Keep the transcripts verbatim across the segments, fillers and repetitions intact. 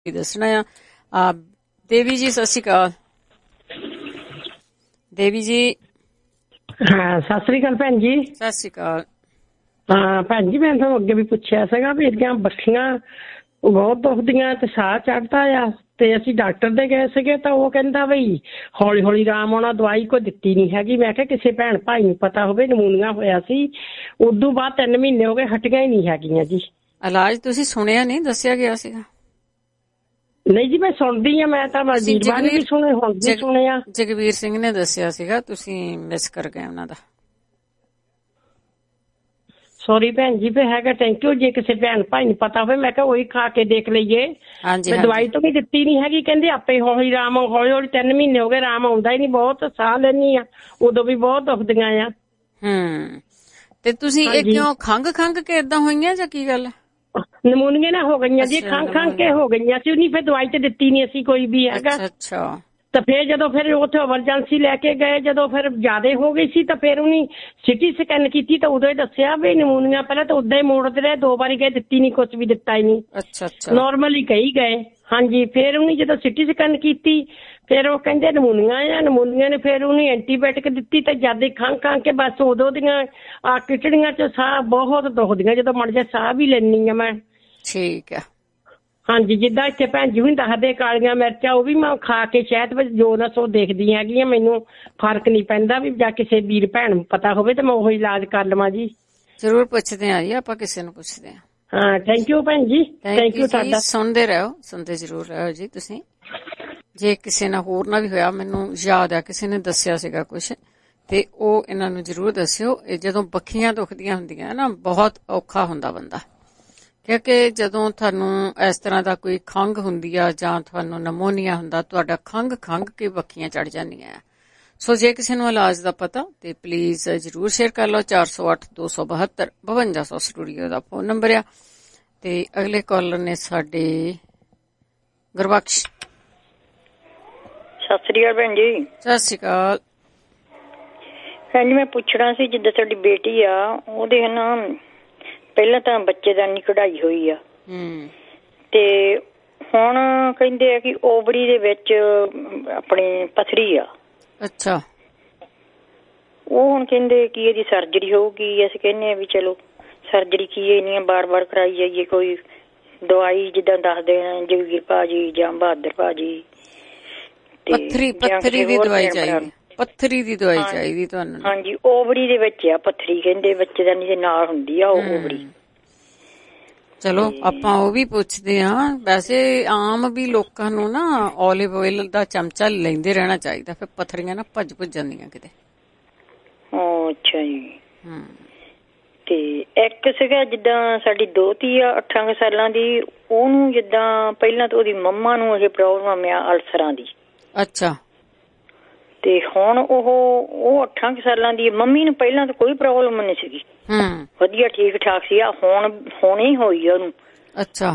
ਦੱਸਣਾ ਆ। ਦੇਵੀ ਜੀ ਸਤਿ ਸ਼੍ਰੀ ਅਕਾਲ। ਦੇਵੀ ਜੀ ਹਾਂ ਸਤਿ ਸ੍ਰੀ ਅਕਾਲ ਭੈਣ ਜੀ। ਸਤਿ ਸ਼੍ਰੀ ਅਕਾਲ। ਹਾਂ ਭੈਣ ਜੀ ਮੈਂ ਤੁਹਾਨੂੰ ਅੱਗੇ ਵੀ ਪੁੱਛਿਆ ਸੀਗਾ ਵੀ ਇਹਦੀਆਂ ਬੱਖੀਆਂ ਬਹੁਤ ਦੁਖਦੀਆਂ ਤੇ ਸਾਹ ਚੜ੍ਹਦਾ ਆ ਤੇ ਅਸੀਂ ਡਾਕਟਰ ਦੇ ਗਏ ਸੀਗੇ ਤਾਂ ਉਹ ਕਹਿੰਦਾ ਬਈ ਹੌਲੀ ਹੌਲੀ ਆਰਾਮ ਆਉਣਾ, ਦਵਾਈ ਕੋਈ ਦਿੱਤੀ ਨਹੀਂ ਹੈਗੀ। ਮੈਂ ਕਿਹਾ ਕਿਸੇ ਭੈਣ ਭਾਈ ਨੂੰ ਪਤਾ ਹੋਵੇ, ਨਮੂਨੀਆ ਹੋਇਆ ਸੀ ਉਦੋਂ ਬਾਅਦ ਤਿੰਨ ਮਹੀਨੇ ਹੋ ਗਏ ਹਟੀਆਂ ਹੀ ਨਹੀਂ ਹੈਗੀਆਂ ਜੀ। ਇਲਾਜ ਤੁਸੀਂ ਸੁਣਿਆ ਨਹੀਂ, ਦੱਸਿਆ ਗਿਆ ਸੀਗਾ? ਨਹੀਂ ਜੀ ਮੈਂ ਸੁਣਦੀ ਆ, ਮੈਂ ਤਾਂ ਵੀਰਵਾਰ ਵੀ ਸੁਣੇ ਹੁਣ ਵੀ ਸੁਣਿਆ। ਜਗਵੀਰ ਸਿੰਘ ਨੇ ਦੱਸਿਆ ਸੀਗਾ, ਤੁਸੀਂ ਮਿਸ ਕਰ ਗਏ ਉਹਨਾਂ ਦਾ। ਸੋਰੀ ਭੈਣ ਜੀ ਫਿਰ ਹੈਗਾ, ਥੈਂਕ ਯੂ। ਜੇ ਕਿਸੇ ਭੈਣ ਭਾਈ ਨੂੰ ਪਤਾ ਹੋਵੇ ਮੈਂ ਕਿਹਾ ਉਹੀ ਖਾ ਕੇ ਦੇਖ ਲਈਏ। ਹਾਂਜੀ ਦਵਾਈ ਤੋਂ ਵੀ ਦਿੱਤੀ ਨੀ ਹੈਗੀ, ਕਹਿੰਦੇ ਆਪੇ ਹੌਲੀ ਆਰਾਮ ਹੌਲੀ ਹੌਲੀ ਤਿੰਨ ਮਹੀਨੇ ਹੋ ਗਏ ਆਰਾਮ ਆਉਂਦਾ ਹੀ ਨਹੀਂ। ਬਹੁਤ ਸਾਹ ਲੈਣੀ ਆ ਉਦੋਂ ਵੀ ਬਹੁਤ ਦੁਖਦੀਆਂ ਆ। ਹੂੰ ਤੇ ਤੁਸੀਂ ਇਹ ਕਿਉਂ ਖੰਘ ਖੰਘ ਕੇ ਏਦਾਂ ਹੋਈਆਂ ਜਾਂ ਕੀ ਗੱਲ? ਨਮੂਨੀਆ ਨਾ ਹੋ ਗਈਆਂ ਜੀ, ਖੰਘ ਖੰਘ ਕੇ ਹੋ ਗਈਆਂ ਸੀ। ਨਹੀਂ ਫਿਰ ਦਵਾਈ ਤੇ ਦਿੱਤੀ ਨੀ ਅਸੀਂ ਕੋਈ ਵੀ ਹੈਗਾ। ਅੱਛਾ ਤਾਂ ਫਿਰ ਜਦੋਂ ਫਿਰ ਉੱਥੇ ਐਮਰਜੈਂਸੀ ਲੈ ਕੇ ਗਏ, ਜਦੋਂ ਫਿਰ ਜ਼ਿਆਦਾ ਹੋ ਗਈ ਸੀ ਤਾਂ ਫਿਰ ਉਹਨੇ ਸਿਟੀ ਸਕੈਨ ਕੀਤੀ ਤਾਂ ਉਦੋਂ ਹੀ ਦੱਸਿਆ ਵੀ ਨਮੂਨੀਆ। ਪਹਿਲਾਂ ਤਾਂ ਉਦਾਂ ਹੀ ਮੋੜਦੇ ਰਹੇ, ਦੋ ਵਾਰੀ ਗਏ ਦਿੱਤੀ ਨਹੀਂ, ਕੁਛ ਵੀ ਦਿੱਤਾ ਹੀ ਨਹੀਂ। ਅੱਛਾ ਅੱਛਾ ਨੋਰਮਲੀ ਕਹੀ ਗਏ। ਹਾਂਜੀ ਫਿਰ ਉਹਨੇ ਜਦੋਂ ਸਿਟੀ ਸਕੈਨ ਕੀਤੀ ਫਿਰ ਉਹ ਕਹਿੰਦੇ ਨਮੂਨੀਆ ਆ। ਨਮੂਨੀਆ ਨੇ ਫਿਰ ਉਹਨੇ ਐਂਟੀਬਾਇਓਟਿਕ ਦਿੱਤੀ ਤਾਂ ਜ਼ਿਆਦਾ ਖੰਘ ਖੰਘ ਕੇ ਬਸ ਉਦੋਂ ਦੀਆਂ ਆ ਕਿਚੜੀਆਂ ਚ ਸਾਹ ਬਹੁਤ ਦੁਖਦੀਆਂ ਜਦੋਂ ਮੜ ਜਾ ਸਾਹ ਵੀ ਲੈਂਦੀ ਆ ਮੈਂ। ਠੀਕ ਆ। ਹਾਂਜੀ ਜਿੱਦਾਂ ਇੱਥੇ ਭੈਣ ਜੀ ਵੀ ਦੱਸਦੇ ਕਾਲੀਆਂ ਮਿਰਚਾਂ ਉਹ ਵੀ ਮੈਂ ਖਾ ਕੇ ਸ਼ਹਿਦ ਵਿੱਚ ਜੋ ਨਾ ਸੋ ਦੇਖਦੀ ਹੈਗੀ ਆ, ਮੈਨੂੰ ਫਰਕ ਨਹੀਂ ਪੈਂਦਾ। ਵੀ ਜਾਂ ਕਿਸੇ ਵੀਰ ਭੈਣ ਨੂੰ ਪਤਾ ਹੋਵੇ ਤਾਂ ਮੈਂ ਉਹੀ ਇਲਾਜ ਕਰ ਲਵਾਂ ਜੀ। ਜ਼ਰੂਰ ਪੁੱਛਦੇ ਆ ਜੀ, ਆਪਾਂ ਕਿਸੇ ਨੂੰ ਪੁੱਛਦੇ ਆ। ਹਾਂ ਥੈਂਕ ਯੂ ਭੈਣ ਜੀ, ਥੈਂਕ ਯੂ ਤੁਹਾਡਾ। ਸੁਣਦੇ ਰਹੋ, ਸੁਣਦੇ ਜ਼ਰੂਰ ਰਹੋ ਜੀ ਤੁਸੀਂ। ਜੇ ਕਿਸੇ ਨਾਲ ਹੋਰ ਨਾ ਵੀ ਹੋਇਆ, ਮੈਨੂੰ ਯਾਦ ਆ ਕਿਸੇ ਨੇ ਦੱਸਿਆ ਸੀਗਾ ਕੁਛ, ਤੇ ਉਹ ਇਹਨਾਂ ਨੂੰ ਜ਼ਰੂਰ ਦੱਸਿਓ। ਇਹ ਜਦੋਂ ਬੱਖੀਆਂ ਦੁਖਦੀਆਂ ਹੁੰਦੀਆਂ ਨਾ ਬਹੁਤ ਔਖਾ ਹੁੰਦਾ ਬੰਦਾ, ਕਿਉਂਕਿ ਜਦੋਂ ਤੁਹਾਨੂੰ ਇਸ ਤਰ੍ਹਾਂ ਦਾ ਕੋਈ ਖੰਘ ਹੁੰਦੀ ਆ ਜਾਂ ਤੁਹਾਨੂੰ ਨਮੋਨੀਆ ਹੁੰਦਾ, ਤੁਹਾਡਾ ਖੰਘ ਖੰਘ ਕੇ ਬੱਖੀਆਂ ਚੜ ਜਾਂਦੀਆਂ। ਸੋ ਜੇ ਕਿਸੇ ਨੂੰ ਇਲਾਜ ਦਾ ਪਤਾ ਤੇ ਪਲੀਜ਼ ਜ਼ਰੂਰ ਸ਼ੇਅਰ ਕਰ ਲਓ। ਚਾਰ ਸੌ ਅੱਠ ਦੋ ਸੌ ਬਹੱਤਰ ਬਵੰਜਾ ਸੌ ਸਟੂਡੀਓ ਦਾ ਫੋਨ ਨੰਬਰ ਆ। ਤੇ ਅਗਲੇ ਕਾਲਰ ਨੇ ਸਾਡੇ ਗੁਰਬਖਸ਼। ਸਤਿ ਸ੍ਰੀ ਅਕਾਲ ਭੈਣ ਜੀ। ਸਤਿ ਸ੍ਰੀ ਅਕਾਲ ਭੈਣ ਜੀ। ਮੈਂ ਪੁੱਛਣਾ ਸੀ ਜਿੱਦਾਂ ਸਾਡੀ ਬੇਟੀ ਆ ਉਹਦੇ ਨਾ ਪਹਿਲਾਂ ਤਾਂ ਬੱਚੇਦਾਨੀ ਕਢਾਈ ਹੋਈ ਆ ਤੇ ਹੁਣ ਕਹਿੰਦੇ ਆ ਕਿ ਓਵਰੀ ਦੇ ਵਿੱਚ ਆਪਣੀ ਪੱਥਰੀ ਆ। ਅੱਛਾ। ਉਹ ਹੁਣ ਕਹਿੰਦੇ ਕਿ ਇਹਦੀ ਸਰਜਰੀ ਹੋਊਗੀ। ਅਸੀਂ ਕਹਿੰਦੇ ਆ ਵੀ ਚਲੋ ਸਰਜਰੀ ਕੀ ਇੰਨੀਆਂ ਬਾਰ ਬਾਰ ਕਰਾਈ ਜਾਈਏ, ਕੋਈ ਦਵਾਈ ਜਿੱਦਾਂ ਦੱਸਦੇ ਆ ਜਗਵੀਰ ਭਾਜੀ ਜਾਂ ਬਹਾਦਰ ਭਾਜੀ। ਪੱਥਰੀ ਪੱਥਰੀ ਦੀ ਦਵਾਈ ਚਾਹੀਦੀ, ਪੱਥਰੀ ਦੀ ਦਵਾਈ ਚਾਹੀਦੀ ਤੁਹਾਨੂੰ? ਹਾਂਜੀ ਓਵਰੀ ਦੇ ਵਿੱਚ ਆ ਪੱਥਰੀ, ਕਹਿੰਦੇ ਬੱਚੇਦਾਨੀ ਦੇ ਨਾਲ ਹੁੰਦੀ ਆ ਉਹ ਓਵਰੀ। ਚਲੋ ਆਪਾਂ ਉਹ ਵੀ ਪੁੱਛਦੇ ਆ। ਵੈਸੇ ਆਮ ਵੀ ਲੋਕਾਂ ਨੂੰ ਨਾ ਓਲਿਵ ਆਇਲ ਦਾ ਚਮਚਾ ਲੈਂਦੇ ਰਹਿਣਾ ਚਾਹੀਦਾ, ਫਿਰ ਪੱਥਰੀਆਂ ਨਾ ਭੱਜ ਭੁੱਜ ਜਾਂਦੀਆਂ ਕਿਤੇ। ਅੱਛਾ ਜੀ। ਹਮ ਤੇ ਇੱਕ ਸੀਗਾ ਜਿੱਦਾਂ ਸਾਡੀ ਦੋਹਤੀ ਆ ਅੱਠਾਂ ਕੁ ਸਾਲਾਂ ਦੀ, ਉਹਨੂੰ ਜਿੱਦਾਂ ਪਹਿਲਾਂ ਤਾਂ ਉਹਦੀ ਮੰਮਾ ਨੂੰ ਇਹ ਪ੍ਰੋਬਲਮ ਆ ਅਲਸਰਾਂ ਦੀ। ਅੱਛਾ। ਤੇ ਹੁਣ ਉਹ ਉਹ ਅੱਠਾਂ ਕੁ ਸਾਲਾਂ ਦੀ, ਮੰਮੀ ਨੂੰ ਪਹਿਲਾਂ ਤਾਂ ਕੋਈ ਪ੍ਰੋਬਲਮ ਨਹੀਂ ਸੀਗੀ, ਵਧੀਆ ਠੀਕ ਠਾਕ ਸੀ। ਆ ਹੁਣ ਹੁਣੇ ਹੋਈ ਆ ਉਹਨੂੰ। ਅੱਛਾ।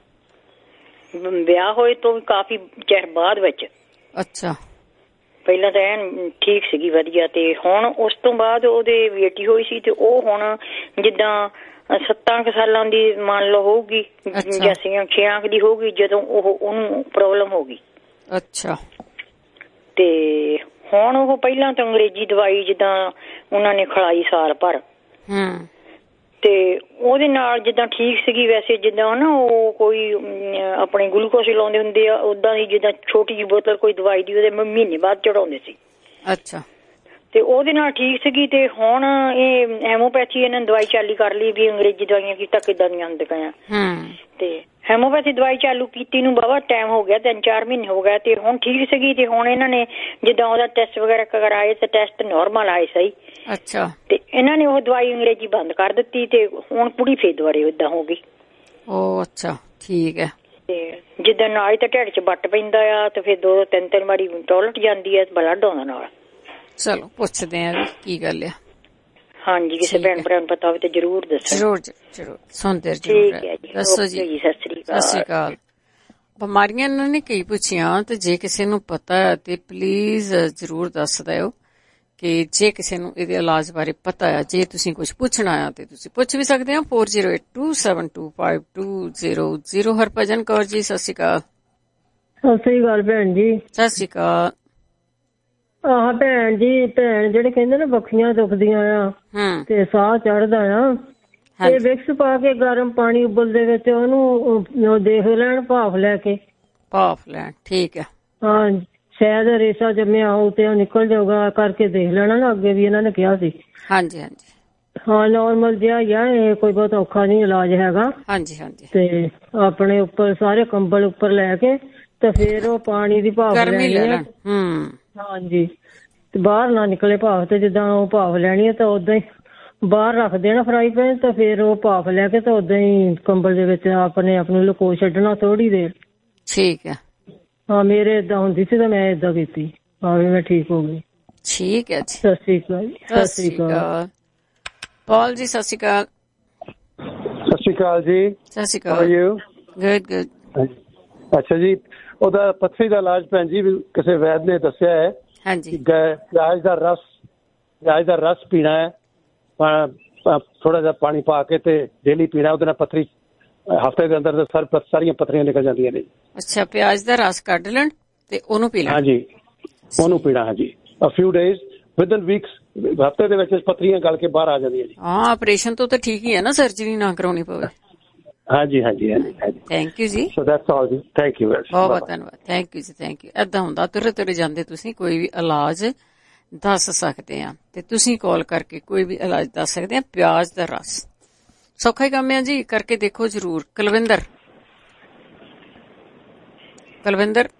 ਵਿਆਹ ਹੋਏ ਤੋਂ ਵੀ ਕਾਫੀ ਚਿਰ ਬਾਅਦ ਵਿੱਚ। ਅੱਛਾ। ਪਹਿਲਾਂ ਤਾਂ ਐਨ ਠੀਕ ਸੀਗੀ ਵਧੀਆ, ਤੇ ਹੁਣ ਉਸ ਤੋਂ ਬਾਅਦ ਉਹਦੇ ਬੇਟੀ ਹੋਈ ਸੀ ਤੇ ਉਹ ਹੁਣ ਜਿੱਦਾਂ ਸੱਤਾਂ ਕੁ ਸਾਲਾਂ ਦੀ ਮੰਨ ਲਓ ਹੋਊਗੀ ਜਾਂ ਛੇਆਂ ਕੁ ਦੀ ਹੋਊਗੀ ਜਦੋਂ ਉਹ ਉਹਨੂੰ ਪ੍ਰੋਬਲਮ ਹੋ ਗਈ। ਅੱਛਾ। ਤੇ ਹੁਣ ਉਹ ਪਹਿਲਾਂ ਤਾਂ ਅੰਗਰੇਜ਼ੀ ਦਵਾਈ ਜਿੱਦਾਂ ਉਹਨਾਂ ਨੇ ਖਿਲਾਈ ਸਾਲ ਭਰ, ਤੇ ਉਹਦੇ ਨਾਲ ਜਿੱਦਾਂ ਠੀਕ ਸੀਗੀ। ਵੈਸੇ ਜਿੱਦਾਂ ਨਾ ਉਹ ਕੋਈ ਆਪਣੇ ਗਲੂਕੋਸ ਲਾਉਂਦੇ ਹੁੰਦੇ ਆ ਓਦਾਂ ਦੀ ਜਿੱਦਾਂ ਛੋਟੀ ਜਿਹੀ ਬੋਤਲ ਕੋਈ ਦਵਾਈ ਦੀ ਉਹਦੇ ਮਹੀਨੇ ਬਾਅਦ ਚੜਾਉਂਦੇ ਸੀ। ਅੱਛਾ। ਤੇ ਉਹਦੇ ਨਾਲ ਠੀਕ ਸੀਗੀ। ਤੇ ਹੁਣ ਇਹ ਹੈਮੋਪੈਥੀ ਇਹਨਾਂ ਨੇ ਦਵਾਈ ਚਾਲੂ ਕਰ ਲਈ ਵੀ ਅੰਗਰੇਜ਼ੀ ਦਵਾਈਆਂ ਕੀਤਾ ਕਿੱਦਾਂ ਦੀਆਂ ਹੁੰਦੀਆਂ। ਤੇ ਹੈਮੋਪੈਥੀ ਦਵਾਈ ਚਾਲੂ ਕੀਤੀ ਨੂੰ ਬਾਵਾ ਟਾਈਮ ਹੋ ਗਿਆ, ਤਿੰਨ ਚਾਰ ਮਹੀਨੇ ਹੋ ਗਿਆ, ਤੇ ਹੁਣ ਠੀਕ ਸੀਗੀ। ਤੇ ਹੁਣ ਇਹਨਾਂ ਨੇ ਜਿੱਦਾਂ ਉਹਦਾ ਟੈਸਟ ਵਗੈਰਾ ਕਰਾਏ ਤੇ ਟੈਸਟ ਨੋਰਮਲ ਆਏ ਸਹੀ। ਅੱਛਾ। ਤੇ ਇਹਨਾਂ ਨੇ ਉਹ ਦਵਾਈ ਅੰਗਰੇਜ਼ੀ ਬੰਦ ਕਰ ਦਿੱਤੀ ਤੇ ਹੁਣ ਪੂਰੀ ਫੇਰ ਦੁਬਾਰੇ ਏਦਾਂ ਹੋ ਗਈ। ਉਹ ਅੱਛਾ ਠੀਕ ਹੈ। ਤੇ ਜਿੱਦਾਂ ਨਾਲ ਹੀ ਤਾਂ ਢਿੱਡ ਚ ਵੱਟ ਪੈਂਦਾ ਆ ਤੇ ਫਿਰ ਦੋ ਤਿੰਨ ਤਿੰਨ ਵਾਰੀ ਟੋਇਲਟ ਜਾਂਦੀ ਹੈ, ਬਲੱਡ ਆਉਂਦਾ ਨਾਲ। ਚਲੋ ਪੁੱਛਦੇ ਆ ਕੀ ਗੱਲ ਆ। ਹਾਂਜੀ ਕਿਸੇ ਭੈਣ ਭਰਾ ਨੂੰ ਪਤਾ ਹੋਵੇ ਤੇ ਜ਼ਰੂਰ ਦੱਸੋ। ਜ਼ਰੂਰ ਜ਼ਰੂਰ ਸੁਣਦੇ ਜ਼ਰੂਰ। ਦੱਸੋ ਜੀ। ਸਤਿ ਸ੍ਰੀ ਅਕਾਲ। ਬਿਮਾਰੀਆਂ ਇਹਨਾਂ ਨੇ ਕਈ ਪੁੱਛੀਆਂ, ਤੇ ਜੇ ਕਿਸੇ ਨੂੰ ਪਤਾ ਹੈ ਤੇ ਪਲੀਜ਼ ਜ਼ਰੂਰ ਦੱਸ ਦਿਓ ਕਿ ਜੇ ਕਿਸੇ ਨੂੰ ਇਹਦੇ ਇਲਾਜ ਬਾਰੇ ਪਤਾ ਆ, ਜੇ ਤੁਸੀਂ ਕੁਝ ਪੁੱਛਣਾ ਆ ਤੇ ਤੁਸੀਂ ਪੁੱਛ ਵੀ ਸਕਦੇ ਹੋ। Four zero eight two seven two five two zero zero. Harbhajan Kaur ji ਸਤਿ ਸ਼੍ਰੀ ਅਕਾਲ। ਸਤਿ ਸ੍ਰੀ ਅਕਾਲ ਭੈਣ ਜੀ। ਸਤਿ ਸ਼੍ਰੀ ਅਕਾਲ। ਆਹ ਭੈਣ ਜੀ, ਭੈਣ ਜਿਹੜੇ ਕਹਿੰਦੇ ਨਾ ਬੱਖੀਆਂ ਦੁਖਦੀਆਂ ਆ ਤੇ ਸਾਹ ਚੜਦਾ ਆ, ਇਹ ਵਿਕਸ ਪਾ ਕੇ ਗਰਮ ਪਾਣੀ ਉਬਲਦੇ ਵਿੱਚ ਉਹਨੂੰ ਦੇਖ ਲੈਣ, ਭਾਫ ਲੈ ਕੇ। ਭਾਫ ਲੈਣ, ਠੀਕ ਹੈ। ਹਾਂ, ਸ਼ਾਇਦ ਰੇਸ਼ਾ ਜੰਮਿਆ ਹੋਊ ਤੇ ਉਹ ਨਿਕਲ ਜਾਊਗਾ, ਕਰਕੇ ਦੇਖ ਲੈਣਾ ਨਾ। ਅੱਗੇ ਵੀ ਇਹਨਾਂ ਨੇ ਕਿਹਾ ਸੀ। ਹਾਂਜੀ ਹਾਂਜੀ। ਹਾਂ, ਨੋਰਮਲ ਜਿਹਾ ਹੀ ਆ ਇਹ, ਕੋਈ ਬਹੁਤ ਔਖਾ ਨਹੀਂ ਇਲਾਜ ਹੈਗਾ। ਹਾਂਜੀ ਹਾਂਜੀ। ਤੇ ਆਪਣੇ ਉੱਪਰ ਸਾਰੇ ਕੰਬਲ ਉੱਪਰ ਲੈ ਕੇ ਤੇ ਫੇਰ ਉਹ ਪਾਣੀ ਦੀ ਭਾਫ ਲੈਣੀ ਆ। ਹਮ ਹਾਂਜੀ, ਤੇ ਬਾਹਰ ਨਾ ਨਿਕਲੇ ਭਾਫ, ਤੇ ਜਿੱਦਾਂ ਉਹ ਭਾਫ ਲੈਣੀ ਹੈ ਤਾਂ ਓਦਾਂ ਹੀ ਬਾਹਰ ਰੱਖ ਦੇਣਾ ਫਰਾਈ ਪੈਨ, ਤੇ ਫੇਰ ਉਹ ਭਾਫ ਲੈ ਕੇ ਤੇ ਓਦਾਂ ਹੀ ਕੰਬਲ ਦੇ ਵਿੱਚ ਆਪਣੇ ਆਪ ਨੂੰ ਲੁਕੋ ਛੱਡਣਾ ਥੋੜੀ ਦੇਰ। ਠੀਕ ਹੈ। ਹਾਂ, ਮੇਰੇ ਏਦਾਂ ਹੁੰਦੀ ਸੀ ਤਾਂ ਮੈਂ ਏਦਾਂ ਕੀਤੀ, ਭਾਵੇਂ ਮੈਂ ਠੀਕ ਹੋ ਗਈ। ਠੀਕ ਹੈ ਜੀ। ਸਤਿ ਸ੍ਰੀ ਅਕਾਲ। ਸਤਿ ਸ੍ਰੀ ਅਕਾਲ। ਪਾਲ ਜੀ ਸਤਿ ਸ਼੍ਰੀ ਅਕਾਲ। ਸਤਿ ਸ਼੍ਰੀ ਅਕਾਲ ਜੀ। ਸਤਿ ਸ਼੍ਰੀ ਅਕਾਲ। Good good. ਅੱਛਾ ਜੀ, ਉਹਦਾ ਪੱਥਰੀ ਦਾ ਇਲਾਜ ਭੈਣ ਜੀ ਕਿਸੇ ਵੈਦ ਨੇ ਦੱਸਿਆ ਹੈ। ਹਾਂਜੀ। ਪਿਆਜ਼ ਦਾ ਰਸ, ਪਿਆਜ਼ ਦਾ ਰਸ ਪੀਣਾ ਹੈ, ਥੋੜਾ ਜਿਹਾ ਪਾਣੀ ਪਾ ਕੇ ਤੇ ਡੇਲੀ ਪੀਣਾ। ਉਹਦੇ ਨਾਲ ਪੱਥਰੀ ਹਫ਼ਤੇ ਦੇ ਅੰਦਰ ਸਾਰੀਆਂ ਪੱਥਰੀਆਂ ਨਿਕਲ ਜਾਂਦੀਆਂ ਨੇ। ਅੱਛਾ, ਪਿਆਜ਼ ਦਾ ਰਸ ਕੱਢ ਲੈਣ ਤੇ ਉਹਨੂੰ ਪੀ ਲੈਣਾ। ਹਾਂਜੀ, ਉਹਨੂੰ ਪੀਣਾ। ਹਾਂਜੀ, a few days within weeks, ਹਫ਼ਤੇ ਦੇ ਵਿੱਚ ਪੱਥਰੀਆਂ ਗਲ ਕੇ ਬਾਹਰ ਆ ਜਾਂਦੀਆਂ ਜੀ। ਹਾਂ, ਆਪਰੇਸ਼ਨ ਤੋਂ ਤਾਂ ਠੀਕ ਹੀ ਹੈ ਨਾ, ਸਰਜਰੀ ਨਾ ਕਰਾਉਣੀ ਪਵੇ। ਹਾਂਜੀ ਹਾਂਜੀ ਹਾਂਜੀ। ਥੈਂਕ ਯੂ ਜੀ। ਸੋ ਦੈਟਸ ਆਲ ਜੀ। Thank you very much. ਬਹੁਤ ਬਹੁਤ ਧੰਨਵਾਦ। ਥੈਂਕ ਯੂ ਜੀ, ਥੈਂਕ ਯੂ। ਏਦਾਂ ਹੁੰਦਾ, ਤੁਰੇ ਤੁਰੇ ਜਾਂਦੇ ਤੁਸੀਂ ਕੋਈ ਵੀ ਇਲਾਜ ਦੱਸ ਸਕਦੇ ਆ, ਤੇ ਤੁਸੀਂ ਕਾਲ ਕਰਕੇ ਕੋਈ ਵੀ ਇਲਾਜ ਦੱਸ ਸਕਦੇ ਆ। ਪਿਆਜ਼ ਦਾ ਰਸ ਸੌਖਾ ਹੀ ਕੰਮ ਹੈ ਜੀ, ਕਰਕੇ ਦੇਖੋ ਜਰੂਰ। ਕੁਲਵਿੰਦਰ। ਕੁਲਵਿੰਦਰ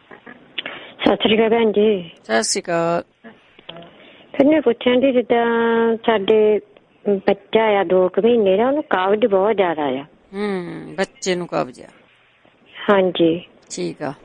ਸਤਿ ਸ੍ਰੀ ਅਕਾਲ ਭੈਣ ਜੀ। ਸਤਿ ਸ੍ਰੀ ਅਕਾਲ। ਫਿਰ ਮੈਂ ਪੁੱਛਿਆ ਜੀ, ਜਿੱਦਾਂ ਸਾਡੇ ਬੱਚਾ ਆ ਦੋ ਕੁ ਮਹੀਨੇ ਦਾ, ਉਹਨੂੰ ਕਬਜ਼ ਬਹੁਤ ਜ਼ਿਆਦਾ ਆ। ਹਮ ਬੱਚੇ ਨੂੰ ਕਬਜ਼ ਆ? ਹਾਂਜੀ। ਠੀਕ ਆ।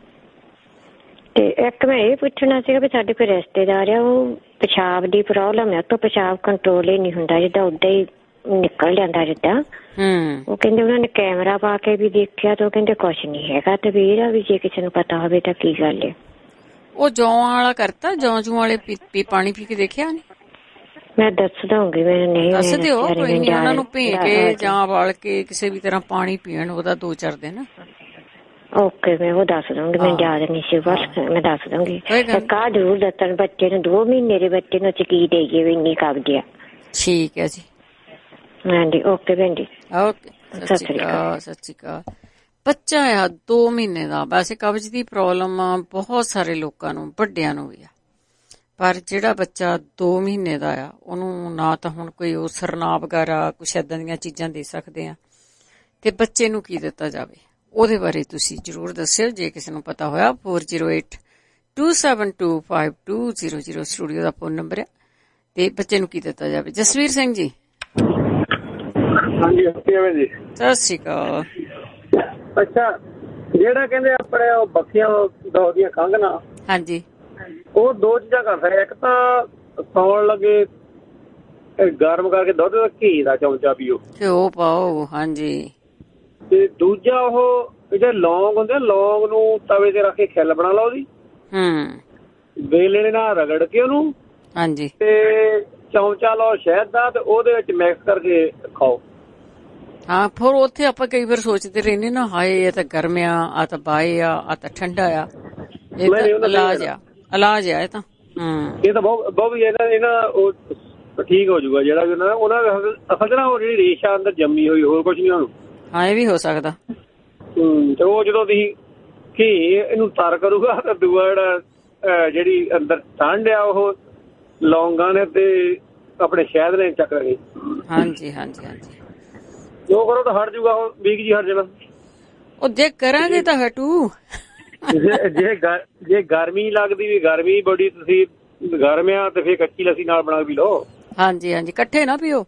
ਤੇ ਇੱਕ ਮੈਂ ਇਹ ਪੁੱਛਣਾ ਸੀਗਾ ਵੀ ਸਾਡੇ ਕੋਈ ਰਿਸ਼ਤੇਦਾਰ ਆ, ਉਹ ਪਿਸ਼ਾਬ ਦੀ ਪ੍ਰੋਬਲਮ ਹੈ, ਤੋਂ ਪਿਸ਼ਾਬ ਕੰਟਰੋਲ ਹੀ ਨਹੀਂ ਹੁੰਦਾ, ਜਿੱਦਾਂ ਓਦਾਂ ਹੀ ਨਿਕਲ ਜਾਂਦਾ ਜਿੱਦਾਂ। ਉਹ ਕਹਿੰਦੇ ਉਹਨਾਂ ਨੇ ਕੈਮਰਾ ਪਾ ਕੇ ਵੀ ਦੇਖਿਆ ਤੇ ਉਹ ਕਹਿੰਦੇ ਕੁਛ ਨੀ ਹੈਗਾ। ਤੇ ਵੀ ਇਹਦਾ ਵੀ ਜੇ ਕਿਸੇ ਨੂੰ ਪਤਾ ਹੋਵੇ ਤਾਂ ਕੀ ਗੱਲ ਹੈ। ਉਹ ਜੌਂ ਵਾਲਾ ਕਰਤਾ, ਜੌਂ ਜੂ ਵਾਲੇ ਪੀ ਪਾਣੀ ਪੀ ਕੇ ਦੇਖਿਆ ਨੀ? ਮੈਂ ਦੱਸ ਦਊਂਗੀ। ਮੈਂ ਨਹੀਂ ਦੱਸ ਦਿਓ, ਕੋਈ ਨੀ। ਉਹਨਾਂ ਨੂੰ ਭੇ ਕੇ ਜਾਂ ਵਾਲ ਕੇ ਕਿਸੇ ਵੀ ਤਰ੍ਹਾਂ ਪਾਣੀ ਪੀਣ ਉਹਦਾ ਦੋ ਚਾਰ ਦਿਨ। ਓਕੇ, ਮੈਂ ਉਹ ਦੱਸ ਦਊਂਗੀ। ਮੈਨੂੰ ਯਾਦ ਨਹੀਂ ਸੀ, ਬਸ ਮੈਂ ਦੱਸ ਦਊਂਗੀ। ਇੱਕ ਆਹ ਜ਼ਰੂਰ ਦੱਸਣ, ਬੱਚੇ ਨੂੰ ਦੋ ਮਹੀਨੇ ਦੇ ਬੱਚੇ ਨੂੰ ਚ ਕੀ ਦੇਈਏ ਵੀ ਇੰਨੀ ਕਬਜ਼ ਆ। ਠੀਕ ਹੈ ਜੀ। ਹਾਂਜੀ, ਓਕੇ ਭੈਣ ਜੀ। ਓਕੇ, ਸਤਿ ਸ਼੍ਰੀ ਅਕਾਲ। ਸਤਿ ਸ਼੍ਰੀ ਅਕਾਲ। ਬੱਚਾ ਆ ਦੋ ਮਹੀਨੇ ਦਾ। ਵੈਸੇ ਕਬਜ਼ ਦੀ ਪ੍ਰੋਬਲਮ ਬਹੁਤ ਸਾਰੇ ਲੋਕਾਂ ਨੂੰ, ਵੱਡਿਆਂ ਨੂੰ ਵੀ ਆ, ਪਰ ਜਿਹੜਾ ਬੱਚਾ ਦੋ ਮਹੀਨੇ ਦਾ ਆ ਉਹਨੂੰ ਨਾ ਤਾਂ ਹੁਣ ਕੋਈ ਉਹ ਸਰਨਾ ਵਗੈਰਾ ਕੁਛ ਏਦਾਂ ਦੀਆਂ ਚੀਜ਼ਾਂ ਦੇ ਸਕਦੇ ਆ, ਤੇ ਬੱਚੇ ਨੂੰ ਕੀ ਦਿੱਤਾ ਜਾਵੇ ਉਹਦੇ ਬਾਰੇ ਤੁਸੀਂ ਜ਼ਰੂਰ ਦੱਸਿਓ ਜੇ ਕਿਸੇ ਨੂੰ ਪਤਾ ਹੋਇਆ। Four zero eight two seven two five two zero zero studio ਦਾ ਫੋਨ ਨੰਬਰ ਹੈ, ਤੇ ਬੱਚੇ ਨੂੰ ਕੀ ਦਿੱਤਾ ਜਾਵੇ। ਜਸਵੀਰ ਸਿੰਘ ਜੀ। ਹਾਂਜੀ ਜੀ, ਸਤਿ ਸ਼੍ਰੀ ਅਕਾਲ। ਅੱਛਾ, ਜਿਹੜਾ ਕਹਿੰਦੇ ਆਪਣੇ ਉਹ ਬੱਖੀਆਂ ਦੁਖਦੀਆਂ ਖੰਘ ਨਾਲ, ਹਾਂਜੀ, ਉਹ ਦੋ ਚੀਜ਼ਾਂ ਕਰ ਸਕਦੇ। ਇੱਕ ਤਾਂ ਸੌਣ ਲੱਗੇ ਗਰਮ ਕਰਕੇ ਦੁੱਧ ਘੀ ਦਾ ਚਮਚਾ ਪੀਓ, ਘਿਓ ਪਾਓ। ਹਾਂਜੀ। ਤੇ ਦੂਜਾ ਉਹ ਜਿਹੜੇ ਲੌਂਗ ਹੁੰਦੇ, ਲੌਂਗ ਨੂੰ ਤਵੇ ਤੇ ਰੱਖ ਕੇ ਖਿੱਲ ਬਣਾ ਲਓ ਉਹਦੀ, ਹਮ ਵੇਲਣੇ ਨਾਲ ਰਗੜ ਕੇ ਉਹਨੂੰ, ਹਾਂਜੀ, ਤੇ ਚਮਚਾ ਲਓ ਸ਼ਹਿਦ ਦਾ ਤੇ ਉਹਦੇ ਵਿੱਚ ਮਿਕਸ ਕਰਕੇ ਖਾਓ। ਹਾਂ, ਫਿਰ ਉੱਥੇ ਆਪਾਂ ਕਈ ਵਾਰ ਸੋਚਦੇ ਰਹਿੰਦੇ ਨਾ, ਹਾਏ ਇਹ ਤਾਂ ਗਰਮ ਆ, ਆ ਤਾਂ ਬਾਏ ਆ, ਆ ਤਾਂ ਠੰਡਾ ਆ। ਇਹ ਤਾਂ ਇਲਾਜ ਆ, ਇਲਾਜ ਆ ਇਹ ਤਾਂ। ਹਮ ਇਹ ਤਾਂ ਬਹੁਤ ਬਹੁਤ ਇਹਨਾਂ ਇਹਨਾਂ ਉਹ ਠੀਕ ਹੋ ਜਾਊਗਾ ਜਿਹੜਾ ਵੀ ਉਹਨਾਂ ਉਹਨਾਂ ਅਸਲ ਚ ਨਾ ਉਹ ਜਿਹੜੀ ਰੇਸ਼ਾ ਅੰਦਰ ਜੰਮੀ ਹੋਈ, ਹੋਰ ਕੁਛ ਨੀ ਉਹਨੂੰ। ਹਾਂ, ਇਹ ਵੀ ਹੋ ਸਕਦਾ। ਹਮ ਤੇ ਉਹ ਜਦੋਂ ਤੁਸੀਂ ਘੀ ਇਹਨੂੰ ਤਰ ਕਰੂਗਾ ਤਾਂ ਦੂਆ ਜਿਹੜਾ ਜਿਹੜੀ ਅੰਦਰ ਠੰਡ ਆ ਉਹ ਲੌਂਗਾਂ ਨੇ ਤੇ ਆਪਣੇ ਸ਼ਹਿਦ ਨੇ ਚੱਕਣਗੇ। ਹਾਂਜੀ ਹਾਂਜੀ ਹਾਂਜੀ। ਜੋ ਕਰੋ ਤਾਂ ਹਟ ਜੂਗਾ, ਉਹ ਵੀਕ ਜੀ ਹਟ ਜਾਣਾ। ਉਹ ਜੇ ਕਰਾਂਗੇ ਤਾਂ ਹਟੂ। ਜੇ ਜੇ ਜੇ ਗਰਮੀ ਲੱਗਦੀ ਵੀ, ਗਰਮੀ ਬੜੀ ਤੁਸੀਂ ਗਰਮ ਆ ਤੇ ਫਿਰ ਕੱਚੀ ਲੱਸੀ ਨਾਲ ਬਣਾ ਪੀ ਲਓ। ਹਾਂਜੀ ਹਾਂਜੀ, ਇਕੱਠੇ ਨਾ ਪੀਓ।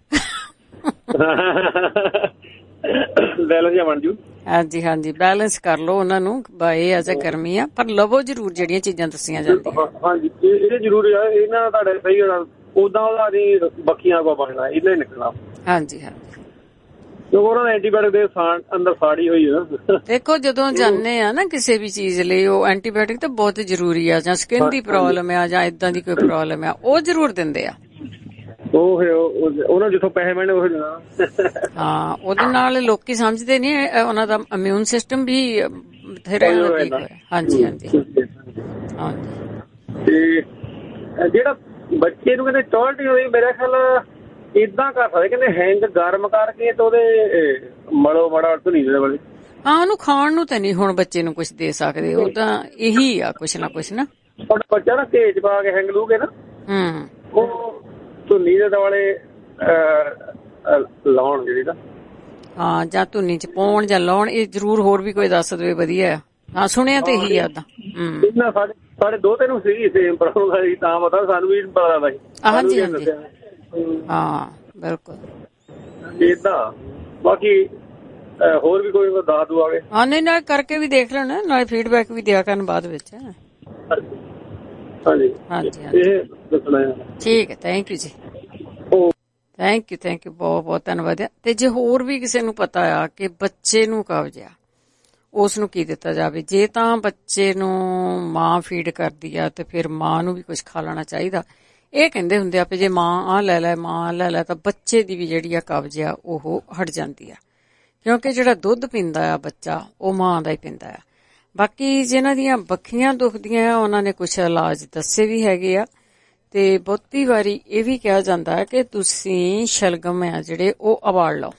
ਬੈਲੈਂਸ ਜਿਹਾ ਬਣ ਜੂ। ਹਾਂਜੀ ਹਾਂਜੀ, ਬੈਲੈਂਸ ਕਰ ਲਓ ਉਹਨਾਂ ਨੂੰ। ਇਹ ਅਜੇ ਗਰਮੀ ਆ, ਪਰ ਲਵੋ ਜ਼ਰੂਰ ਜਿਹੜੀਆਂ ਚੀਜ਼ਾਂ ਦੱਸੀਆਂ ਜਾਂਦੀਆਂ। ਹਾਂਜੀ, ਇਹ ਜ਼ਰੂਰੀ ਆ। ਇਹਨਾਂ ਤੁਹਾਡੇ ਸਹੀ ਹੋਣਾ, ਉਦਾਂ ਉਹਦਾ ਨਹੀਂ ਬੱਖੀਆਂ ਕੋ ਬਣਨਾ, ਇਹਨੇ ਨਿਕਲਣਾ। ਹਾਂਜੀ ਹਾਂਜੀ, ਉਹਨਾਂ ਨੇ ਐਂਟੀਬਾਇਓਟਿਕ ਦੇ ਅੰਦਰ ਸਾੜੀ ਹੋਈ ਆ। ਦੇਖੋ ਜਦੋਂ ਜਾਂਦੇ ਆ ਨਾ ਕਿਸੇ ਵੀ ਚੀਜ਼ ਲਈ, ਉਹ ਐਂਟੀਬਾਇਓਟਿਕ ਤਾਂ ਬਹੁਤ ਜ਼ਰੂਰੀ ਆ, ਜਾਂ ਸਕਿਨ ਦੀ ਪ੍ਰੋਬਲਮ ਆ ਜਾਂ ਏਦਾਂ ਦੀ ਕੋਈ ਪ੍ਰੋਬਲਮ ਆ, ਉਹ ਜ਼ਰੂਰ ਦਿੰਦੇ ਆ। ਉਹ ਉਹਨਾਂ ਜਿੱਥੋਂ ਪੈਸੇ ਮਿਲਣੇ ਉਹ ਦੇਣਾ। ਹਾਂ, ਉਹਦੇ ਨਾਲ ਲੋਕੀ ਸਮਝਦੇ ਨੀ, ਉਹਨਾਂ ਦਾ ਇਮਿਊਨ ਸਿਸਟਮ ਵੀ ਬਥੇਰਾ ਠੀਕ ਹੋਇਆ। ਹਾਂਜੀ ਹਾਂਜੀ ਹਾਂਜੀ। ਤੇ ਜਿਹੜਾ ਬੱਚੇ ਨੂੰ ਕਹਿੰਦੇ ਟੋਇਲਟ ਹੋਈ, ਮੇਰਾ ਖਿਆਲ ਏਦਾਂ ਕਰ ਸਕਦੇ, ਕਹਿੰਦੇ ਹੈਂਗ ਗਰਮ ਕਰਕੇ ਤੇ ਉਹਦੇ ਮਲੋ ਮੜਾ ਧੁਨੀ ਦੇ ਵਾਲੇ। ਹਾਂ, ਉਹਨੂੰ ਖਾਣ ਨੂੰ ਤਾਂ ਨਹੀਂ ਹੁਣ ਬੱਚੇ ਨੂੰ ਕੁਛ ਦੇ ਸਕਦੇ, ਉਹ ਤਾਂ ਇਹੀ ਆ ਕੁਛ ਨਾ ਕੁਛ ਨਾ। ਬੱਚਾ ਨਾ ਘੇਜ ਪਾ ਕੇ ਹੈਂਗ ਲੂਗੇ ਨਾ, ਹਮ ਉਹ ਧੁਨੀ ਦੇ ਦੁਆਲੇ ਲਾਉਣ ਜਿਹੜੀ ਨਾ। ਹਾਂ, ਜਾਂ ਧੁਨੀ ਚ ਪਾਉਣ ਜਾਂ ਲਾਉਣ, ਇਹ ਜ਼ਰੂਰ ਹੋਰ ਵੀ ਕੋਈ ਦੱਸ ਦੇਵੇ ਵਧੀਆ ਆ। ਹਾਂ, ਸੁਣਿਆ ਤੇ ਇਹੀ ਆ। ਹਮ ਸਾਡੇ ਸਾਡੇ ਦੋ ਤਿੰਨ ਸੀਗੀ ਸੇਮ ਪ੍ਰੋਬਲਮ, ਤਾਂ ਪਤਾ ਸਾਨੂੰ ਵੀ ਪਤਾ ਲੱਗਦਾ ਸੀ। ਹਾਂਜੀ ਹਾਂਜੀ ਹਾਂ ਬਿਲਕੁਲ ਏਦਾਂ। ਬਾਕੀ ਹੋਰ ਵੀ ਕੋਈ ਦੱਸ ਦੂ ਆਗੇ। ਹਾਂ, ਨਹੀਂ ਨਾਲ ਕਰਕੇ ਵੀ ਦੇਖ ਲੈਣਾ, ਨਾਲੇ ਫੀਡਬੈਕ ਵੀ ਦਿਆ ਕਰਨ ਬਾਅਦ ਵਿੱਚ। ਹਾਂਜੀ ਹਾਂਜੀ ਹਾਂਜੀ ਠੀਕ ਹੈ, ਥੈਂਕ ਯੂ ਜੀ, ਥੈਂਕ ਯੂ ਥੈਂਕ ਯੂ, ਬਹੁਤ ਬਹੁਤ ਧੰਨਵਾਦ। ਤੇ ਜੇ ਹੋਰ ਵੀ ਕਿਸੇ ਨੂੰ ਪਤਾ ਆ ਕਿ ਬੱਚੇ ਨੂੰ ਕਬਜ਼ ਆ, ਉਸ ਨੂੰ ਕੀ ਦਿੱਤਾ ਜਾਵੇ? ਜੇ ਤਾਂ ਬੱਚੇ ਨੂੰ ਮਾਂ ਫੀਡ ਕਰਦੀ ਆ ਤੇ ਫਿਰ ਮਾਂ ਨੂੰ ਵੀ ਕੁਛ ਖਾ ਲੈਣਾ ਚਾਹੀਦਾ। ਇਹ ਕਹਿੰਦੇ ਹੁੰਦੇ ਆ ਵੀ ਜੇ ਮਾਂ ਆਹ ਲੈ ਲੈ ਮਾਂ ਲੈ ਲੈ ਤਾਂ ਬੱਚੇ ਦੀ ਵੀ ਜਿਹੜੀ ਆ ਕਬਜ਼ ਆ ਉਹ ਹਟ ਜਾਂਦੀ ਆ, ਕਿਉਂਕਿ ਜਿਹੜਾ ਦੁੱਧ ਪੀਂਦਾ ਆ ਬੱਚਾ ਉਹ ਮਾਂ ਦਾ ਹੀ ਪੀਂਦਾ ਆ। ਬਾਕੀ ਜਿਹਨਾਂ ਦੀਆਂ ਬੱਖੀਆਂ ਦੁਖਦੀਆਂ ਆ ਉਹਨਾਂ ਨੇ ਕੁਛ ਇਲਾਜ ਦੱਸੇ ਵੀ ਹੈਗੇ ਆ, ਤੇ ਬਹੁਤੀ ਵਾਰੀ ਇਹ ਵੀ ਕਿਹਾ ਜਾਂਦਾ ਹੈ ਕਿ ਤੁਸੀਂ ਸ਼ਲਗਮ ਆ ਜਿਹੜੇ ਉਹ ਉਬਾਲ ਲਓ,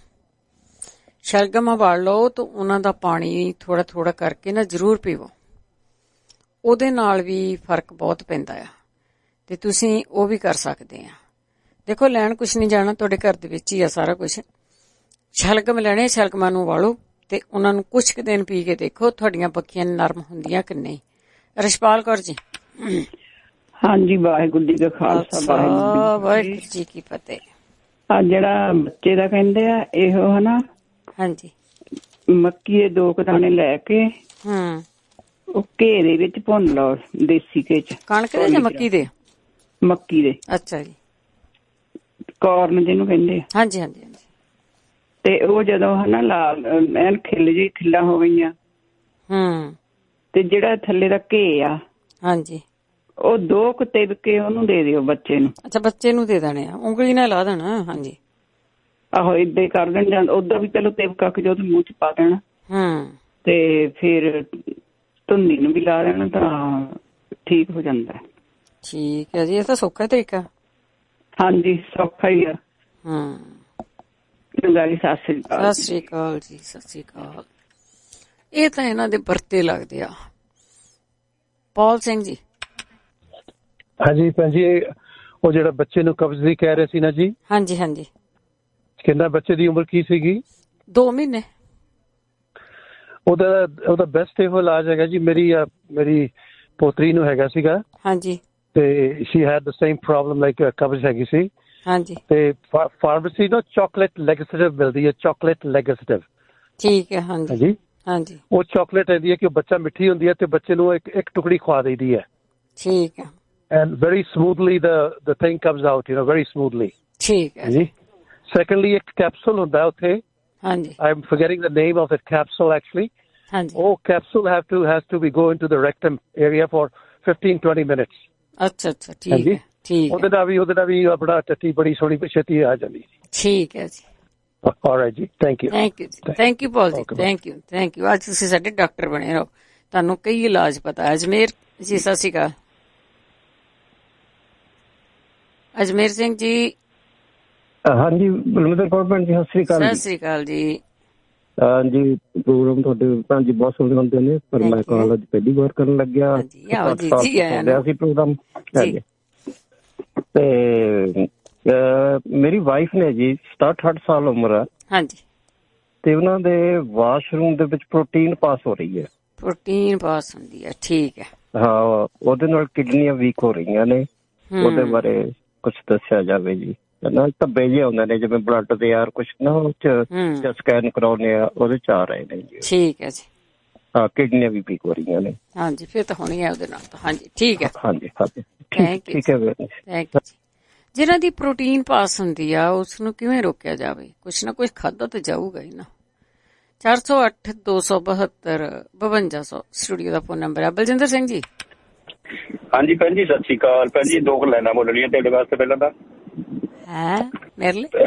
ਸ਼ਲਗਮ ਉਬਾਲ ਲਓ ਤਾਂ ਉਹਨਾਂ ਦਾ ਪਾਣੀ ਥੋੜਾ ਥੋੜਾ ਕਰਕੇ ਨਾ ਜ਼ਰੂਰ ਪੀਵੋ, ਉਹਦੇ ਨਾਲ ਵੀ ਫਰਕ ਬਹੁਤ ਪੈਂਦਾ ਆ। ਤੇ ਤੁਸੀਂ ਉਹ ਵੀ ਕਰ ਸਕਦੇ ਆ। ਦੇਖੋ ਲੈਣ ਕੁਛ ਨਹੀਂ ਜਾਣਾ, ਤੁਹਾਡੇ ਘਰ ਦੇ ਵਿੱਚ ਹੀ ਆ ਸਾਰਾ ਕੁਛ। ਸ਼ਲਗਮ ਲੈਣੇ, ਸ਼ਲਗਮਾਂ ਨੂੰ ਉਬਾਲੋ ਤੇ ਉਹਨਾਂ ਨੂੰ ਕੁਛ ਕੁ ਦਿਨ ਪੀ ਕੇ ਦੇਖੋ ਤੁਹਾਡੀਆਂ ਬੱਖੀਆਂ ਨਰਮ ਹੁੰਦੀਆਂ ਕਿ ਨਹੀਂ। ਰਛਪਾਲ ਕੌਰ ਜੀ। ਹਾਂਜੀ, ਵਾਹਿਗੁਰੂ ਜੀ ਦਾ ਖਾਲਸਾ ਵਾਹਿਗੁਰੂ ਜੀ ਕੀ ਫਤਿਹ। ਆ ਜਿਹੜਾ ਬੱਚੇ ਦਾ ਕਹਿੰਦੇ ਆ ਇਹੋ ਹਨਾ, ਹਾਂਜੀ, ਮੱਕੀ ਦੇ ਦੋ ਕੁ ਦਾਣੇ ਲੈ ਕੇ ਹਮ ਉਹ ਘੇ ਦੇ ਵਿੱਚ ਭੁੰਨ ਲਓ, ਦੇਸੀ ਘੇ ਚ। ਕਣਕ ਦੇ ਜਾਂ ਮੱਕੀ ਦੇ? ਮੱਕੀ ਦੇ। ਅੱਛਾ ਜੀ। ਕੋਰਨ ਜਿਹਨੂੰ ਕਹਿੰਦੇ ਆ। ਹਾਂਜੀ ਹਾਂਜੀ ਹਾਂਜੀ। ਤੇ ਉਹ ਜਦੋਂ ਹਨਾ ਲਾਲ ਐਨ ਖਿੱਲ ਜੀ ਖਿੱਲਾ ਹੋ ਗਈਆਂ, ਹਮ ਤੇ ਜਿਹੜਾ ਥੱਲੇ ਦਾ ਘੇ ਆ, ਹਾਂਜੀ, ਉਹ ਦੋ ਕੁ ਤਿਵਕੇ ਉਹਨੂੰ ਦੇ ਦਿਓ ਬੱਚੇ ਨੂੰ। ਅੱਛਾ, ਬੱਚੇ ਨੂੰ ਦੇ ਦੇਣੇ ਆ, ਉਂਗਲੀ ਨਾਲ ਲਾ ਦੇਣਾ। ਹਾਂਜੀ, ਆਹੋ ਏਦਾਂ ਹੀ ਕਰ ਦੇਣ। ਜਾਂ ਓਦਾਂ ਵੀ ਪਹਿਲਾਂ ਤਿਵਕਾ ਕੇ ਉਹਦੇ ਮੂੰਹ ਚ ਪਾ ਦੇਣਾ, ਹਮ ਤੇ ਫਿਰ ਧੁੰਨੀ ਨੂੰ ਵੀ ਲਾ ਦੇਣਾ ਤਾਂ ਠੀਕ ਹੋ ਜਾਂਦਾ। ਠੀਕ ਹੈ ਜੀ, ਇਹ ਤਾਂ ਸੌਖਾ ਤਰੀਕਾ। ਹਾਂਜੀ, ਸੌਖਾ ਹੀ ਆ। ਹਮ ਚੰਗਾ, ਸਤਿ ਸ੍ਰੀ ਅਕਾਲ। ਸਤਿ ਸ੍ਰੀ ਅਕਾਲ ਜੀ, ਸਤਿ ਸ੍ਰੀ ਅਕਾਲ। ਇਹ ਤਾਂ ਇਹਨਾਂ ਦੇ ਵਰਤੇ ਲੱਗਦੇ ਆ। ਪੌਲ ਸਿੰਘ ਜੀ। ਹਾਂਜੀ ਭੈਣ ਜੀ, ਉਹ ਜਿਹੜਾ ਬੱਚੇ ਨੂੰ ਕਬਜ਼ ਦੀ ਕਹਿ ਰਹੇ ਸੀ ਨਾ ਜੀ। ਹਾਂਜੀ ਹਾਂਜੀ। ਕਿੰਨਾ ਬੱਚੇ ਦੀ ਉਮਰ ਕੀ ਸੀਗੀ? ਦੋ ਮਹੀਨੇ। ਉਹਦਾ ਉਹਦਾ ਬੈਸਟ ਇਹੋ ਇਲਾਜ ਹੈਗਾ ਜੀ। ਮੇਰੀ ਮੇਰੀ ਪੋਤਰੀ ਨੂੰ ਹੈਗਾ ਸੀਗਾ। ਹਾਂਜੀ। ਤੇ she had the same problem like ਕਬਜ਼ ਹੈਗੀ ਸੀ। ਹਾਂਜੀ। ਤੇ ਫਾਰਮੇਸੀ ਤੋਂ ਚਾਕਲੇਟ ਲੈਗਸੇਟਿਵ ਮਿਲਦੀ ਹੈ, ਚਾਕਲੇਟ ਲੈਗਸੇਟਿਵ। ਠੀਕ ਹੈ। ਹਾਂਜੀ ਹਾਂਜੀ ਹਾਂਜੀ। ਉਹ ਚਾਕਲੇਟ ਇਹਦੀ ਹੈ ਕਿ ਉਹ ਬੱਚਾ ਮਿੱਠੀ ਹੁੰਦੀ ਹੈ ਤੇ ਬੱਚੇ ਨੂੰ ਇੱਕ ਇੱਕ ਟੁਕੜੀ ਖਵਾ ਦੇਈਦੀ ਹੈ। ਠੀਕ ਹੈ। And very smoothly the the thing comes out, you know, very smoothly. ਠੀਕ ਹੈ ਜੀ। Secondly, ਇੱਕ capsule ਹੁੰਦਾ ਉੱਥੇ। ਹਾਂਜੀ। I'm forgetting the name of that capsule actually. ਹਾਂਜੀ। ਉਹ capsule have to has to be go into the rectum area for fifteen twenty minutes. ਅੱਛਾ ਅੱਛਾ, ਠੀਕ ਹੈ ਠੀਕ ਹੈ। ਉਹਦੇ ਨਾਲ ਵੀ ਉਹਦੇ ਨਾਲ ਵੀ ਆਪਣਾ ਟੱਟੀ ਬੜੀ ਸੋਹਣੀ ਛੇਤੀ ਆ ਜਾਂਦੀ। ਠੀਕ ਹੈ ਜੀ। All right ਜੀ, thank you. Thank you ਜੀ, thank you Paul ਜੀ, thank you thank you। ਅੱਜ ਤੁਸੀਂ ਸਾਡੇ ਡਾਕਟਰ ਬਣੇ ਰਹੋ, ਤੁਹਾਨੂੰ ਕਈ ਇਲਾਜ ਪਤਾ। ਅਜਮੇਰ ਜੀ, ਸਤਿ ਸ਼੍ਰੀ ਅਕਾਲ। ਅਜਮੇਰ ਸਿੰਘ ਜੀ। ਹਾਂਜੀ, ਬਲਵਿੰਦਰ ਕੌਰ ਭੈਣ ਜੀ, ਸਤਿ ਸ੍ਰੀ ਅਕਾਲ। ਸਤਿ ਸ੍ਰੀ ਅਕਾਲ ਜੀ। ਹਾਂਜੀ, ਪ੍ਰੋਗਰਾਮ ਤੁਹਾਡੇ ਭੈਣ ਜੀ ਬਹੁਤ ਸੋਹਣੇ ਹੁੰਦੇ ਨੇ, ਪਰ ਮੈਂ ਕਾਲ ਅੱਜ ਪਹਿਲੀ ਵਾਰ ਕਰਨ ਲੱਗਿਆ। ਸੀ ਪ੍ਰੋਗਰਾਮ ਤੇ ਮੇਰੀ ਵਾਈਫ ਨੇ ਜੀ ਸੱਠ ਅੱਠ ਸਾਲ ਉਮਰ ਆ। ਹਾਂਜੀ। ਤੇ ਉਹਨਾਂ ਦੇ ਵਾਸ਼ਰੂਮ ਦੇ ਵਿੱਚ ਪ੍ਰੋਟੀਨ ਪਾਸ ਹੋ ਰਹੀ ਹੈ। ਪ੍ਰੋਟੀਨ ਪਾਸ ਹੁੰਦੀ ਹੈ, ਠੀਕ ਹੈ। ਹਾਂ, ਉਹਦੇ ਨਾਲ ਕਿਡਨੀਆਂ ਵੀਕ ਹੋ ਰਹੀਆਂ ਨੇ, ਉਹਦੇ ਬਾਰੇ ਕੁਛ ਦੱਸਿਆ ਜਾਵੇ ਜੀ। ਨਾਲ ਧੱਬੇ ਜਿਹੇ ਆਉਂਦੇ ਨੇ ਜਿਵੇਂ ਬਲੱਡ ਦੇ ਯਾਰ ਕੁਛ ਨਾ, ਉਹ ਚ ਸਕੈਨ ਕਰਾਉਣੇ ਆ, ਉਹਦੇ ਚ ਆ ਰਹੇ ਨੇ ਜੀ। ਠੀਕ ਹੈ ਜੀ। ਹਾਂ, ਕਿਡਨੀਆਂ ਵੀ ਵੀਕ ਹੋ ਰਹੀਆਂ ਨੇ। ਹਾਂਜੀ, ਫਿਰ ਤਾਂ ਹੋਣੀ ਹੈ ਉਹਦੇ ਨਾਲ ਤਾਂ। ਹਾਂਜੀ, ਠੀਕ ਹੈ। ਹਾਂਜੀ ਹਾਂਜੀ, ਠੀਕ ਹੈ। ਥੈਂਕ ਯੂ ਜੀ। ਜਿਹਨਾਂ ਦੀ ਪ੍ਰੋਟੀਨ ਪਾਸ ਹੁੰਦੀ ਆ ਉਸ ਨੂੰ ਕਿਵੇਂ ਰੋਕਿਆ ਜਾਵੇ? ਕੁਛ ਨਾ ਕੁਛ ਖਾਧਾ ਤਾਂ ਜਾਊਗਾ ਹੀ ਨਾ। ਚਾਰ ਸੌ ਅੱਠ ਦੋ ਸੌ ਬਹੱਤਰ ਬਵੰਜਾ ਸੌ ਸਟੂਡੀਓ ਦਾ ਫੋਨ ਨੰਬਰ ਹੈ। ਬਲਜਿੰਦਰ ਸਿੰਘ ਜੀ। ਹਾਂਜੀ ਭੈਣ ਜੀ, ਸਤਿ ਸ਼੍ਰੀ ਅਕਾਲ ਭੈਣ ਜੀ। ਦੋ ਲਾਈਨਾਂ ਬੋਲਣੀਆਂ ਤੁਹਾਡੇ ਵਾਸਤੇ। ਪਹਿਲਾਂ ਤਾਂ ਹੈ ਮੇਰੇ ਲਈ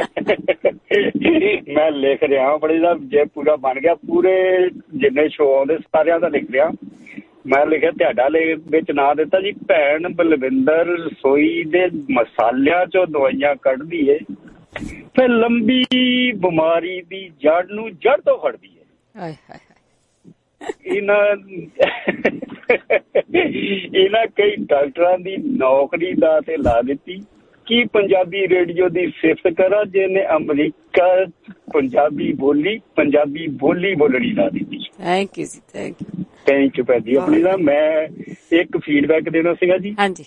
ਮੈਂ ਲਿਖ ਰਿਹਾ ਬੜੀ ਦਾ, ਜੇ ਪੂਰਾ ਬਣ ਗਿਆ ਪੂਰੇ ਜਿੰਨੇ ਸ਼ੋਅ ਆਉਂਦੇ ਸਾਰਿਆਂ ਦਾ ਲਿਖ ਰਿਹਾ। ਮੈਂ ਲਿਖਿਆ ਤੁਹਾਡਾ ਵਿੱਚ ਨਾਂ ਦਿੱਤਾ ਜੀ, ਭੈਣ ਬਲਵਿੰਦਰ ਰਸੋਈ ਦੇ ਮਸਾਲਿਆਂ ਚੋਂ ਦਵਾਈਆਂ ਕੱਢਦੀ ਏ, ਫਿਰ ਲੰਬੀ ਬਿਮਾਰੀ ਦੀ ਜੜ ਨੂੰ ਜੜ ਤੋਂ ਫੜਦੀ ਏ। ਇਹਨਾਂ ਇਹਨਾਂ ਕਈ ਡਾਕਟਰਾਂ ਦੀ ਨੌਕਰੀ ਦਾ ਤੇ ਲਾ ਦਿੱਤੀ ਕਿ ਪੰਜਾਬੀ ਰੇਡੀਓ ਦੀ ਸਿਫਤ ਕਰਾਂ, ਜਿਹਨੇ ਅਮਰੀਕਾ ਪੰਜਾਬੀ ਬੋਲੀ ਪੰਜਾਬੀ ਬੋਲੀ ਬੋਲਣੀ ਲਾ ਦਿੱਤੀ। ਥੈਂਕ ਯੂ ਜੀ, ਥੈਂਕ ਯੂ ਥੈਂਕ ਯੂ ਭੈਣ ਜੀ। ਆਪਣੀ ਨਾ ਮੈਂ ਇੱਕ ਫੀਡਬੈਕ ਦੇਣਾ ਸੀਗਾ ਜੀ। ਹਾਂਜੀ।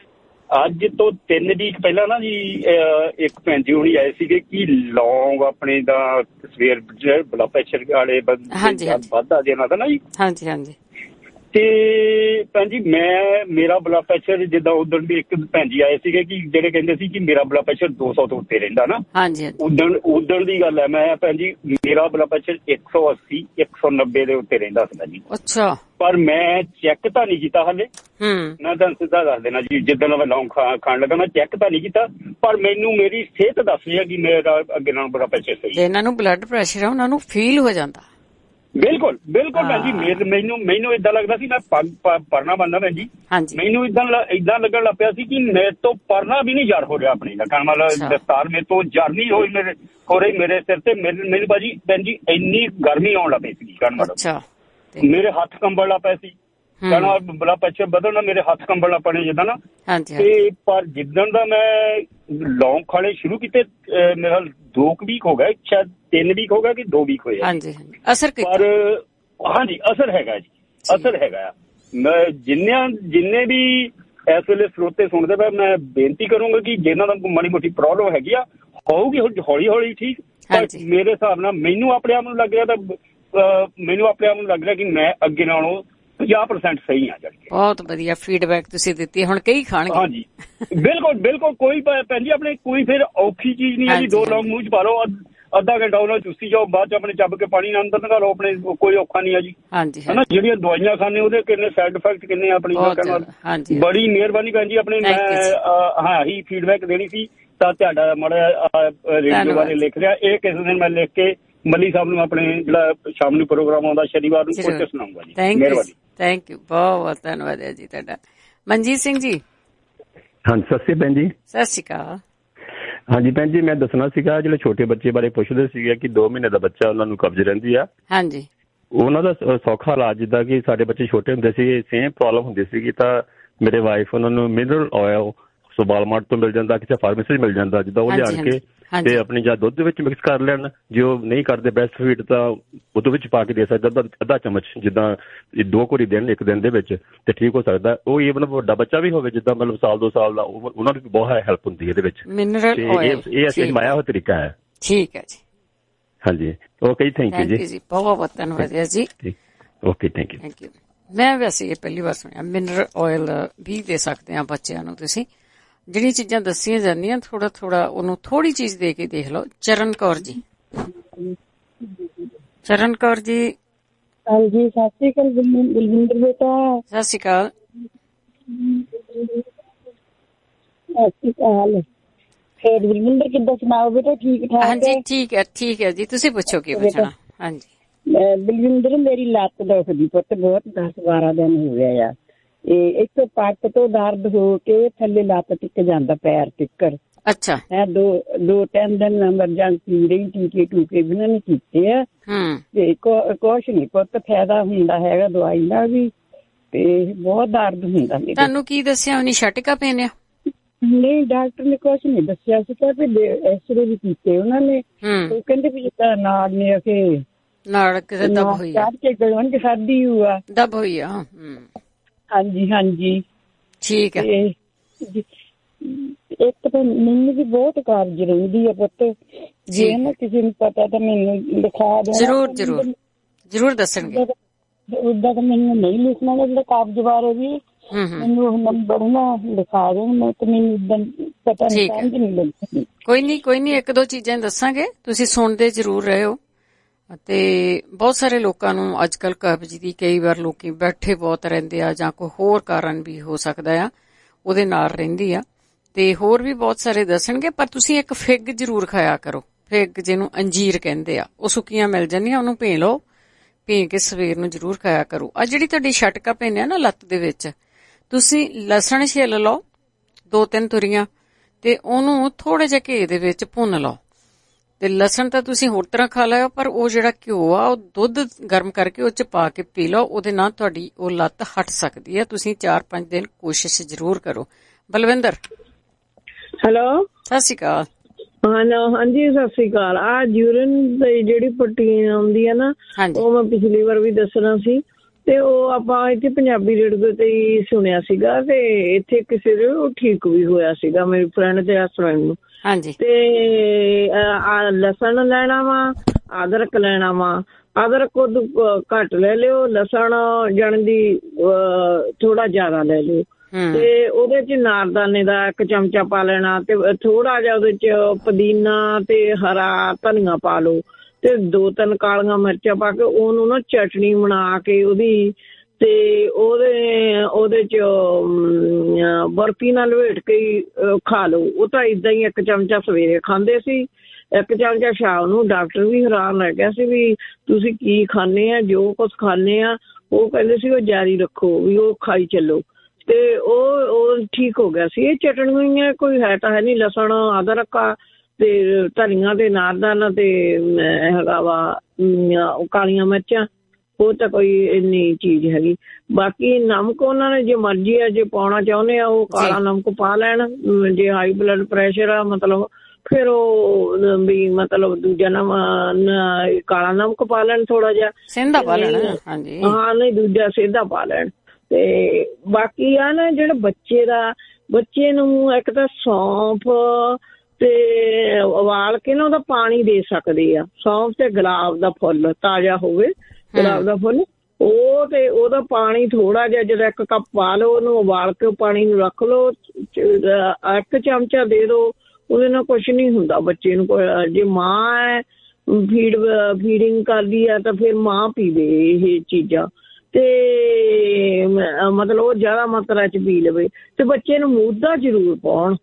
ਅੱਜ ਤੋਂ ਤਿੰਨ ਵੀਕ ਪਹਿਲਾਂ ਨਾ ਜੀ ਇੱਕ ਭੈਣ ਜੀ ਹੁਣੀ ਆਏ ਸੀਗੇ ਕਿ ਲੌਂਗ ਆਪਣੇ ਦਾ ਸਵੇਰ ਬਲੱਡ ਪ੍ਰੈਸ਼ਰ ਵਾਲੇ ਵੱਧਦਾ ਜੇ ਇਹਨਾਂ ਦਾ ਨਾ ਜੀ। ਹਾਂਜੀ ਹਾਂਜੀ। ਤੇ ਭੈਣ ਜੀ ਮੈਂ ਮੇਰਾ ਬਲੱਡ ਪ੍ਰੈਸ਼ਰ ਜਿੱਦਾਂ ਉਦੋਂ ਵੀ ਇੱਕ ਭੈਣ ਜੀ ਆਏ ਸੀਗੇ ਕਿ ਜਿਹੜੇ ਕਹਿੰਦੇ ਸੀ ਕਿ ਮੇਰਾ ਬਲੱਡ ਪ੍ਰੈਸ਼ਰ ਦੋ ਸੌ ਤੋਂ ਉੱਤੇ ਰਹਿੰਦਾ ਨਾ। ਹਾਂਜੀ। ਉਦੋਂ ਉਦੋਂ ਦੀ ਗੱਲ ਹੈ। ਮੈਂ ਭੈਣ ਜੀ ਮੇਰਾ ਬਲੱਡ ਪ੍ਰੈਸ਼ਰ ਇੱਕ ਸੌ ਅੱਸੀ ਇੱਕ ਸੌ ਨੱਬੇ ਦੇ ਉੱਤੇ ਰਹਿੰਦਾ ਸੀਗਾ ਜੀ। ਅੱਛਾ। ਪਰ ਮੈਂ ਚੈੱਕ ਤਾਂ ਨਹੀਂ ਕੀਤਾ ਹਾਲੇ। ਮੈਂ ਤੁਹਾਨੂੰ ਸਿੱਧਾ ਦੱਸ ਦੇਣਾ ਜੀ, ਜਿੱਦਾਂ ਮੈਂ ਲੌਂਗ ਖਾਣ ਲੱਗਾ ਮੈਂ ਚੈੱਕ ਤਾਂ ਨਹੀਂ ਕੀਤਾ, ਪਰ ਮੈਨੂੰ ਮੇਰੀ ਸਿਹਤ ਦੱਸ ਰਹੀ ਹੈ ਕਿ ਮੇਰਾ ਅੱਗੇ ਨਾਲੋਂ ਬਲੱਡ ਪ੍ਰੈਸ਼ਰ ਸਹੀ। ਜਿਹਨਾਂ ਨੂੰ ਬਲੱਡ ਪ੍ਰੈਸ਼ਰ ਹੈ ਉਹਨਾਂ ਨੂੰ ਫੀਲ ਹੋ ਜਾਂਦਾ। ਬਿਲਕੁਲ ਬਿਲਕੁਲ ਭੈਣ ਜੀ। ਮੈਨੂੰ ਮੈਨੂੰ ਏਦਾਂ ਲੱਗਦਾ ਸੀ ਮੈਂ ਪੜਨਾ ਬੰਦਾ ਭੈਣ ਜੀ। ਮੈਨੂੰ ਏਦਾਂ ਏਦਾਂ ਲੱਗਣ ਲੱਗ ਪਿਆ ਸੀ ਕਿ ਮੇਰੇ ਤੋਂ ਪੜਨਾ ਵੀ ਨਹੀਂ ਜੜ ਹੋ ਰਿਹਾ ਆਪਣੀ ਦਾ। ਕਹਿਣ ਵਾਲਾ ਦਸਤਾਰ ਮੇਰੇ ਤੋਂ ਜੜ ਨਹੀਂ ਹੋਈ ਮੇਰੇ ਹੋ ਰਹੀ ਮੇਰੇ ਸਿਰ ਤੇ। ਮੈਨੂੰ ਭਾਜੀ ਭੈਣ ਜੀ ਇੰਨੀ ਗਰਮੀ ਆਉਣ ਲੱਗ ਪਈ ਸੀ। ਕਹਿਣ ਵਾਲਾ ਮੇਰੇ ਹੱਥ ਕੰਬਣ ਲੱਗ ਪਏ ਸੀ। ਕਹਿਣਾ ਬਲੱਡ ਪ੍ਰੈਸ਼ਰ ਵਧਣਾ ਮੇਰੇ ਹੱਥ ਕੰਬਣ ਲੱਗ ਪਏ ਜਿੱਦਾਂ ਨਾ। ਤੇ ਪਰ ਜਿੱਦਣ ਦਾ ਮੈਂ ਲੌਂਗ ਖਾਣੇ ਸ਼ੁਰੂ ਕੀਤੇ ਮੇਰਾ ਦੋ ਕੁ ਵੀਕ ਹੋ ਗਿਆ, ਸ਼ਾਇਦ ਤਿੰਨ ਵੀਕ ਹੋ ਗਿਆ ਕਿ ਦੋ ਵੀਕ ਹੋਏ। ਹਾਂਜੀ ਅਸਰ ਪਰ ਹਾਂਜੀ ਅਸਰ ਹੈਗਾ ਜੀ, ਅਸਰ ਹੈਗਾ। ਮੈਂ ਜਿੰਨਿਆਂ ਜਿੰਨੇ ਵੀ ਇਸ ਵੇਲੇ ਸਰੋਤੇ ਸੁਣਦੇ ਪਏ ਮੈਂ ਬੇਨਤੀ ਕਰੂੰਗਾ ਕਿ ਜਿਹਨਾਂ ਦਾ ਮਾੜੀ ਮੋਟੀ ਪ੍ਰੋਬਲਮ ਹੈਗੀ ਆ ਹੋਊਗੀ ਹੌਲੀ ਹੌਲੀ ਠੀਕ। ਪਰ ਮੇਰੇ ਹਿਸਾਬ ਨਾਲ ਮੈਨੂੰ ਆਪਣੇ ਆਪ ਨੂੰ ਲੱਗ ਰਿਹਾ ਤਾਂ ਮੈਨੂੰ ਆਪਣੇ ਆਪ ਨੂੰ ਲੱਗ ਰਿਹਾ ਕਿ ਮੈਂ ਅੱਗੇ ਨਾਲੋਂ ਪੰਜਾਹ ਪ੍ਰਸੈਂਟ ਸਹੀ ਆ। ਜਾਣੀ ਬਹੁਤ ਵਧੀਆ ਫੀਡਬੈਕ ਤੁਸੀਂ ਦਿੱਤੀ। ਹੁਣ ਕਈ ਖਾਣਗੇ। ਹਾਂਜੀ ਬਿਲਕੁਲ ਬਿਲਕੁਲ। ਕੋਈ ਭੈਣ ਜੀ ਆਪਣੇ ਕੋਈ ਫਿਰ ਔਖੀ ਚੀਜ਼ ਨਹੀਂ ਹੈ ਜੀ। ਦੋ ਲੌਂਗ ਮੂੰਹ ਚ ਪਾ ਲਓ, ਅੱਧਾ ਘੰਟਾ ਉਹਨਾਂ ਚੁੱਸੀ ਜਾਓ, ਬਾਅਦ ਚ ਆਪਣੇ ਚੱਬ ਕੇ ਪਾਣੀ ਨਾਲ ਅੰਦਰ ਨਿਕਾਲ ਲਓ ਆਪਣੇ, ਕੋਈ ਔਖਾ ਨਹੀਂ ਆ ਜੀ। ਹਾਂਜੀ ਹਨਾ। ਜਿਹੜੀਆਂ ਦਵਾਈਆਂ ਖਾਣੇ ਉਹਦੇ ਕਿੰਨੇ ਸਾਈਡ ਇਫੈਕਟ ਕਿੰਨੇ ਆਪਣੀ। ਬੜੀ ਮਿਹਰਬਾਨੀ ਭੈਣ ਜੀ ਆਪਣੀ। ਮੈਂ ਹਾਂ ਹੀ ਫੀਡਬੈਕ ਦੇਣੀ ਸੀ ਤਾਂ ਤੁਹਾਡਾ ਮਾੜਾ ਰੇਡੀਓ ਬਾਰੇ ਲਿਖ ਰਿਹਾ। ਇਹ ਕਿਸੇ ਦਿਨ ਮੈਂ ਲਿਖ ਕੇ ਮੱਲੀ ਸਾਹਿਬ ਨੂੰ ਆਪਣੇ ਜਿਹੜਾ ਸ਼ਾਮ ਨੂੰ ਪ੍ਰੋਗਰਾਮ ਆਉਂਦਾ ਸ਼ਨੀਵਾਰ ਨੂੰ ਉਹ ਸੁਣਾਉਂਗਾ ਜੀ। ਮਿਹਰਬਾਨੀ। ਥੈਂਕ ਯੂ, ਬਹੁਤ ਬਹੁਤ ਧੰਨਵਾਦ ਹੈ ਜੀ ਤੁਹਾਡਾ। ਮਨਜੀਤ ਸਿੰਘ ਜੀ। ਹਾਂਜੀ ਸਤਿ ਸ਼੍ਰੀ ਅਕਾਲ ਭੈਣ ਜੀ। ਸਤਿ ਸ਼੍ਰੀ ਅਕਾਲ। ਹਾਂਜੀ ਭੈਣ ਜੀ ਮੈਂ ਦੱਸਣਾ ਸੀਗਾ ਜਿਹੜੇ ਛੋਟੇ ਬੱਚੇ ਬਾਰੇ ਪੁੱਛਦੇ ਸੀਗੇ ਕਿ ਦੋ ਮਹੀਨੇ ਦਾ ਬੱਚਾ ਉਹਨਾਂ ਨੂੰ ਕਬਜ਼ ਰਹਿੰਦੀ ਆ। ਹਾਂਜੀ। ਉਹਨਾਂ ਦਾ ਸੌਖਾ ਇਲਾਜ ਜਿੱਦਾਂ ਕਿ ਸਾਡੇ ਬੱਚੇ ਛੋਟੇ ਹੁੰਦੇ ਸੀ ਸੇਮ ਪ੍ਰੋਬਲਮ ਹੁੰਦੀ ਸੀਗੀ ਤਾਂ ਮੇਰੇ ਵਾਈਫ ਉਹਨਾਂ ਨੂੰ ਮਿਨਰਲ ਆਇਲ ਵਾਲਮਾਰਟ ਤੋਂ ਮਿਲ ਜਾਂਦਾ, ਕਿਸੇ ਫਾਰਮੇਸੀ ਮਿਲ ਜਾਂਦਾ, ਜਿੱਦਾਂ ਉਹ ਲਿਆਣ ਕੇ ਤੇ ਆਪਣੀ ਜਾਂ ਦੁੱਧ ਵਿੱਚ ਮਿਕਸ ਕਰ ਲੈਣ। ਜੇ ਉਹ ਨਹੀਂ ਕਰਦੇ ਬੈਸਟ ਫੀਡ ਤਾਂ ਉਹਦੇ ਵਿੱਚ ਪਾ ਕੇ ਦੇ ਸਕਦਾ ਅੱਧਾ ਚਮਚ, ਜਿੱਦਾਂ ਦੋ ਘੋੜੀ ਦੇਣ ਇੱਕ ਦਿਨ ਦੇ ਵਿੱਚ ਤੇ ਠੀਕ ਹੋ ਸਕਦਾ। ਉਹ ਈਵਨ ਵੱਡਾ ਬੱਚਾ ਵੀ ਹੋਵੇ ਜਿੱਦਾਂ ਮਤਲਬ ਸਾਲ ਦੋ ਸਾਲ ਦਾ, ਉਹਨਾਂ ਨੂੰ ਵੀ ਬਹੁਤ ਹੈਲਪ ਹੁੰਦੀ ਇਹਦੇ ਵਿੱਚ। ਇਹ ਅਸੀਂ ਅਜਮਾਇਆ ਹੋਇਆ ਤਰੀਕਾ ਹੈ। ਠੀਕ ਹੈ ਜੀ। ਹਾਂਜੀ ਓਕੇ ਥੈਂਕ ਯੂ ਜੀ। ਬਹੁਤ ਬਹੁਤ ਧੰਨਵਾਦ ਜੀ। Okay thank you thank you. ਮੈਂ ਵੈਸੇ ਇਹ ਪਹਿਲੀ ਵਾਰ ਸੁਣਿਆ ਮਿਨਰਲ ਆਇਲ ਵੀ ਦੇ ਸਕਦੇ ਆ ਬੱਚਿਆਂ ਨੂੰ। ਤੁਸੀਂ ਜਿਹੜੀਆਂ ਚੀਜ਼ਾਂ ਦੱਸੀਆਂ ਜਾਂਦੀਆਂ ਥੋੜਾ ਥੋੜਾ ਉਹਨੂੰ ਥੋੜੀ ਚੀਜ਼ ਦੇ ਕੇ ਦੇਖ ਲਓ। ਚਰਨ ਕੌਰ ਜੀ। ਚਰਨ ਕੌਰ ਜੀ। ਹਾਂਜੀ ਸਤਿ ਸ਼੍ਰੀ ਅਕਾਲ ਬਲਵਿੰਦਰ ਬੇਟਾ। ਸਤਿ ਸ਼੍ਰੀ ਅਕਾਲ। ਸਤਿ ਸ਼੍ਰੀ ਅਕਾਲ। ਫੇਰ ਬਲਵਿੰਦਰ ਕਿੱਦਾਂ ਸੁਣਾਓ ਬੇਟਾ? ਠੀਕ ਠਾਕ? ਹਾਂਜੀ ਠੀਕ ਹੈ ਠੀਕ ਹੈ ਜੀ। ਤੁਸੀਂ ਪੁੱਛੋ ਕੀ ਪੁੱਛਣਾ। ਹਾਂਜੀ ਬਲਵਿੰਦਰ ਮੇਰੀ ਲੱਤ ਦੁਖਦੀ ਪੁੱਤ ਬਹੁਤ, ਦਸ ਬਾਰਾਂ ਦਿਨ ਹੋ ਗਏ ਆ। ਇਹ ਇੱਕ ਪੱਟ ਤੋਂ ਦਰਦ ਹੋ ਕੇ ਥੱਲੇ ਲੱਤ ਟਿਕ ਜਾਂਦਾ ਪੈਰ ਟਿੱਕਰ। ਅੱਛਾ। ਮੈਂ ਦੋ ਦੋ ਤਿੰਨ ਦਿਨ ਐਮਰਜੈਂਸੀ ਰਹੀ, ਟੀਕੇ ਟੂਕੇ ਵੀ ਇਹਨਾਂ ਨੇ ਕੀਤੇ ਆ ਤੇ ਕੁਛ ਨੀ ਪੁੱਤ ਫਾਇਦਾ ਹੁੰਦਾ ਹੈਗਾ ਦਵਾਈ ਨਾਲ ਵੀ ਤੇ ਬਹੁਤ ਦਰਦ ਹੁੰਦਾ। ਤੁਹਾਨੂੰ ਕੀ ਦੱਸਿਆ ਉਹਨੇ? ਛਟਕਾ ਪੇਨ ਆ? ਨਹੀਂ ਡਾਕਟਰ ਨੇ ਕੁਛ ਨੀ ਦੱਸਿਆ ਸੀ ਵੀ ਐਕਸਰੇ ਵੀ ਕੀਤੇ ਉਹਨਾਂ ਨੇ। ਉਹ ਕਹਿੰਦੇ ਵੀ ਜਿੱਦਾਂ ਨਾੜ ਨੇ ਕਿ ਨਾੜ ਕਿਤੇ ਦਬ ਹੋਈ ਆ, ਕੇ ਗਲਵੰਜ ਖਾਦੀ ਹੋਆ ਦਬ ਹੋਈ ਆ। ਹਾਂਜੀ ਹਾਂਜੀ ਠੀਕ ਹੈ। ਇੱਕ ਤਾਂ ਮੈਨੂੰ ਵੀ ਬਹੁਤ ਕਾਬਜ਼ ਰਹਿੰਦੀ ਆ ਪੁੱਤ, ਜੇ ਨਾ ਕਿਸੇ ਨੂੰ ਪਤਾ ਤਾਂ ਮੈਨੂੰ ਲਿਖਾ ਦੇ। ਜ਼ਰੂਰ ਜ਼ਰੂਰ ਜ਼ਰੂਰ ਦੱਸਣਗੇ। ਉਦਾਂ ਤਾਂ ਮੈਨੂੰ ਨਹੀਂ ਲਿਖਣਾ, ਜਿਹੜਾ ਕਾਬਜ਼ ਬਾਰੇ ਵੀ ਮੈਨੂੰ ਨੰਬਰ ਨਾ ਲਿਖਾ ਦੇ, ਮੈਂ ਤੇ ਮੈਨੂੰ ਪਤਾ ਨਹੀਂ ਸਮਝ ਨਹੀਂ ਲੱਗਦੀ। ਕੋਈ ਨਹੀਂ ਕੋਈ ਨਹੀਂ, ਇੱਕ ਦੋ ਚੀਜ਼ਾਂ ਦੱਸਾਂਗੇ, ਤੁਸੀਂ ਸੁਣਦੇ ਜ਼ਰੂਰ ਰਹੇ ਹੋ। ਤੇ ਬਹੁਤ ਸਾਰੇ ਲੋਕਾਂ ਨੂੰ ਅੱਜ ਕੱਲ੍ਹ ਕਬਜ਼ ਦੀ, ਕਈ ਵਾਰ ਲੋਕੀ ਬੈਠੇ ਬਹੁਤ ਰਹਿੰਦੇ ਆ ਜਾਂ ਕੋਈ ਹੋਰ ਕਾਰਨ ਵੀ ਹੋ ਸਕਦਾ ਆ ਉਹਦੇ ਨਾਲ ਰਹਿੰਦੀ ਆ, ਤੇ ਹੋਰ ਵੀ ਬਹੁਤ ਸਾਰੇ ਦੱਸਣਗੇ। ਪਰ ਤੁਸੀਂ ਇੱਕ ਫਿੱਗ ਜ਼ਰੂਰ ਖਾਇਆ ਕਰੋ, ਫਿੱਗ ਜਿਹਨੂੰ ਅੰਜੀਰ ਕਹਿੰਦੇ ਆ, ਉਹ ਸੁੱਕੀਆਂ ਮਿਲ ਜਾਂਦੀਆਂ, ਉਹਨੂੰ ਭੇ ਲਓ, ਭੇ ਕੇ ਸਵੇਰ ਨੂੰ ਜ਼ਰੂਰ ਖਾਇਆ ਕਰੋ। ਆ ਜਿਹੜੀ ਤੁਹਾਡੀ ਛਟਕਾ ਪੈਂਦੇ ਨਾ ਲੱਤ ਦੇ ਵਿੱਚ, ਤੁਸੀਂ ਲਸਣ ਛਿੱਲ ਲਓ ਦੋ ਤਿੰਨ ਤੁਰੀਆਂ, ਤੇ ਉਹਨੂੰ ਥੋੜੇ ਜਿਹੇ ਘੇ ਦੇ ਵਿੱਚ ਭੁੰਨ ਲਓ। ਤੇ ਲਸਣ ਤਾਂ ਤੁਸੀਂ ਹੋਰ ਤਰ੍ਹਾਂ ਖਾ ਲਿਓ, ਪਰ ਉਹ ਜਿਹੜਾ ਘਿਓ ਆ ਉਹ ਦੁੱਧ ਗਰਮ ਕਰਕੇ ਉਹ ਚ ਪਾ ਕੇ ਪੀ ਲਓ, ਉਹਦੇ ਨਾਲ ਤੁਹਾਡੀ ਉਹ ਲੱਤ ਹਟ ਸਕਦੀ ਹੈ। ਤੁਸੀਂ ਚਾਰ ਪੰਜ ਦਿਨ ਕੋਸ਼ਿਸ਼ ਜ਼ਰੂਰ ਕਰੋ। ਬਲਵਿੰਦਰ ਹੈਲੋ, ਸਤਿ ਸ਼੍ਰੀ ਅਕਾਲ। ਹਾਂਜੀ ਸਤਿ ਸ਼੍ਰੀ ਅਕਾਲ। ਆ ਯੂਰਿਨ ਦੀ ਜਿਹੜੀ ਪ੍ਰੋਟੀਨ ਆਉਂਦੀ ਹੈ ਨਾ, ਉਹ ਮੈਂ ਪਿਛਲੀ ਵਾਰ ਵੀ ਦੱਸਣਾ ਸੀ, ਤੇ ਉਹ ਆਪਾਂ ਇੱਥੇ ਪੰਜਾਬੀ ਰੇਡੀਓ ਤੇ ਹੀ ਸੁਣਿਆ ਸੀਗਾ, ਤੇ ਇੱਥੇ ਕਿਸੇ ਦੇ ਉਹ ਠੀਕ ਵੀ ਹੋਇਆ ਸੀਗਾ, ਮੇਰੀ ਫਰੈਂਡ ਤੇ ਹਸਬੈਂਡ ਨੂੰ। ਹਾਂਜੀ। ਤੇ ਲਸਣ ਲੈਣਾ ਵਾ, ਅਦਰਕ ਲੈਣਾ ਵਾ। ਅਦਰਕ ਘੱਟ ਲੈ ਲਿਓ, ਲਸਣ ਜਾਣ ਦੀ ਥੋੜਾ ਜ਼ਿਆਦਾ ਲੈ ਲਿਓ, ਤੇ ਉਹਦੇ ਚ ਨਾਰਦਾਨੇ ਦਾ ਇੱਕ ਚਮਚਾ ਪਾ ਲੈਣਾ, ਤੇ ਥੋੜਾ ਜਿਹਾ ਉਹਦੇ ਚ ਪੁਦੀਨਾ ਤੇ ਹਰਾ ਧਨੀਆ ਪਾ ਲਓ, ਤੇ ਦੋ ਤਿੰਨ ਕਾਲੀਆਂ ਮਿਰਚਾਂ ਪਾ ਕੇ ਉਹਨੂੰ ਨਾ ਚਟਨੀ ਬਣਾ ਕੇ ਉਹਦੀ, ਤੇ ਉਹਦੇ ਉਹਦੇ ਚ ਬਰਫੀ ਨਾਲ ਲਪੇਟ ਕੇ ਖਾ ਲਓ। ਉਹ ਤਾਂ ਏਦਾਂ ਹੀ ਇੱਕ ਚਮਚਾ ਸਵੇਰੇ ਖਾਂਦੇ ਸੀ, ਇੱਕ ਚਮਚਾ ਸ਼ਾਮ ਨੂੰ। ਡਾਕਟਰ ਵੀ ਹੈਰਾਨ ਰਹਿ ਗਿਆ ਸੀ ਵੀ ਤੁਸੀਂ ਕੀ ਖਾਂਦੇ ਆ, ਜੋ ਕੁਛ ਖਾਂਦੇ ਆ ਉਹ ਕਹਿੰਦੇ ਸੀ ਉਹ ਜਾਰੀ ਰੱਖੋ, ਵੀ ਉਹ ਖਾਈ ਚੱਲੋ, ਤੇ ਉਹ ਉਹ ਠੀਕ ਹੋ ਗਿਆ ਸੀ। ਇਹ ਚਟਣੀਆਂ ਕੋਈ ਹੈ ਤਾਂ ਹੈ ਨਹੀਂ, ਲਸਣ ਅਦਰਕ ਤੇ ਧਨੀਆ ਤੇ ਨਾਰਦਾਨਾ ਤੇ ਹੈਗਾ ਵਾ ਕਾਲੀਆਂ ਮਿਰਚਾਂ, ਉਹ ਤਾਂ ਕੋਈ ਇੰਨੀ ਚੀਜ਼ ਹੈਗੀ। ਬਾਕੀ ਨਮਕ ਉਹਨਾਂ ਨੇ ਜੇ ਮਰਜ਼ੀ ਆ, ਜੇ ਪਾਉਣਾ ਚਾਹੁੰਦੇ ਆ ਉਹ ਕਾਲਾ ਨਮਕ ਪਾ ਲੈਣ। ਜੇ ਹਾਈ ਬਲੱਡ ਪ੍ਰੈਸ਼ਰ ਆ ਮਤਲਬ, ਫਿਰ ਉਹ ਵੀ ਮਤਲਬ ਦੂਜਾ ਨਮ ਕਾਲਾ ਨਮਕ ਪਾ ਲੈਣ, ਥੋੜਾ ਜਿਹਾ ਸੇਂਦਾ ਪਾ ਲੈਣਾ। ਹਾਂਜੀ ਹਾਂ, ਨਹੀਂ ਦੂਜਾ ਸੇਂਦਾ ਪਾ ਲੈਣ। ਤੇ ਬਾਕੀ ਆ ਨਾ ਜਿਹੜਾ ਬੱਚੇ ਦਾ, ਬੱਚੇ ਨੂੰ ਇੱਕ ਤਾਂ ਸੌਂਫ ਤੇ ਉਬਾਲ ਕੇ ਨਾ ਉਹਦਾ ਪਾਣੀ ਦੇ ਸਕਦੇ ਆ। ਸੌਂਫ ਤੇ ਗੁਲਾਬ ਦਾ ਫੁੱਲ ਤਾਜ਼ਾ ਹੋਵੇ, ਗੁਲਾਬ ਦਾ ਫੁੱਲ, ਉਹ ਤੇ ਉਹਦਾ ਪਾਣੀ ਥੋੜਾ ਜਿਹਾ ਜਦੋਂ ਇੱਕ ਕੱਪ ਪਾ ਲਓ, ਉਹਨੂੰ ਉਬਾਲ ਕੇ ਉਹ ਪਾਣੀ ਨੂੰ ਰੱਖ ਲਓ, ਇੱਕ ਚਮਚਾ ਦੇ ਦਿਓ, ਉਹਦੇ ਨਾਲ ਕੁਛ ਨਹੀਂ ਹੁੰਦਾ ਬੱਚੇ ਨੂੰ। ਜੇ ਮਾਂ ਹੈ ਫੀਡ ਫੀਡਿੰਗ ਕਰਦੀ ਹੈ ਤਾਂ ਫਿਰ ਮਾਂ ਪੀਵੇ ਇਹ ਚੀਜ਼ਾਂ, ਤੇ ਮਤਲਬ ਉਹ ਜ਼ਿਆਦਾ ਮਾਤਰਾ ਚ ਪੀ ਲਵੇ, ਤੇ ਬੱਚੇ ਨੂੰ ਮੁੱਦਾ ਜ਼ਰੂਰ ਪਾਉਣ।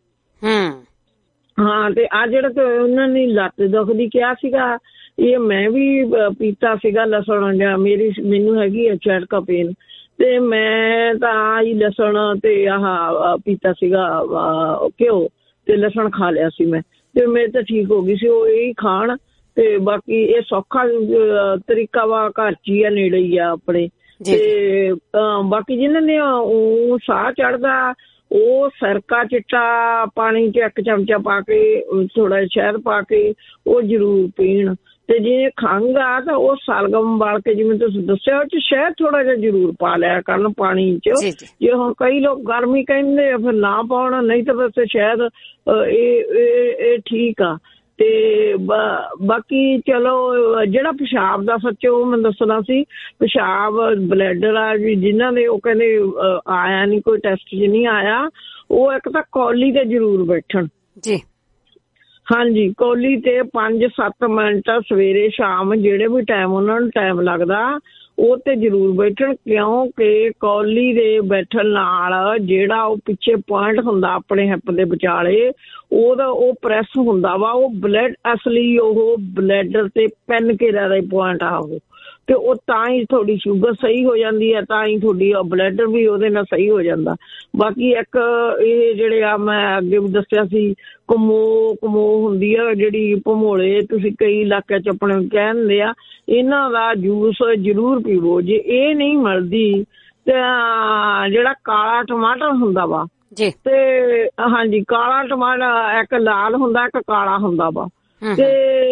ਹਾਂ, ਤੇ ਆ ਜਿਹੜਾ ਉਹਨਾਂ ਨੇ ਲੱਤ ਦੁਖਦੀ ਕਿਹਾ ਸੀਗਾ, ਇਹ ਮੈਂ ਵੀ ਪੀਤਾ ਸੀਗਾ ਲਸਣ, ਜਾਂ ਮੇਰੀ ਮੈਨੂੰ ਹੈਗੀ ਆ ਛਟਕਾ ਪੇਨ, ਤੇ ਮੈਂ ਤਾਂ ਆਹੀ ਲਸਣ ਤੇ ਆਹ ਪੀਤਾ ਸੀਗਾ ਘਿਓ, ਤੇ ਲਸਣ ਖਾ ਲਿਆ ਸੀ ਮੈਂ, ਤੇ ਮੇਰੇ ਤਾਂ ਠੀਕ ਹੋ ਗਈ ਸੀ। ਉਹ ਇਹੀ ਖਾਣ, ਤੇ ਬਾਕੀ ਇਹ ਸੌਖਾ ਤਰੀਕਾ ਵਾ, ਘਰ ਚ ਹੀ ਆ, ਨੇੜੇ ਹੀ ਆ ਆਪਣੇ। ਤੇ ਬਾਕੀ ਜਿਹਨਾਂ ਨੇ ਉਹ ਸਾਹ ਚੜਦਾ, ਉਹ ਸਰਕਾ ਚਿੱਟਾ ਪਾਣੀ ਚ ਇੱਕ ਚਮਚਾ ਪਾ ਕੇ, ਥੋੜਾ ਜਿਹਾ ਸ਼ਹਿਦ ਪਾ ਕੇ ਉਹ ਜ਼ਰੂਰ ਪੀਣ। ਤੇ ਜੇ ਖੰਘ ਆ ਤਾਂ ਉਹ ਸਲਗਮ ਵਾਲ ਕੇ, ਜਿਵੇਂ ਤੁਸੀਂ ਦੱਸਿਆ, ਉਹ ਚ ਸ਼ਹਿਦ ਥੋੜਾ ਜਿਹਾ ਜ਼ਰੂਰ ਪਾ ਲਿਆ ਕਰਨ ਪਾਣੀ ਚ। ਜੇ ਹੁਣ ਕਈ ਲੋਕ ਗਰਮੀ ਕਹਿੰਦੇ ਆ ਫਿਰ ਨਾ ਪਾਉਣਾ, ਨਹੀਂ ਤਾਂ ਵੈਸੇ ਸ਼ਹਿਦ ਇਹ ਇਹ ਠੀਕ ਆ। ਤੇ ਬਾਕੀ ਚਲੋ ਜਿਹੜਾ ਪਿਸ਼ਾਬ ਦਾ ਸੱਚ ਉਹ ਮੈਂ ਦੱਸਣਾ ਸੀ, ਪਿਸ਼ਾਬ ਬਲੈਡਰ ਆ ਵੀ ਜਿਨ੍ਹਾਂ ਦੇ, ਉਹ ਕਹਿੰਦੇ ਆਇਆ ਨਹੀਂ, ਕੋਈ ਟੈਸਟ ਚ ਨਹੀਂ ਆਇਆ, ਉਹ ਇੱਕ ਤਾਂ ਕੌਲੀ ਤੇ ਜ਼ਰੂਰ ਬੈਠਣ ਜੀ। ਹਾਂਜੀ, ਕੌਲੀ ਤੇ ਪੰਜ ਸੱਤ ਮਿੰਟ ਸਵੇਰੇ ਸ਼ਾਮ ਜਿਹੜੇ ਵੀ ਟਾਈਮ ਉਹਨਾਂ ਨੂੰ ਟਾਈਮ ਲੱਗਦਾ ਉਹ ਤੇ ਜ਼ਰੂਰ ਬੈਠਣ, ਕਿਉਂਕਿ ਕੌਲੀ ਦੇ ਬੈਠਣ ਨਾਲ ਜਿਹੜਾ ਉਹ ਪਿੱਛੇ ਪੁਆਇੰਟ ਹੁੰਦਾ ਆਪਣੇ ਹਿੱਪ ਦੇ ਵਿਚਾਲੇ, ਉਹਦਾ ਉਹ ਪ੍ਰੈਸ ਹੁੰਦਾ ਵਾ, ਉਹ ਬਲੱਡ ਅਸਲੀ ਉਹ ਬਲੈਡਰ ਤੇ ਪੈਨ ਘੇਰਾ ਦਾ ਪੁਆਇੰਟ ਆ ਉਹ, ਤੇ ਉਹ ਤਾਂ ਹੀ ਤੁਹਾਡੀ ਸ਼ੂਗਰ ਸਹੀ ਹੋ ਜਾਂਦੀ ਹੈ, ਤਾਂ ਹੀ ਤੁਹਾਡੀ ਬਲੈਡਰ ਵੀ ਉਹਦੇ ਨਾਲ ਸਹੀ ਹੋ ਜਾਂਦਾ। ਬਾਕੀ ਇੱਕ ਇਹ ਜਿਹੜੇ ਆ ਮੈਂ ਅੱਗੇ ਵੀ ਦੱਸਿਆ ਸੀ, ਕਮੋ ਕਮੋ ਹੁੰਦੀ ਆ ਜਿਹੜੀ ਭਮੋਲੇ, ਤੁਸੀਂ ਕਈ ਇਲਾਕਿਆਂ ਚ ਆਪਣੇ ਕਹਿੰਦੇ ਆ, ਇਹਨਾਂ ਦਾ ਜੂਸ ਜ਼ਰੂਰ ਪੀਵੋ। ਜੇ ਇਹ ਨਹੀਂ ਮਿਲਦੀ ਤਾਂ ਜਿਹੜਾ ਕਾਲਾ ਟਮਾਟਰ ਹੁੰਦਾ ਵਾ ਜੀ, ਤੇ ਹਾਂਜੀ ਕਾਲਾ ਟਮਾਟਰ, ਇੱਕ ਲਾਲ ਹੁੰਦਾ ਇੱਕ ਕਾਲਾ ਹੁੰਦਾ ਵਾ, ਤੇ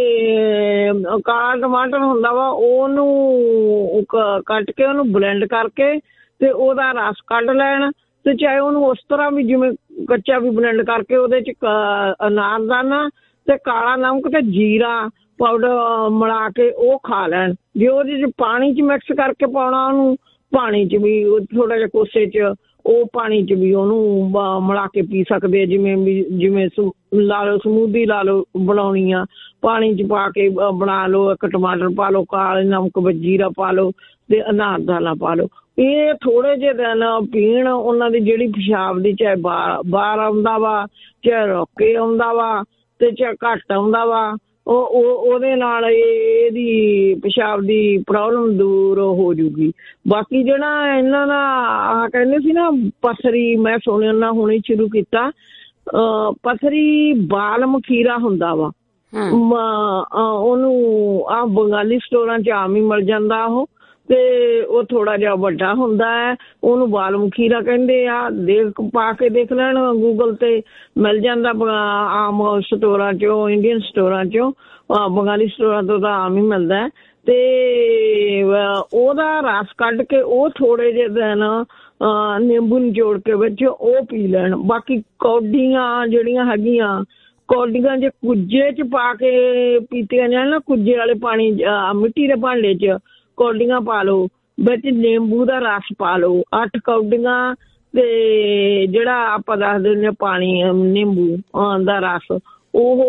ਕਾਲਾ ਟਮਾਟਰ ਹੁੰਦਾ ਵਾ, ਉਹਨੂੰ ਕੱਟ ਕੇ ਉਹਨੂੰ ਬਲੈਂਡ ਕਰਕੇ ਤੇ ਉਹਦਾ ਰਸ ਕੱਢ ਲੈਣ, ਤੇ ਚਾਹੇ ਉਹਨੂੰ ਉਸ ਤਰ੍ਹਾਂ ਵੀ ਜਿਵੇਂ ਕੱਚਾ ਵੀ ਬਲੈਂਡ ਕਰਕੇ ਉਹਦੇ ਚ ਅਨਾਰਦਾਨਾ ਤੇ ਕਾਲਾ ਨਮਕ ਤੇ ਜੀਰਾ ਪਾਊਡਰ ਮਿਲਾ ਕੇ ਉਹ ਖਾ ਲੈਣ। ਜੇ ਉਹਦੇ ਚ ਪਾਣੀ ਚ ਮਿਕਸ ਕਰਕੇ ਪਾਉਣਾ, ਉਹਨੂੰ ਪਾਣੀ ਚ ਵੀ ਥੋੜਾ ਜਿਹਾ ਕੋਸੇ ਚ ਉਹ ਪਾਣੀ 'ਚ ਵੀ ਉਹਨੂੰ ਮਿਲਾ ਕੇ ਪੀ ਸਕਦੇ ਆ। ਜਿਵੇਂ ਵੀ ਜਿਵੇਂ ਲਾ ਲਓ ਸਮੂਦੀ ਲਾ ਲਓ ਬਣਾਉਣੀ ਆ, ਪਾਣੀ 'ਚ ਪਾ ਕੇ ਬਣਾ ਲਓ। ਇੱਕ ਟਮਾਟਰ ਪਾ ਲਓ, ਕਾਲੇ ਨਮਕ ਵਿੱਚ ਜੀਰਾ ਪਾ ਲਓ ਤੇ ਅਨਾਰ ਦਾਣਾ ਪਾ ਲਓ। ਇਹ ਥੋੜੇ ਜਿਹੇ ਦਿਨ ਪੀਣ, ਉਹਨਾਂ ਦੀ ਜਿਹੜੀ ਪਿਸ਼ਾਬ ਦੀ ਚਾਹੇ ਬਾਹਰ ਬਾਹਰ ਆਉਂਦਾ ਵਾ, ਚਾਹੇ ਰੋਕੇ ਆਉਂਦਾ ਵਾ ਤੇ ਚਾਹੇ ਘੱਟ ਆਉਂਦਾ ਵਾ, ਉਹ ਉਹਦੇ ਨਾਲ ਇਹਦੀ ਪਿਸ਼ਾਬ ਦੀ ਪ੍ਰੋਬਲਮ ਦੂਰ ਹੋ ਜੂਗੀ। ਬਾਕੀ ਜਿਹੜਾ ਇਹਨਾਂ ਦਾ ਆਹ ਕਹਿੰਦੇ ਸੀ ਨਾ ਪੱਥਰੀ, ਮੈਂ ਸੁਣਿਆ ਨਾ ਹੁਣੇ ਸ਼ੁਰੂ ਕੀਤਾ, ਪੱਥਰੀ ਬਾਲ ਮਖੀਰਾ ਹੁੰਦਾ ਵਾ। ਉਹਨੂੰ ਆਹ ਬੰਗਾਲੀ ਸਟੋਰਾਂ 'ਚ ਆਮ ਹੀ ਮਿਲ ਜਾਂਦਾ ਉਹ, ਤੇ ਉਹ ਥੋੜਾ ਜਿਹਾ ਵੱਡਾ ਹੁੰਦਾ ਹੈ, ਉਹਨੂੰ ਬਾਲ ਮਖੀਰਾ ਕਹਿੰਦੇ ਆ। ਦੇਖ ਪਾ ਕੇ ਦੇਖ ਲੈਣ, ਗੂਗਲ ਤੇ ਮਿਲ ਜਾਂਦਾ ਆਮ ਸਟੋਰਾਂ 'ਚੋਂ, ਇੰਡੀਅਨ ਸਟੋਰਾਂ 'ਚੋਂ। ਬੰਗਾਲੀ ਸਟੋਰਾਂ ਤੋਂ ਤਾਂ ਆਮ ਹੀ ਮਿਲਦਾ। ਤੇ ਉਹਦਾ ਰਸ ਕੱਢ ਕੇ ਉਹ ਥੋੜੇ ਜਿਹੇ ਦਿਨ ਨਿੰਬੂ ਨਿਚੋੜ ਕੇ ਵਿੱਚ ਉਹ ਪੀ ਲੈਣ। ਬਾਕੀ ਕੌਡੀਆਂ ਜਿਹੜੀਆਂ ਹੈਗੀਆਂ, ਕੌਡੀਆਂ ਜੇ ਕੁੱਜੇ 'ਚ ਪਾ ਕੇ ਪੀਤੀਆਂ ਜਾਣ ਨਾ, ਕੁੱਜੇ ਵਾਲੇ ਪਾਣੀ ਮਿੱਟੀ ਦੇ ਭਾਂਡੇ 'ਚ ਕੌਡੀਆਂ ਪਾ ਲਓ, ਵਿੱਚ ਨਿੰਬੂ ਦਾ ਰਸ ਪਾ ਲਓ ਅੱਠ ਕੌਡੀਆਂ, ਤੇ ਜਿਹੜਾ ਆਪਾਂ ਦੱਸ ਦਿੰਦੇ ਹਾਂ ਪਾਣੀ ਨਿੰਬੂ ਦਾ ਰਸ, ਉਹ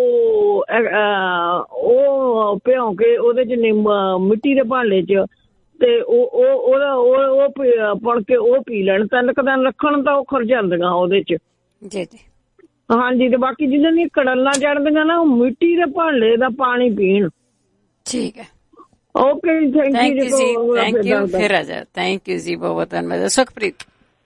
ਉਹ ਭਿਉਂ ਕੇ ਉਹਦੇ 'ਚ ਨਿੰਬ ਮਿੱਟੀ ਦੇ ਭਾਂਡੇ 'ਚ, ਤੇ ਉਹ ਉਹਦਾ ਉਹ ਪੜ ਕੇ ਉਹ ਪੀ ਲੈਣ। ਤਿੰਨ ਕੁ ਦਿਨ ਰੱਖਣ ਤਾਂ ਉਹ ਖੁਰ ਜਾਂਦੀਆਂ ਉਹਦੇ 'ਚ। ਜੀ ਜੀ ਹਾਂਜੀ। ਤੇ ਬਾਕੀ ਜਿਹਨਾਂ ਦੀਆਂ ਕੜਲਾਂ ਚੜ੍ਹਦੀਆਂ ਨਾ, ਉਹ ਮਿੱਟੀ ਦੇ ਭਾਂਡੇ ਦਾ ਪਾਣੀ ਪੀਣ। ਠੀਕ ਹੈ, ਓਕੇ ਜੀ, ਥੈਂਕ ਯੂ ਜੀ, ਥੈਂਕ ਯੂ। ਫਿਰ ਆ ਜਾ, ਥੈਂਕ ਯੂ ਜੀ, ਬਹੁਤ ਧੰਨਵਾਦ। ਸੁਖਪ੍ਰੀਤ।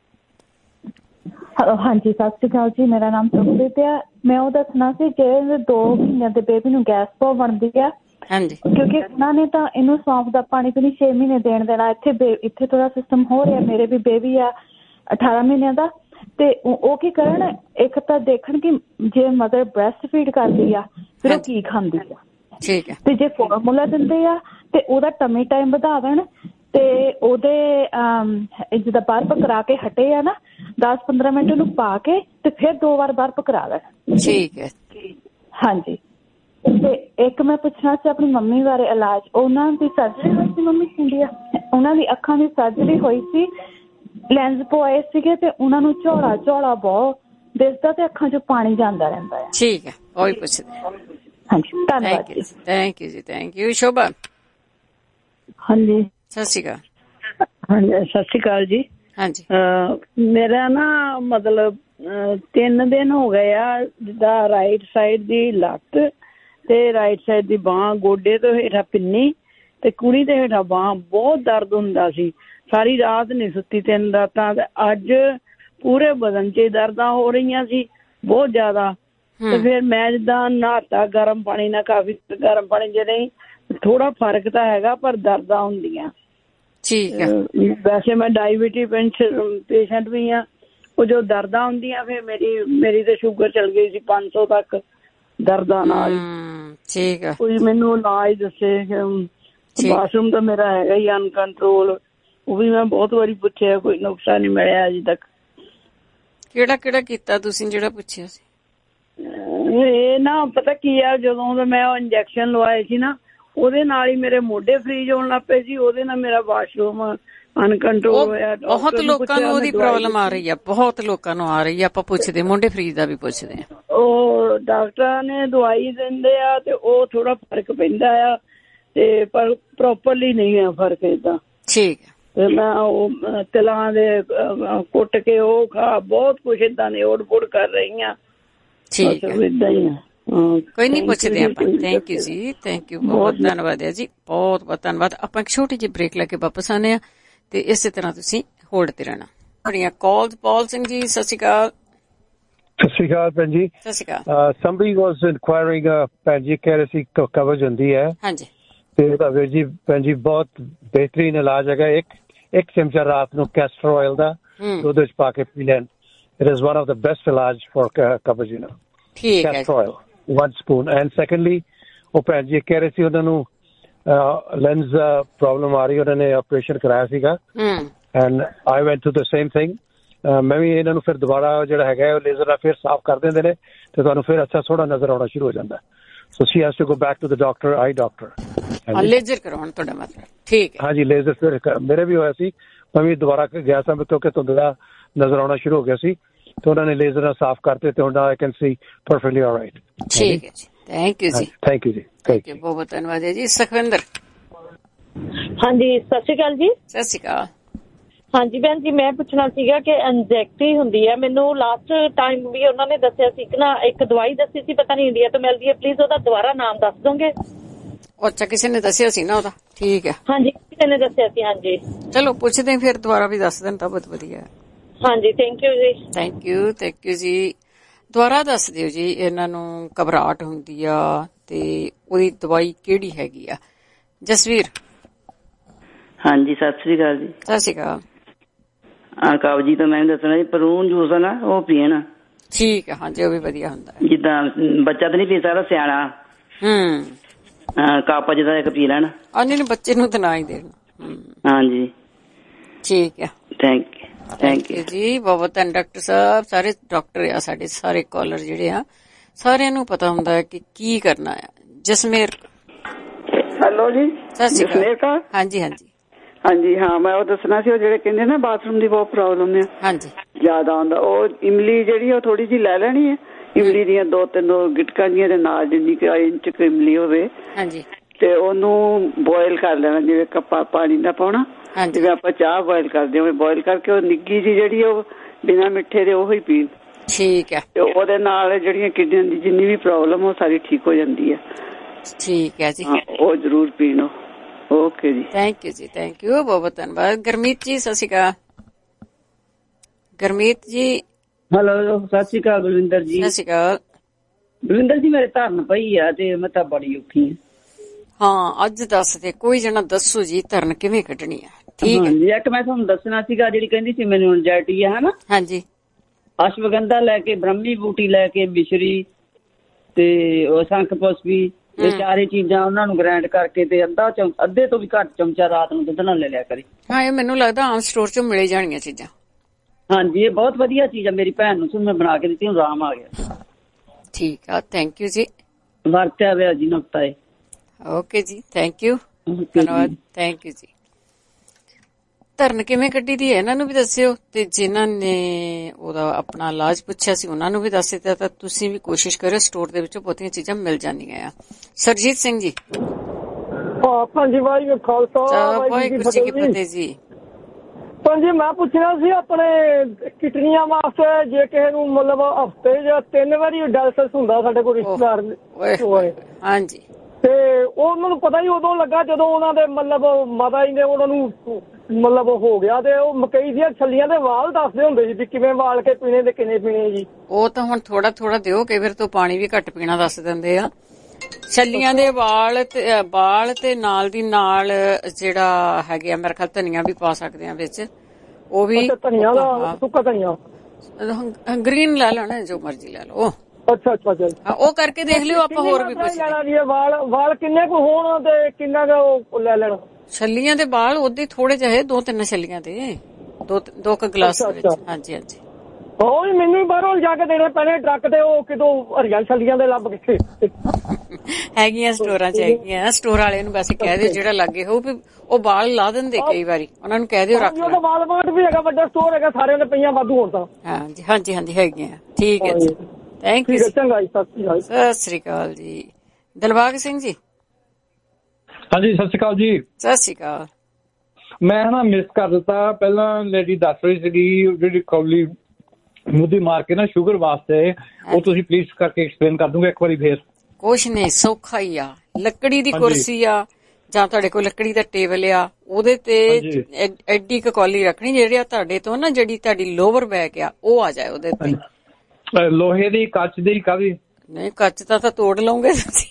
ਹਾਂਜੀ, ਸਤਿ ਸ਼੍ਰੀ ਅਕਾਲ ਜੀ, ਮੇਰਾ ਨਾਮ ਸੁਖਪ੍ਰੀਤ ਆ। ਮੈਂ ਉਹ ਦੱਸਣਾ ਸੀ ਕਿ ਦੋ ਮਹੀਨਿਆਂ ਦੇ ਬੇਬੀ ਨੂੰ ਗੈਸ ਬਹੁਤ ਬਣਦੀ ਆ। ਹਾਂਜੀ, ਕਿਉਂਕਿ ਉਹਨਾਂ ਨੇ ਤਾਂ ਇਹਨੂੰ ਸੌਂਫ ਦਾ ਪਾਣੀ ਵੀ ਨਹੀਂ ਛੇ ਮਹੀਨੇ ਦੇਣ ਦੇਣਾ। ਇੱਥੇ ਇੱਥੇ ਥੋੜਾ ਸਿਸਟਮ ਹੋ ਰਿਹਾ। ਮੇਰੇ ਵੀ ਬੇਬੀ ਆ ਅਠਾਰਾਂ ਮਹੀਨਿਆਂ ਦਾ, ਤੇ ਉਹ ਕੀ ਕਰਨ, ਇੱਕ ਤਾਂ ਦੇਖਣ ਕਿ ਜੇ ਮਦਰ ਬ੍ਰੈਸਟ ਫੀਡ ਕਰਦੀ ਆ ਫਿਰ ਉਹ ਕੀ ਖਾਂਦੀ ਆ, ਠੀਕ ਹੈ, ਤੇ ਜੇ ਫਾਰਮੂਲਾ ਦਿੰਦੇ ਆ ਤੇ ਉਹਦਾ ਟਮੀ ਟਾਈਮ ਵਧਾ ਦੇਣ, ਤੇ ਉਹਦੇ ਜਿੱਦਾਂ ਬਰਫ ਕਰਾ ਕੇ ਹਟੇ ਆ ਨਾ ਦਸ ਪੰਦਰਾਂ ਮਿੰਟ ਉਹਨੂੰ ਪਾ ਕੇ ਤੇ ਫਿਰ ਦੋ ਵਾਰ ਬਰਫ ਕਰਾ ਦੇਣ। ਠੀਕ ਹੈ, ਹਾਂਜੀ। ਤੇ ਇੱਕ ਮੈਂ ਪੁੱਛਣਾ ਸੀ ਆਪਣੀ ਮੰਮੀ ਬਾਰੇ ਇਲਾਜ। ਉਹਨਾਂ ਦੀ ਸਰਜਰੀ ਹੋਈ ਸੀ, ਮੰਮੀ ਇੰਡੀਆ, ਉਹਨਾਂ ਦੀ ਅੱਖਾਂ ਦੀ ਸਰਜਰੀ ਹੋਈ ਸੀ, ਲੈਂਸ ਪਵਾਏ ਸੀਗੇ, ਤੇ ਉਹਨਾਂ ਨੂੰ ਝੋਲਾ ਝੋਲਾ ਬਹੁਤ ਦਿਸਦਾ ਤੇ ਅੱਖਾਂ ਚੋਂ ਪਾਣੀ ਜਾਂਦਾ ਰਹਿੰਦਾ ਹੈ। ਠੀਕ ਹੈ, ਉਹੀ ਪੁੱਛਦੇ। ਹਾਂਜੀ, ਧੰਨਵਾਦ ਜੀ। ਥੈਂਕ ਯੂ ਜੀ, ਥੈਂਕ ਯੂ। ਸ਼ੋਭਾ। ਹਾਂਜੀ, ਸਤਿ ਸ਼੍ਰੀ ਅਕਾਲ। ਹਾਂਜੀ, ਸਤਿ ਸ਼੍ਰੀ ਅਕਾਲ ਜੀ। ਹਾਂਜੀ, ਮੇਰਾ ਨਾ ਮਤਲਬ ਤਿੰਨ ਦਿਨ ਹੋ ਗਏ ਆ, ਜਿੱਦਾਂ ਰਾਈਟ ਸਾਈਡ ਦੀ ਲੱਤ ਤੇ ਰਾਈਟ ਸਾਈਡ ਦੀ ਬਾਂਹ, ਗੋਡੇ ਤੋਂ ਹੇਠਾਂ ਪਿੰਨੀ ਤੇ ਕੁੜੀ ਦੇ ਹੇਠਾਂ ਬਾਂਹ ਬਹੁਤ ਦਰਦ ਹੁੰਦਾ ਸੀ। ਸਾਰੀ ਰਾਤ ਨਹੀਂ ਸੁੱਤੀ, ਤਿੰਨ ਰਾਤਾਂ। ਤੇ ਅੱਜ ਪੂਰੇ ਬਦਨ 'ਚ ਦਰਦਾਂ ਹੋ ਰਹੀਆਂ ਸੀ ਬਹੁਤ ਜ਼ਿਆਦਾ। ਤੇ ਫਿਰ ਮੈਂ ਜਿੱਦਾਂ ਨਹਾਤਾ ਗਰਮ ਪਾਣੀ ਨਾਲ, ਕਾਫੀ ਗਰਮ ਪਾਣੀ ਚ ਨਹੀਂ, ਥੋੜਾ ਫਰਕ ਤਾਂ ਹੈਗਾ ਪਰ ਦਰਦਾਂ ਹੁੰਦੀਆਂ। ਠੀਕ ਹੈ, ਵੈਸੇ ਮੈਂ ਡਾਇਬੀਟੀ ਪੇਸ਼ੈਂਟ ਵੀ ਆ। ਉਹ ਜੋ ਦਰਦਾਂ ਹੁੰਦੀਆਂ ਫਿਰ ਮੇਰੀ ਮੇਰੀ ਤੇ ਸ਼ੂਗਰ ਚਲ ਗਈ ਸੀ ਪੰਜ ਸੌ ਤੱਕ ਦਰਦਾਂ ਨਾਲ। ਠੀਕ ਹੈ, ਕੋਈ ਮੈਨੂੰ ਇਲਾਜ ਦੱਸੇ। ਬਾਥਰੂਮ ਤਾਂ ਮੇਰਾ ਹੈਗਾ ਹੀ ਅਨਕੰਟਰੋਲ, ਉਹ ਵੀ ਮੈਂ ਬਹੁਤ ਵਾਰੀ ਪੁੱਛਿਆ, ਕੋਈ ਨੁਕਸਾ ਨਹੀਂ ਮਿਲਿਆ ਅਜੇ ਤੱਕ। ਕਿਹੜਾ ਕਿਹੜਾ ਕੀਤਾ ਤੁਸੀਂ ਜਿਹੜਾ ਪੁੱਛਿਆ ਸੀ? ਇਹ ਨਾ ਪਤਾ ਕੀ ਆ, ਜਦੋਂ ਮੈਂ ਉਹ ਇੰਜੈਕਸ਼ਨ ਲਵਾਏ ਸੀ ਨਾ, ਉਹਦੇ ਨਾਲ ਹੀ ਮੇਰੇ ਮੋਢੇ ਫਰੀਜ ਹੋਣ ਲੱਗ ਪਏ ਸੀ, ਉਹਦੇ ਨਾਲ ਮੇਰਾ ਵਾਸ਼ਰੂਮ ਅਨਕੰਟਰੋਲ ਹੋਇਆ। ਬਹੁਤ ਲੋਕਾਂ ਨੂੰ ਉਹਦੀ ਪ੍ਰੋਬਲਮ ਆ ਰਹੀ ਆ, ਬਹੁਤ ਲੋਕਾਂ ਨੂੰ ਆ ਰਹੀ ਆ। ਆਪਾਂ ਪੁੱਛਦੇ ਮੋਢੇ ਫਰੀਜ ਦਾ ਵੀ ਪੁੱਛਦੇ ਆ। ਉਹ ਡਾਕਟਰਾਂ ਨੇ ਦਵਾਈ ਦਿੰਦੇ ਆ ਤੇ ਉਹ ਥੋੜਾ ਫਰਕ ਪੈਂਦਾ ਆ, ਤੇ ਪਰ ਪ੍ਰੋਪਰਲੀ ਨਹੀਂ ਆ ਫਰਕ ਏਦਾਂ। ਠੀਕ ਹੈ, ਤੇ ਮੈਂ ਉਹ ਤਿਲਾਂ ਦੇ ਕੁੱਟ ਕੇ ਉਹ ਖਾ, ਬਹੁਤ ਕੁਛ ਏਦਾਂ ਦੇ ਓੜ ਪੁੜ ਕਰ ਰਹੀ ਆ। ਠੀਕ ਹੈ, ਏਦਾਂ ਹੀ ਆ। ਕੋਈ ਨਹੀਂ, ਪੁੱਛਦੇ ਆਪਾਂ। ਥੈਂਕ ਯੂ ਜੀ, ਥੈਂਕ ਯੂ, ਬਹੁਤ ਧੰਨਵਾਦ ਹੈ ਜੀ, ਬਹੁਤ ਬਹੁਤ ਧੰਨਵਾਦ। ਆਪਾਂ ਇੱਕ ਛੋਟੀ ਜਿਹੀ ਬ੍ਰੇਕ ਲੈ ਕੇ ਵਾਪਸ ਆਉਂਦੇ ਆ, ਤੇ ਇਸੇ ਤਰ੍ਹਾਂ ਤੁਸੀਂ ਹੋਲਡ ਤੇ ਰਹਿਣਾ। ਬੜੀਆਂ ਕਾਲਸ। ਪਾਲ ਸਿੰਘ ਜੀ, ਸਤਿ ਸ਼੍ਰੀ ਅਕਾਲ। ਸਤਿ ਸ਼੍ਰੀ ਅਕਾਲ ਭੈਣ ਜੀ। ਸਤਿ ਸ਼੍ਰੀ ਅਕਾਲ। ਸਮਬਡੀ ਵਾਸ ਇਨਕੁਆਇਰਿੰਗ, ਭੈਣ ਜੀ ਕਹਿ ਰਹੇ ਸੀ ਕਵਰੇਜ ਹੁੰਦੀ ਹੈ। ਹਾਂਜੀ, ਤੇ ਉਹਦਾ ਵੀਰ ਜੀ ਭੈਣ ਜੀ ਬਹੁਤ ਬਿਹਤਰੀਨ ਇਲਾਜ ਹੈਗਾ। ਇੱਕ ਇੱਕ ਚਮਚਾ ਰਾਤ ਨੂੰ ਕੈਸਟਰ ਆਇਲ ਦਾ ਦੁੱਧ ਵਿੱਚ ਪਾ ਕੇ ਪੀ ਲੈਣ। It is one of the best ਇਲਾਜ ਫॉर ਕਵਰੇਜ, ਯੂ ਨੋ। ਠੀਕ ਹੈ, castor oil one spoon. And secondly, ਉਹ ਭੈਣ ਜੀ ਕਹਿ ਰਹੇ ਸੀ ਉਹਨਾਂ ਨੂੰ ਲੈਂਸ ਪ੍ਰੋਬਲਮ ਆ ਰਹੀ, ਉਹਨਾਂ ਨੇ ਆਪਰੇਸ਼ਨ ਕਰਾਇਆ ਸੀਗਾ। And I went to the same thing. ਮੈਂ ਵੀ ਇਹਨਾਂ ਨੂੰ ਫਿਰ ਦੁਬਾਰਾ ਜਿਹੜਾ ਹੈਗਾ ਉਹ ਲੇਜ਼ਰ ਨਾਲ ਫਿਰ ਸਾਫ਼ ਕਰ ਦਿੰਦੇ ਨੇ, ਤੇ ਤੁਹਾਨੂੰ ਫਿਰ ਅੱਛਾ ਸੋਹਣਾ ਨਜ਼ਰ ਆਉਣਾ ਸ਼ੁਰੂ ਹੋ ਜਾਂਦਾ। So she has to go back to the doctor, I doctor. Laser ਕਰਾਉਣ ਤੁਹਾਡਾ ਮਤਲਬ? ਠੀਕ ਹੈ, ਹਾਂਜੀ, ਲੇਜ਼ਰ ਫਿਰ ਮੇਰੇ ਵੀ ਹੋਇਆ ਸੀ, ਮੈਂ ਵੀ ਦੁਬਾਰਾ ਗਿਆ ਸਾਂ ਕਿਉਂਕਿ ਧੁੰਦਲਾ ਨਜ਼ਰ ਆਉਣਾ ਸ਼ੁਰੂ ਹੋ ਗਿਆ ਸੀ ਤੇ ਉਹਨਾਂ ਨੇ ਲੇਜ਼ਰ ਨਾਲ ਸਾਫ਼ ਕਰਤੇ ਤੇ ਹੁਣ I can see perfectly alright. ਠੀਕ ਹੈ ਜੀ, ਥੈਂਕ ਯੂ ਜੀ। ਥੈਂਕ ਯੂ ਜੀ, ਥੈਂਕ ਯੂ, ਬਹੁਤ ਬਹੁਤ ਧੰਨਵਾਦ ਹੈ ਜੀ। ਸੁਖਵਿੰਦਰ। ਹਾਂਜੀ, ਸਤਿ ਸ਼੍ਰੀ ਅਕਾਲ ਜੀ। ਸਤਿ ਸ਼੍ਰੀ ਅਕਾਲ। ਹਾਂਜੀ ਭੈਣ ਜੀ, ਮੈਂ ਪੁੱਛਣਾ ਸੀਗਾ ਕਿ ਐਂਜ਼ਾਇਟੀ ਹੁੰਦੀ ਹੈ, ਮੈਨੂੰ ਲਾਸਟ ਟਾਈਮ ਵੀ ਉਹਨਾਂ ਨੇ ਦੱਸਿਆ ਸੀ ਕਿ ਨਾ ਇੱਕ ਦਵਾਈ ਦੱਸੀ ਸੀ, ਪਤਾ ਨਹੀਂ ਇੰਡੀਆ ਤੋਂ ਮਿਲਦੀ ਹੈ, ਪਲੀਜ਼ ਉਹਦਾ ਦੁਬਾਰਾ ਨਾਮ ਦੱਸ ਦੋਗੇ? ਅੱਛਾ, ਕਿਸੇ ਨੇ ਦੱਸਿਆ ਸੀ ਨਾ ਉਹਦਾ? ਠੀਕ ਹੈ, ਹਾਂਜੀ ਕਿਸੇ ਨੇ ਦੱਸਿਆ ਸੀ। ਹਾਂਜੀ ਚਲੋ ਪੁੱਛਦੇ ਫਿਰ ਦੁਬਾਰਾ ਵੀ ਦੱਸ ਦੇਣ ਤਾਂ ਬਹੁਤ ਵਧੀਆ। ਹਾਂਜੀ ਥੈਂਕ ਯੂ ਜੀ। ਥੈਂਕ ਯੂ ਥੈਂਕ ਯੂ ਜੀ। ਦੁਬਾਰਾ ਦੱਸ ਦਿਓ ਜੀ। ਇਹਨਾਂ ਨੂੰ ਘਬਰਾਹਟ ਹੁੰਦੀ ਆ ਤੇ ਉਹਦੀ ਦਵਾਈ ਕਿਹੜੀ ਹੈਗੀ ਆ? ਜਸਵੀਰ। ਹਾਂਜੀ ਸਤਿ ਸ੍ਰੀ ਅਕਾਲ ਜੀ। ਸਤਿ ਸ੍ਰੀ ਅਕਾਲ। ਹਾਂ ਕਬਜੀ ਤਾਂ ਮੈਂ ਦੱਸਣਾ ਜੀ, ਪਰੂਨ ਜੂਸ ਆ ਨਾ ਉਹ ਪੀਣ। ਠੀਕ ਹੈ, ਹਾਂਜੀ ਉਹ ਵੀ ਵਧੀਆ ਹੁੰਦਾ। ਜਿੱਦਾਂ ਬੱਚਾ ਤਾਂ ਨਹੀਂ ਪੀ ਸਕਦਾ, ਸਿਆਣਾ ਹੂੰ ਕੱਪ ਜਿੱਦਾਂ ਇੱਕ ਪੀ ਲੈਣ। ਹਾਂਜੀ ਬੱਚੇ ਨੂੰ ਤਾਂ ਨਾ ਹੀ ਦੇਣਾ। ਹਾਂਜੀ ਠੀਕ ਹੈ, ਥੈਂਕ ਯੂ ਥੈਂਕ ਯੂ ਜੀ। ਬਹੁਤ ਧੰਨ ਡਾਕਟਰ ਸਾਹਿਬ। ਸਾਰੇ ਡਾਕਟਰ ਆ ਸਾਡੇ, ਸਾਰੇ ਕਾਲਰ ਜਿਹੜੇ ਆ ਸਾਰਿਆਂ ਨੂੰ ਪਤਾ ਹੁੰਦਾ ਹੈ ਕਿ ਕੀ ਕਰਨਾ ਆ। ਜਸਮੇਰ। ਹੈਲੋ ਜੀ, ਸਤਿ ਸ਼੍ਰੀ ਅਕਾਲ। ਹਾਂਜੀ ਹਾਂਜੀ ਹਾਂਜੀ ਹਾਂ, ਮੈਂ ਉਹ ਦੱਸਣਾ ਸੀ, ਉਹ ਜਿਹੜੇ ਕਹਿੰਦੇ ਨਾ ਬਾਥਰੂਮ ਦੀ ਬਹੁਤ ਪ੍ਰੋਬਲਮ ਹੈ, ਹਾਂਜੀ ਜ਼ਿਆਦਾ ਆਉਂਦਾ, ਉਹ ਇਮਲੀ ਜਿਹੜੀ ਉਹ ਥੋੜੀ ਜਿਹੀ ਲੈ ਲੈਣੀ ਹੈ। ਇਮਲੀ ਦੀਆਂ ਦੋ ਤਿੰਨ ਗਿਟਕਾਂ ਦੀਆਂ ਦੇ ਨਾਲ ਜਿੰਨੀ ਕਿ ਇੰਚ ਕੁ ਇਮਲੀ ਹੋਵੇ, ਹਾਂਜੀ, ਤੇ ਉਹਨੂੰ ਬੋਇਲ ਕਰ ਲੈਣਾ, ਜਿਵੇਂ ਕੱਪਾ ਪਾਣੀ ਦਾ ਪਾਉਣਾ, ਜਿਵੇਂ ਆਪਾਂ ਚਾਹ ਬੋਇਲ ਕਰਦੇ ਹਾਂ ਬੋਇਲ ਕਰਕੇ, ਉਹ ਨਿੱਗੀ ਜੀ ਜਿਹੜੀ ਉਹ ਬਿਨਾਂ ਮਿੱਠੇ ਦੇ ਉਹ ਹੀ ਪੀਣ। ਠੀਕ ਹੈ। ਤੇ ਉਹਦੇ ਨਾਲ ਜਿਹੜੀਆਂ ਕਿਡਨੀਆਂ ਦੀ ਜਿੰਨੀ ਵੀ ਪ੍ਰੋਬਲਮ ਉਹ ਸਾਰੀ ਠੀਕ ਹੋ ਜਾਂਦੀ ਹੈ। ਠੀਕ ਹੈ ਜੀ, ਉਹ ਜ਼ਰੂਰ ਪੀਣੋ। ਓਕੇ ਜੀ, ਥੈਂਕ ਯੂ ਜੀ, ਥੈਂਕ ਯੂ, ਬਹੁਤ ਬਹੁਤ ਧੰਨਵਾਦ। ਗੁਰਮੀਤ ਜੀ ਸਤਿ ਸ਼੍ਰੀ ਅਕਾਲ। ਗੁਰਮੀਤ ਜੀ। ਹੈਲੋ ਸਤਿ ਸ਼੍ਰੀ ਅਕਾਲ ਬਲਵਿੰਦਰ ਜੀ। ਸਤਿ ਸ਼੍ਰੀ ਅਕਾਲ ਬਲਵਿੰਦਰ ਜੀ, ਮੇਰੇ ਧਰਨ ਪਈ ਆ ਤੇ ਮੈਂ ਤਾਂ ਬੜੀ ਔਖੀ ਹਾਂ। ਹਾਂ ਅੱਜ ਦੱਸ ਦੇ, ਕੋਈ ਜਣਾ ਦੱਸੋ ਜੀ ਧਰਨ ਕਿਵੇਂ ਕੱਢਣੀ ਆ? ਠੀਕ ਹੈ ਜੀ। ਇੱਕ ਮੈਂ ਤੁਹਾਨੂੰ ਦੱਸਣਾ ਸੀਗਾ, ਜਿਹੜੀ ਕਹਿੰਦੀ ਸੀ ਮੈਨੂੰ ਐਂਜ਼ਾਇਟੀ ਆ ਹਨਾ। ਹਾਂਜੀ। ਅਸ਼ਵਗੰਧਾ ਲੈ ਕੇ, ਬ੍ਰਹਮੀ ਬੂਟੀ ਲੈ ਕੇ, ਮਿਸ਼ਰੀ ਤੇ ਉਹ ਸ਼ੰਖ ਪੁਸ਼ਪੀ, ਇਹ ਚਾਰੇ ਚੀਜ਼ਾਂ ਉਹਨਾਂ ਨੂੰ ਗ੍ਰਾਈਂਡ ਕਰਕੇ ਤੇ ਅੱਧਾ ਅੱਧੇ ਤੋਂ ਵੀ ਘੱਟ ਚਮਚਾ ਰਾਤ ਨੂੰ ਦੁੱਧ ਨਾਲ ਲੈ ਲਿਆ ਕਰੀ। ਹਾਂ ਇਹ ਮੈਨੂੰ ਲੱਗਦਾ ਆਮ ਸਟੋਰ ਚੋਂ ਮਿਲੇ ਜਾਣੀਆਂ ਚੀਜ਼ਾਂ। ਹਾਂਜੀ ਇਹ ਬਹੁਤ ਵਧੀਆ ਚੀਜ਼ ਆ, ਮੇਰੀ ਭੈਣ ਨੂੰ ਮੈਂ ਬਣਾ ਕੇ ਦਿੱਤੀ, ਆਰਾਮ ਆ ਗਿਆ। ਠੀਕ ਆ, ਥੈਂਕ ਯੂ ਜੀ। ਵਰਤਿਆ ਹੋਇਆ ਜੀ ਨੁਕਤਾ ਹੈ। ਓਕੇ ਜੀ, ਥੈਂਕ ਯੂ, ਧੰਨਵਾਦ, ਥੈਂਕ ਯੂ ਜੀ। ਧਰਨ ਕਿਵੇਂ ਕੱਢੀ ਦੀ ਹੈ ਇਹਨਾਂ ਨੂੰ ਵੀ ਦੱਸਿਓ, ਤੇ ਜਿਨ੍ਹਾਂ ਨੇ ਉਹਦਾ ਆਪਣਾ ਇਲਾਜ ਪੁੱਛਿਆ ਸੀ ਉਹਨਾਂ ਨੂੰ ਵੀ ਦੱਸ ਦਿੱਤਾ, ਤਾਂ ਤੁਸੀਂ ਵੀ ਕੋਸ਼ਿਸ਼ ਕਰਿਓ, ਸਟੋਰ ਦੇ ਵਿੱਚੋਂ ਬਹੁਤੀਆਂ ਚੀਜ਼ਾਂ ਮਿਲ ਜਾਂਦੀਆਂ ਆ। ਸਰਜੀਤ ਸਿੰਘ ਜੀ। ਹਾਂਜੀ ਵਾਹਿਗੁਰੂ ਖਾਲਸਾ ਵਾਹਿਗੁਰੂ ਜੀ ਕੀ ਫਤਿਹ ਜੀ। ਹਾਂਜੀ ਮੈਂ ਪੁੱਛਣਾ ਸੀ ਆਪਣੇ ਕਿਡਨੀਆਂ ਵਾਸਤੇ, ਜੇ ਕਿਸੇ ਨੂੰ ਮਤਲਬ ਹਫ਼ਤੇ ਜਾਂ ਤਿੰਨ ਵਾਰੀ ਡਾਇਲਿਸਿਸ ਹੁੰਦਾ ਸਾਡੇ ਕੋਲ ਰਿਸ਼ਤੇਦਾਰ। ਹਾਂਜੀ। ਤੇ ਉਹਨਾਂ ਨੂੰ ਪਤਾ ਹੀ ਉਦੋਂ ਲੱਗਾ ਜਦੋਂ ਉਹਨਾਂ ਦੇ ਮਤਲਬ ਮਾਤਾ ਜੀ ਨੇ ਉਹਨਾਂ ਨੂੰ ਮਤਲਬ ਹੋ ਗਿਆ, ਤੇ ਉਹ ਮਕਈ ਦੀਆਂ ਛੱਲੀਆਂ ਦੇ ਵਾਲ ਦੱਸਦੇ ਹੁੰਦੇ ਸੀ ਵੀ ਕਿਵੇਂ ਵਾਲ ਕੇ ਪੀਣੇ ਤੇ ਕਿੰਨੇ ਪੀਣੇ ਜੀ। ਉਹ ਤਾਂ ਹੁਣ ਥੋੜਾ ਥੋੜਾ ਦਿਓ, ਕਈ ਵਾਰ ਤੋਂ ਪਾਣੀ ਵੀ ਘੱਟ ਪੀਣਾ ਦੱਸ ਦਿੰਦੇ ਆ। ਛੱਲੀਆਂ ਦੇ ਵਾਲ ਤੇ ਵਾਲ ਤੇ ਨਾਲ ਦੀ ਨਾਲ ਜਿਹੜਾ ਹੈਗੇ ਆ ਮੇਰੇ ਖਿਆਲ ਧਨੀਆ ਵੀ ਪਾ ਸਕਦੇ ਆ ਵਿੱਚ, ਉਹ ਵੀ ਧਨੀਆ ਦਾ ਸੁੱਕਾ ਧਨੀਆ ਗ੍ਰੀਨ ਲੈ ਲੈਣਾ, ਜੋ ਮਰਜ਼ੀ ਲੈ ਲਓ। ਅੱਛਾ ਅੱਛਾ ਅੱਛਾ, ਉਹ ਕਰਕੇ ਦੇਖ ਲਿਓ। ਆਪਾਂ ਹੋਰ ਵੀ ਪੁੱਛ ਲੈਣਾ, ਵਾਲ ਵਾਲ ਕਿੰਨੇ ਕੁ ਹੋਣ ਤੇ ਕਿੰਨਾ ਕੁ ਲੈ ਲੈਣਾ? ਛੱਲੀਆਂ ਦੇ ਵਾਲ ਉਹਦੇ ਥੋੜੇ ਜਿਹੇ, ਦੋ ਤਿੰਨ ਛੱਲੀਆਂ ਦੇ ਦੋ ਦੋ ਕੁ ਗਲਾਸ ਵਿੱਚ। ਹਾਂਜੀ ਹਾਂਜੀ, ਉਹ ਮੈਨੂੰ ਵੀ ਬਾਹਰੋਂ ਜਾ ਕੇ ਦੇਣੇ ਪੈਣੇ ਟਰੱਕ ਤੇ, ਉਹ ਕਿਦੋਂ ਹਰੀਆਂ ਛੱਲੀਆਂ ਦੇ ਲੱਭ ਕੇ ਹੈਗੀਆਂ ਸਟੋਰਾਂ ਚ ਹੈਗੀਆਂ। ਸਟੋਰ ਵਾਲੇ ਨੂੰ ਵੈਸੇ ਕਹਿ ਦਿਓ ਜਿਹੜਾ ਲੱਗੇ ਹੋਊ ਵੀ ਉਹ ਵਾਲ ਲਾ ਦਿੰਦੇ, ਕਈ ਵਾਰੀ ਉਹਨਾਂ ਨੂੰ ਕਹਿ ਦਿਓ ਰੱਖ ਲਓ। ਵਾਲਮਾਰਟ ਵੀ ਹੈਗਾ, ਵੱਡਾ ਸਟੋਰ ਹੈਗਾ, ਸਾਰਿਆਂ ਦੇ ਪਈਆਂ ਵਾਧੂ ਹੁਣ ਤਾਂ। ਹਾਂਜੀ ਹਾਂਜੀ ਹਾਂਜੀ ਹੈਗੀਆਂ। ਠੀਕ ਹੈ ਜੀ, ਥੈਂਕ ਯੂ। ਚੰਗਾ ਜੀ, ਸਤਿ ਸ਼੍ਰੀ ਅਕਾਲ। ਸਤਿ ਸ਼੍ਰੀ ਅਕਾਲ ਜੀ। ਦਿਲਬਾਗ ਸਿੰਘ ਜੀ। ਹਾਂਜੀ ਸਤਿ ਸ਼੍ਰੀ ਅਕਾਲ ਜੀ। ਸਤਿ ਸ਼੍ਰੀ ਅਕਾਲ। ਮੈਂ ਨਾ ਮਿਸ ਕਰ ਦਿੱਤਾ, ਪਹਿਲਾਂ ਲੇਡੀ ਦੱਸ ਰਹੀ ਸੀਗੀ ਜਿਹੜੀ ਕੌਲੀ ਮੁੱਦੀ ਮਾਰ ਕੇ ਨਾ ਸ਼ੂਗਰ ਵਾਸਤੇ, ਉਹ ਤੁਸੀਂ ਪਲੀਜ਼ ਕਰਕੇ ਐਕਸਪਲੇਨ ਕਰ ਦੂੰਗੇ ਇੱਕ ਵਾਰੀ ਫੇਰ? ਕੁਛ ਨਹੀਂ, ਸੌਖਾ ਹੀ ਆ। ਲੱਕੜੀ ਦੀ ਕੁਰਸੀ ਆ ਜਾਂ ਤੁਹਾਡੇ ਕੋਲ ਲੱਕੜੀ ਦਾ ਟੇਬਲ ਆ, ਉਹਦੇ ਤੇ ਐਡੀ ਕ ਕੌਲੀ ਰੱਖਣੀ ਜਿਹੜੀ ਤੁਹਾਡੇ ਤੋਂ ਨਾ ਜਿਹੜੀ ਤੁਹਾਡੀ ਲੋਵਰ ਬੈਕ ਆ ਉਹ ਆ ਜਾਏ ਉਹਦੇ ਤੇ। ਲੋਹੇ ਦੀ, ਕੱਚ ਦੀ, ਕਾਹਦੀ? ਨਹੀਂ ਕੱਚ ਦਾ ਤਾਂ ਤੋੜ ਲਓਗੇ ਤੁਸੀਂ,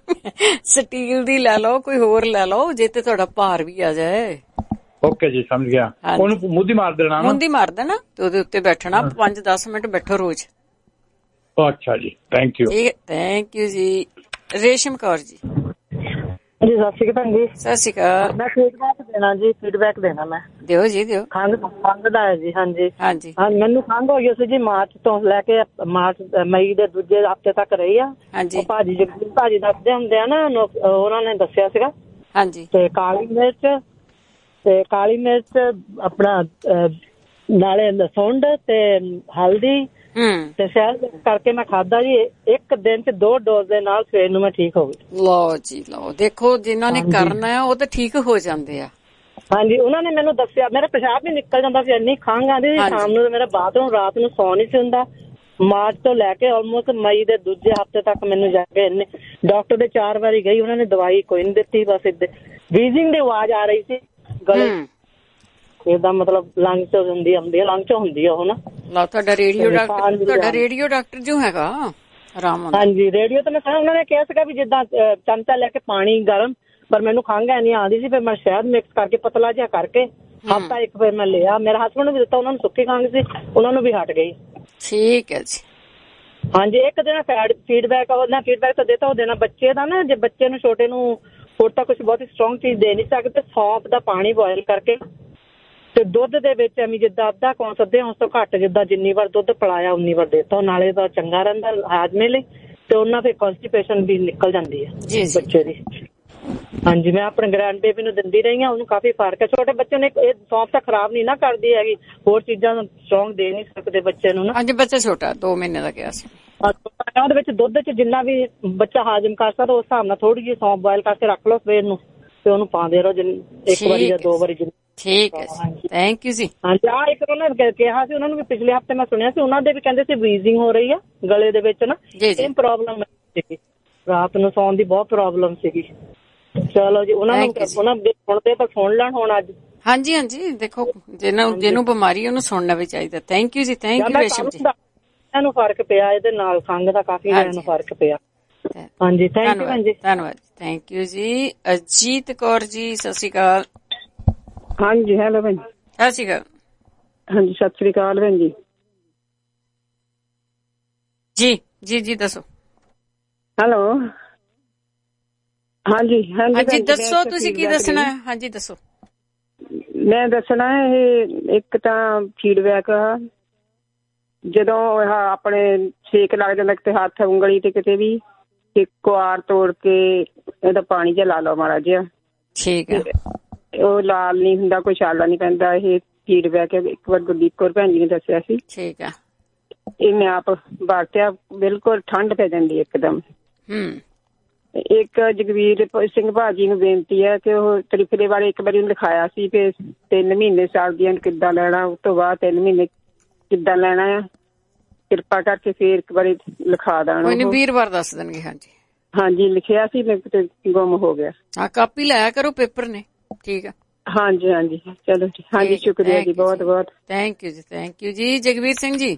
ਸਟੀਲ ਦੀ ਲੈ ਲਓ, ਕੋਈ ਹੋਰ ਲੈ ਲਓ ਜੇ ਤੇ ਤੁਹਾਡਾ ਭਾਰ ਵੀ ਆ ਜਾਏ। ਓਕੇ ਜੀ, ਸਮਝ ਗਿਆ। ਉਹਨੂੰ ਮੁੱਦੀ ਮਾਰ ਦੇਣਾ, ਮੁੱਦੀ ਮਾਰ ਦੇਣਾ ਤੇ ਉਹਦੇ ਉੱਤੇ ਬੈਠਣਾ, ਪੰਜ ਦਸ ਮਿੰਟ ਬੈਠੋ ਰੋਜ਼। ਅੱਛਾ ਜੀ, ਥੈਂਕ ਯੂ। ਠੀਕ, ਥੈਂਕ ਯੂ ਜੀ। ਰੇਸ਼ਮ ਕੌਰ ਜੀ। ਜੀ ਸਤਿ ਸ਼੍ਰੀ ਅਕਾਲ ਜੀ। ਸਤਿ ਸ਼੍ਰੀ ਅਕਾਲ। ਮੈਂ ਫੀਡਬੈਕ ਦੇਣਾ ਜੀ, ਫੀਡਬੈਕ ਦੇਣਾ ਮੈਂ। ਦਿਓ ਜੀ ਦਿਓ। ਖੰਘ ਖੰਘ ਦਾ ਹੈ ਜੀ। ਹਾਂਜੀ ਹਾਂਜੀ, ਮੈਨੂੰ ਖੰਘ ਹੋ ਗਈ ਸੀ ਜੀ, ਮਾਰਚ ਤੋਂ ਲੈ ਕੇ ਮਾਰਚ ਮਈ ਦੇ ਦੂਜੇ ਹਫ਼ਤੇ ਤੱਕ ਰਹੀ ਆ। ਹਾਂਜੀ। ਭਾਜੀ ਜਗਦੀਪ ਭਾਜੀ ਦੱਸਦੇ ਹੁੰਦੇ ਆ ਨਾ, ਉਹਨਾਂ ਨੇ ਦੱਸਿਆ ਸੀਗਾ। ਹਾਂਜੀ। ਤੇ ਕਾਲੀ ਮਿਰਚ ਤੇ ਕਾਲੀ ਮਿਰਚ ਆਪਣਾ ਨਾਲੇ ਲਸੁੰਡ ਤੇ ਹਲਦੀ ਤੇ ਸ਼ਹਿਦ ਕਰਕੇ ਮੈਂ ਖਾਦਾ ਜੀ। ਇੱਕ ਦਿਨ ਚ ਦੋ ਡੋਜ਼ ਦੇ ਨਾਲ ਸਵੇਰ ਨੂੰ ਮੈਂ ਠੀਕ ਹੋ ਗਈ। ਲਓ ਜੀ ਲਓ, ਦੇਖੋ ਜਿਨ੍ਹਾਂ ਨੇ ਕਰਨਾ ਆ ਉਹ ਤਾਂ ਠੀਕ ਹੋ ਜਾਂਦੇ ਆ। ਹਾਂਜੀ, ਉਹਨਾਂ ਨੇ ਮੈਨੂੰ ਦੱਸਿਆ, ਮੇਰਾ ਪਿਸ਼ਾਬ ਵੀ ਨਿਕਲ ਜਾਂਦਾ ਸੀ, ਇੰਨੀ ਖੰਘ ਆਉਂਦੀ ਸੀ ਸ਼ਾਮ ਨੂੰ। ਮੇਰਾ ਬਾਥਰੂਮ ਰਾਤ ਨੂੰ ਸੌ ਨਹੀਂ ਸੀ ਹੁੰਦਾ। ਮਾਰਚ ਤੋਂ ਲੈ ਕੇ ਆਲਮੋਸਟ ਮਈ ਦੇ ਦੂਜੇ ਹਫ਼ਤੇ ਤੱਕ ਮੈਨੂੰ ਜਾ ਕੇ ਇੰਨੇ ਡਾਕਟਰ ਦੇ ਚਾਰ ਵਾਰੀ ਗਈ, ਉਹਨਾਂ ਨੇ ਦਵਾਈ ਕੋਈ ਨਹੀਂ ਦਿੱਤੀ। ਬਸ ਏਦਾਂ ਵੀਜ਼ਿੰਗ ਦੀ ਆਵਾਜ਼ ਆ ਰਹੀ ਸੀ ਗਲੇ, ਇਹਦਾ ਮਤਲਬ ਲੰਗ ਚ ਹੁੰਦੀ ਹੁੰਦੀ ਲੰਗ ਚ ਹੁੰਦੀ ਆ ਉਹ ਨਾ। ਤੁਹਾਡਾ ਰੇਡੀਓ ਡਾਕਟਰ ਤੁਹਾਡਾ ਰੇਡੀਓ ਡਾਕਟਰ ਜੋ ਹੈਗਾ ਆਰਾਮ। ਹਾਂਜੀ, ਰੇਡੀਓ ਤੇ ਮੈਂ ਸੁਣਿਆ, ਉਹਨਾਂ ਨੇ ਕਿਹਾ ਸੀਗਾ ਵੀ ਜਿੱਦਾਂ ਚਮਚਾ ਲੈ ਕੇ ਪਾਣੀ ਗਰਮ, ਪਰ ਮੈਨੂੰ ਖੰਘ ਐਨੀ ਆਉਂਦੀ ਸੀ। ਫਿਰ ਮੈਂ ਸ਼ਹਿਦ ਮਿਕਸ ਕਰਕੇ ਪਤਲਾ ਜਿਹਾ ਕਰਕੇ ਹਫ਼ਤਾ ਇੱਕ ਫਿਰ ਮੈਂ ਲਿਆ। ਮੇਰਾ ਹਸਬੈਂਡ ਨੂੰ ਵੀ ਦਿੱਤਾ, ਉਹਨਾਂ ਨੂੰ ਸੁੱਕੀ ਖੰਘ ਸੀ, ਉਹਨਾਂ ਨੂੰ ਵੀ ਹਟ ਗਈ। ਠੀਕ ਹੈ ਜੀ। ਹਾਂਜੀ, ਇੱਕ ਦਿਨ ਫੀਡਬੈਕ ਉਹਨਾਂ ਫੀਡਬੈਕ ਤਾਂ ਦਿੱਤਾ ਉਹ ਦੇਣਾ ਬੱਚੇ ਦਾ ਨਾ, ਜੇ ਬੱਚੇ ਨੂੰ ਛੋਟੇ ਨੂੰ ਹੋਰ ਤਾਂ ਕੁਛ ਬਹੁਤ ਸਟਰੋਂਗ ਚੀਜ਼ ਦੇ ਨਹੀਂ ਸਕਦੇ। ਸੌਂਫ ਦਾ ਪਾਣੀ ਬੋਇਲ ਕਰਕੇ ਤੇ ਦੁੱਧ ਦੇ ਵਿੱਚ ਐਵੇਂ ਜਿੱਦਾਂ ਅੱਧਾ ਕੌਂਸ ਅੱਧੇ ਉਸ ਤੋਂ ਘੱਟ ਜਿੱਦਾਂ ਜਿੰਨੀ ਵਾਰ ਦੁੱਧ ਪਿਲਾਇਆ ਉਨੀ ਵਾਰ ਦੇਤਾ। ਨਾਲੇ ਤਾਂ ਚੰਗਾ ਰਹਿੰਦਾ ਹਾਜ਼ਮੇ ਲਈ ਤੇ ਉਹਨਾਂ ਫਿਰ ਕਨਸਟੀਪੇਸ਼ਨ ਵੀ ਨਿਕਲ ਜਾਂਦੀ ਹੈ ਬੱਚੇ ਦੀ। ਹਾਂਜੀ, ਮੈਂ ਆਪਣੇ ਗ੍ਰੈਂਡ ਬੇਬੀ ਨੂੰ ਦਿੰਦੀ ਰਹੀ ਹਾਂ, ਉਹਨੂੰ ਕਾਫੀ ਫਰਕ ਹੈ। ਛੋਟੇ ਬੱਚੇ ਨੇ ਇਹ ਸੌਂਫ ਤਾਂ ਖਰਾਬ ਨਹੀਂ ਨਾ ਕਰਦੀ ਹੈਗੀ, ਹੋਰ ਚੀਜ਼ਾਂ ਸਟਰੋਂਗ ਦੇ ਨਹੀਂ ਸਕਦੇ ਬੱਚੇ ਨੂੰ ਨਾ। ਹਾਂਜੀ, ਬੱਚਾ ਛੋਟਾ ਦੋ ਮਹੀਨੇ ਦਾ ਗਿਆ ਸੀ। ਉਹਦੇ ਵਿੱਚ ਦੁੱਧ ਚ ਜਿੰਨਾ ਵੀ ਬੱਚਾ ਹਾਜ਼ਮ ਕਰ ਸਕਦਾ ਉਸ ਹਿਸਾਬ ਨਾਲ ਥੋੜੀ ਜਿਹੀ ਸੌਂਫ ਬੋਇਲ ਕਰਕੇ ਰੱਖ ਲਓ ਸਵੇਰ ਨੂੰ ਤੇ ਉਹਨੂੰ ਪਾਉਂਦੇ ਰਹੋ ਇੱਕ ਵਾਰੀ ਜਾਂ ਦੋ ਵਾਰੀ। ਠੀਕ ਹੈ, ਥੈਂਕ ਯੂ ਜੀ। ਹਾਂਜੀ, ਆਹ ਇੱਕ ਉਹਨਾਂ ਨੇ ਕਿਹਾ ਸੀ, ਉਹਨਾਂ ਨੂੰ ਵੀ ਪਿਛਲੇ ਹਫ਼ਤੇ ਮੈਂ ਸੁਣਿਆ ਸੀ, ਉਹਨਾਂ ਦੇ ਵੀ ਕਹਿੰਦੇ ਸੀ ਵੀਜ਼ਿੰਗ ਹੋ ਰਹੀ ਆ ਗਲੇ ਦੇ ਵਿੱਚ ਨਾ, ਸੇਮ ਪ੍ਰੋਬਲਮ ਸੀਗੀ, ਰਾਤ ਨੂੰ ਸੌਣ ਦੀ ਬਹੁਤ ਪ੍ਰੋਬਲਮ ਸੀਗੀ। ਚਲੋ ਜੀ, ਉਹਨਾਂ ਨੂੰ ਉਹਨਾਂ ਸੁਣਦੇ ਤਾਂ ਸੁਣ ਲੈਣ ਹੁਣ ਅੱਜ। ਹਾਂਜੀ ਹਾਂਜੀ, ਦੇਖੋ ਜਿਹਨੂੰ ਜਿਹਨੂੰ ਬਿਮਾਰੀ ਉਹਨੂੰ ਸੁਣਨਾ ਵੀ ਚਾਹੀਦਾ। ਥੈਂਕ ਯੂ ਜੀ, ਥੈਂਕ ਯੂ ਰੇਸ਼ਮ ਜੀ। ਇਹਨੂੰ ਫਰਕ ਪਿਆ, ਇਹਦੇ ਨਾਲ ਖੰਘ ਦਾ ਕਾਫੀ ਇਹਨੂੰ ਫਰਕ ਪਿਆ। ਹਾਂਜੀ, ਥੈਂਕ ਯੂ ਭੈਣ ਜੀ। ਧੰਨਵਾਦ, ਥੈਂਕ ਯੂ ਜੀ। ਅਜੀਤ ਕੌਰ ਜੀ, ਸਤਿ ਸ਼੍ਰੀ ਅਕਾਲ। ਹਾਂਜੀ, ਹੈਲੋ ਭੈਣ ਜੀ। ਸਤਿ ਸ਼੍ਰੀ ਅਕਾਲ। ਹਾਂਜੀ, ਸਤਿ ਸ਼੍ਰੀ ਅਕਾਲ ਭੈਣ ਜੀ। ਜੀ ਜੀ ਜੀ ਦੱਸੋ। ਹੈਲੋ, ਹਾਂਜੀ ਹਾਂਜੀ ਦੱਸੋ, ਤੁਸੀਂ ਕੀ ਦੱਸਣਾ ਹੈ? ਹਾਂਜੀ ਦੱਸੋ। ਮੈਂ ਦੱਸਣਾ ਇਹ ਇੱਕ ਤਾਂ ਫੀਡਬੈਕ, ਜਦੋਂ ਆਪਣੇ ਛੇਕ ਲੱਗ ਜਾਂਦਾ ਕਿਤੇ ਹੱਥ ਉਂਗਲੀ ਤੇ ਕਿਤੇ ਵੀ, ਤੇ ਕੁਆਰ ਤੋੜ ਕੇ ਇਹਦਾ ਪਾਣੀ ਜਿਹਾ ਲਾ ਲਓ ਮਾੜਾ ਜਿਹਾ। ਠੀਕ ਹੈ। ਉਹ ਲਾਲ ਨਹੀਂ ਹੁੰਦਾ, ਕੋਈ ਛਾਲਾ ਨਹੀਂ ਪੈਂਦਾ। ਇਹ ਫੀਡਬੈਕ ਇੱਕ ਵਾਰ ਗੁਰਦੀਪ ਕੌਰ ਭੈਣ ਜੀ ਨੇ ਦੱਸਿਆ ਸੀ। ਠੀਕ ਹੈ। ਇਹ ਮੈਂ ਆਪ ਵਰਤਿਆ, ਬਿਲਕੁਲ ਠੰਡ ਪੈ ਜਾਂਦੀ ਇੱਕਦਮ। ਹੂੰ। ਇੱਕ ਜਗਵੀਰ ਸਿੰਘ ਭਾਜੀ ਨੂੰ ਬੇਨਤੀ ਹੈ ਕਿ ਉਹ ਤਰੀਫੇ ਬਾਰੇ ਇੱਕ ਵਾਰੀ ਉਹਨੂੰ ਲਿਖਾਇਆ ਸੀ ਕਿ ਤਿੰਨ ਮਹੀਨੇ ਸਰਦੀਆਂ ਨੂੰ ਕਿੱਦਾਂ ਲੈਣਾ, ਉਸ ਤੋਂ ਬਾਅਦ ਤਿੰਨ ਮਹੀਨੇ ਕਿੱਦਾਂ ਲੈਣਾ ਆ, ਕਿਰਪਾ ਕਰਕੇ ਫੇਰ ਇੱਕ ਵਾਰੀ ਲਿਖਾ ਦੇਣਾ। ਕੋਈ ਨੀ, ਵੀਰਵਾਰ ਦੱਸ ਦੇਣਗੇ। ਹਾਂਜੀ ਹਾਂਜੀ, ਲਿਖਿਆ ਸੀ, ਮੈਂ ਕਿਤੇ ਗੁੰਮ ਹੋ ਗਿਆ। ਹਾਂ, ਕਾਪੀ ਲਾਇਆ ਕਰੋ, ਪੇਪਰ ਨੇ। ਠੀਕ ਹੈ। ਹਾਂਜੀ ਹਾਂਜੀ, ਚਲੋ ਜੀ। ਹਾਂਜੀ, ਸ਼ੁਕਰੀਆ ਜੀ, ਬਹੁਤ ਬਹੁਤ ਥੈਂਕ ਯੂ ਜੀ, ਥੈਂਕ ਯੂ ਜੀ। ਜਗਵੀਰ ਸਿੰਘ ਜੀ।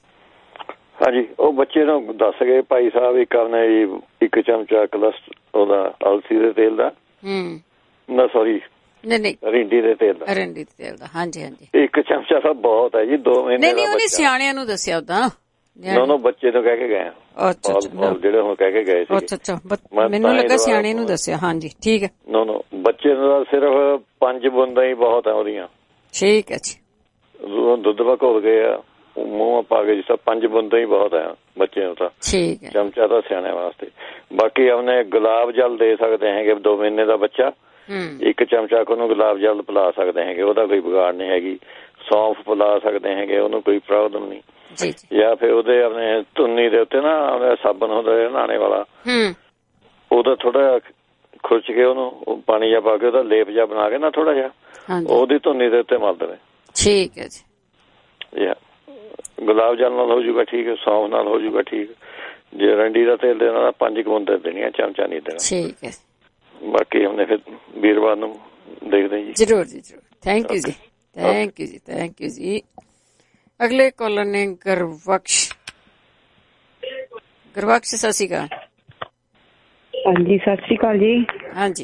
ਹਾਂਜੀ, ਉਹ ਬੱਚੇ ਨੂੰ ਦੱਸ ਗਏ ਭਾਈ ਸਾਹਿਬ ਇੱਕ ਕਰਨਾ ਜੀ, ਇੱਕ ਚਮਚਾ ਕਲਸਟ ਉਹਦਾ ਅਲਸੀ ਦੇ ਤੇਲ ਦਾ, ਹੂੰ ਨਾ ਸੌਰੀ ਨਹੀਂ ਨਹੀਂ ਰਿੰਡੀ ਦੇ ਤੇਲ ਦਾ, ਰਿੰਡੀ ਦੇ ਤੇਲ ਦਾ। ਹਾਂਜੀ ਹਾਂਜੀ, ਇੱਕ ਚਮਚਾ ਤਾਂ ਬਹੁਤ ਹੈ ਜੀ, ਦੋ ਮਹੀਨੇ ਨਹੀਂ ਨਹੀਂ, ਉਹਨੇ ਸਿਆਣਿਆਂ ਨੂੰ ਦੱਸਿਆ ਉਦਾਂ। ਦੋਨੋਂ ਬੱਚੇ ਨੂੰ ਕਹਿ ਕੇ ਗਏ, ਜਿਹੜੇ ਹੁਣ ਕਹਿ ਕੇ ਗਏ ਸੀ। ਅੱਛਾ ਅੱਛਾ, ਮੈਨੂੰ ਲੱਗਾ ਸਿਆਣੇ ਨੂੰ ਦੱਸਿਆ। ਹਾਂਜੀ ਠੀਕ ਹੈ। ਨੋ ਨੋ, ਬੱਚੇ ਨੂੰ ਸਿਰਫ ਪੰਜ ਬੂੰਦਾਂ ਹੀ ਬਹੁਤ ਹੈ ਉਹਦੀਆਂ। ਠੀਕ ਹੈ ਜੀ। ਦੁੱਧ ਵਾ ਘੋਲ ਗਏ ਆ, ਮੂੰਹ ਪਾ ਕੇ, ਜਿਸ ਤਰ੍ਹਾਂ ਪੰਜ ਬੂੰਦਾਂ ਹੀ ਬਹੁਤ ਹੈ ਬੱਚੇ ਨੂੰ ਤਾਂ। ਠੀਕ ਹੈ। ਚਮਚਾ ਤਾਂ ਸਿਆਣੇ ਵਾਸਤੇ। ਬਾਕੀ ਆਪਣੇ ਗੁਲਾਬ ਜਲ ਦੇ ਸਕਦੇ ਹੈਗੇ, ਦੋ ਮਹੀਨੇ ਦਾ ਬੱਚਾ ਇੱਕ ਚਮਚਾ ਉਹਨੂੰ ਗੁਲਾਬ ਜਲ ਪਿਲਾ ਸਕਦੇ ਹੈਗੇ, ਉਹਦਾ ਕੋਈ ਵਿਗਾੜ ਨਹੀਂ ਹੈਗੀ। ਸੌਂਫ ਪਿਲਾ ਸਕਦੇ ਹੈਗੇ, ਉਹਨੂੰ ਕੋਈ ਪ੍ਰੋਬਲਮ ਨਹੀਂ। ਜਾਂ ਫਿਰ ਉਹਦੇ ਆਪਣੇ ਧੁੰਨੀ ਦੇ ਉੱਤੇ ਨਾ ਸਾਬਣ ਹੁੰਦਾ ਨਹਾਣੇ ਵਾਲਾ, ਉਹਦਾ ਥੋੜਾ ਖੁਰਚ ਕੇ ਉਹਨੂੰ ਪਾਣੀ ਜਿਹਾ ਪਾ ਕੇ ਉਹਦਾ ਲੇਪ ਜਿਹਾ ਬਣਾ ਕੇ ਨਾ ਥੋੜਾ ਜਿਹਾ ਉਹਦੀ ਧੁੰਨੀ ਦੇ ਉੱਤੇ ਮਲ ਦੇਵੇ। ਠੀਕ ਹੈ ਜੀ। ਗੁਲਾਬ ਜਲ ਨਾਲ ਹੋ ਜੂਗਾ ਠੀਕ, ਸੌਂਫ ਨਾਲ ਹੋ ਜੂਗਾ ਠੀਕ। ਜੇ ਰੰਡੀ ਦਾ ਤੇਲ ਦੇਣਾ ਤਾਂ ਪੰਜ ਕੁ ਬੂੰਦਾਂ ਦੇਣੀਆਂ, ਚਮਚਾ ਨਹੀਂ ਦੇਣਾ। ਠੀਕ ਹੈ। ਬਾਕੀ ਉਹਨੇ ਫਿਰ ਵੀਰਵਾਰ ਨੂੰ ਦੇਖਦੇ ਜੀ। ਜਰੂਰ ਜੀ ਜਰੂਰ। ਥੈਂਕ ਯੂ ਜੀ, ਥੈਂਕ ਯੂ ਜੀ, ਥੈਂਕ ਯੂ ਜੀ। ਅਗਲੇ ਕਾਲਰ ਨੇ ਗੁਰਬਖਸ਼। ਗੁਰਬਖਸ਼, ਸਤਿ ਸ਼੍ਰੀ ਅਕਾਲ। ਹਾਂਜੀ, ਸਤਿ ਸ਼੍ਰੀ ਅਕਾਲ ਜੀ। ਹਾਂਜੀ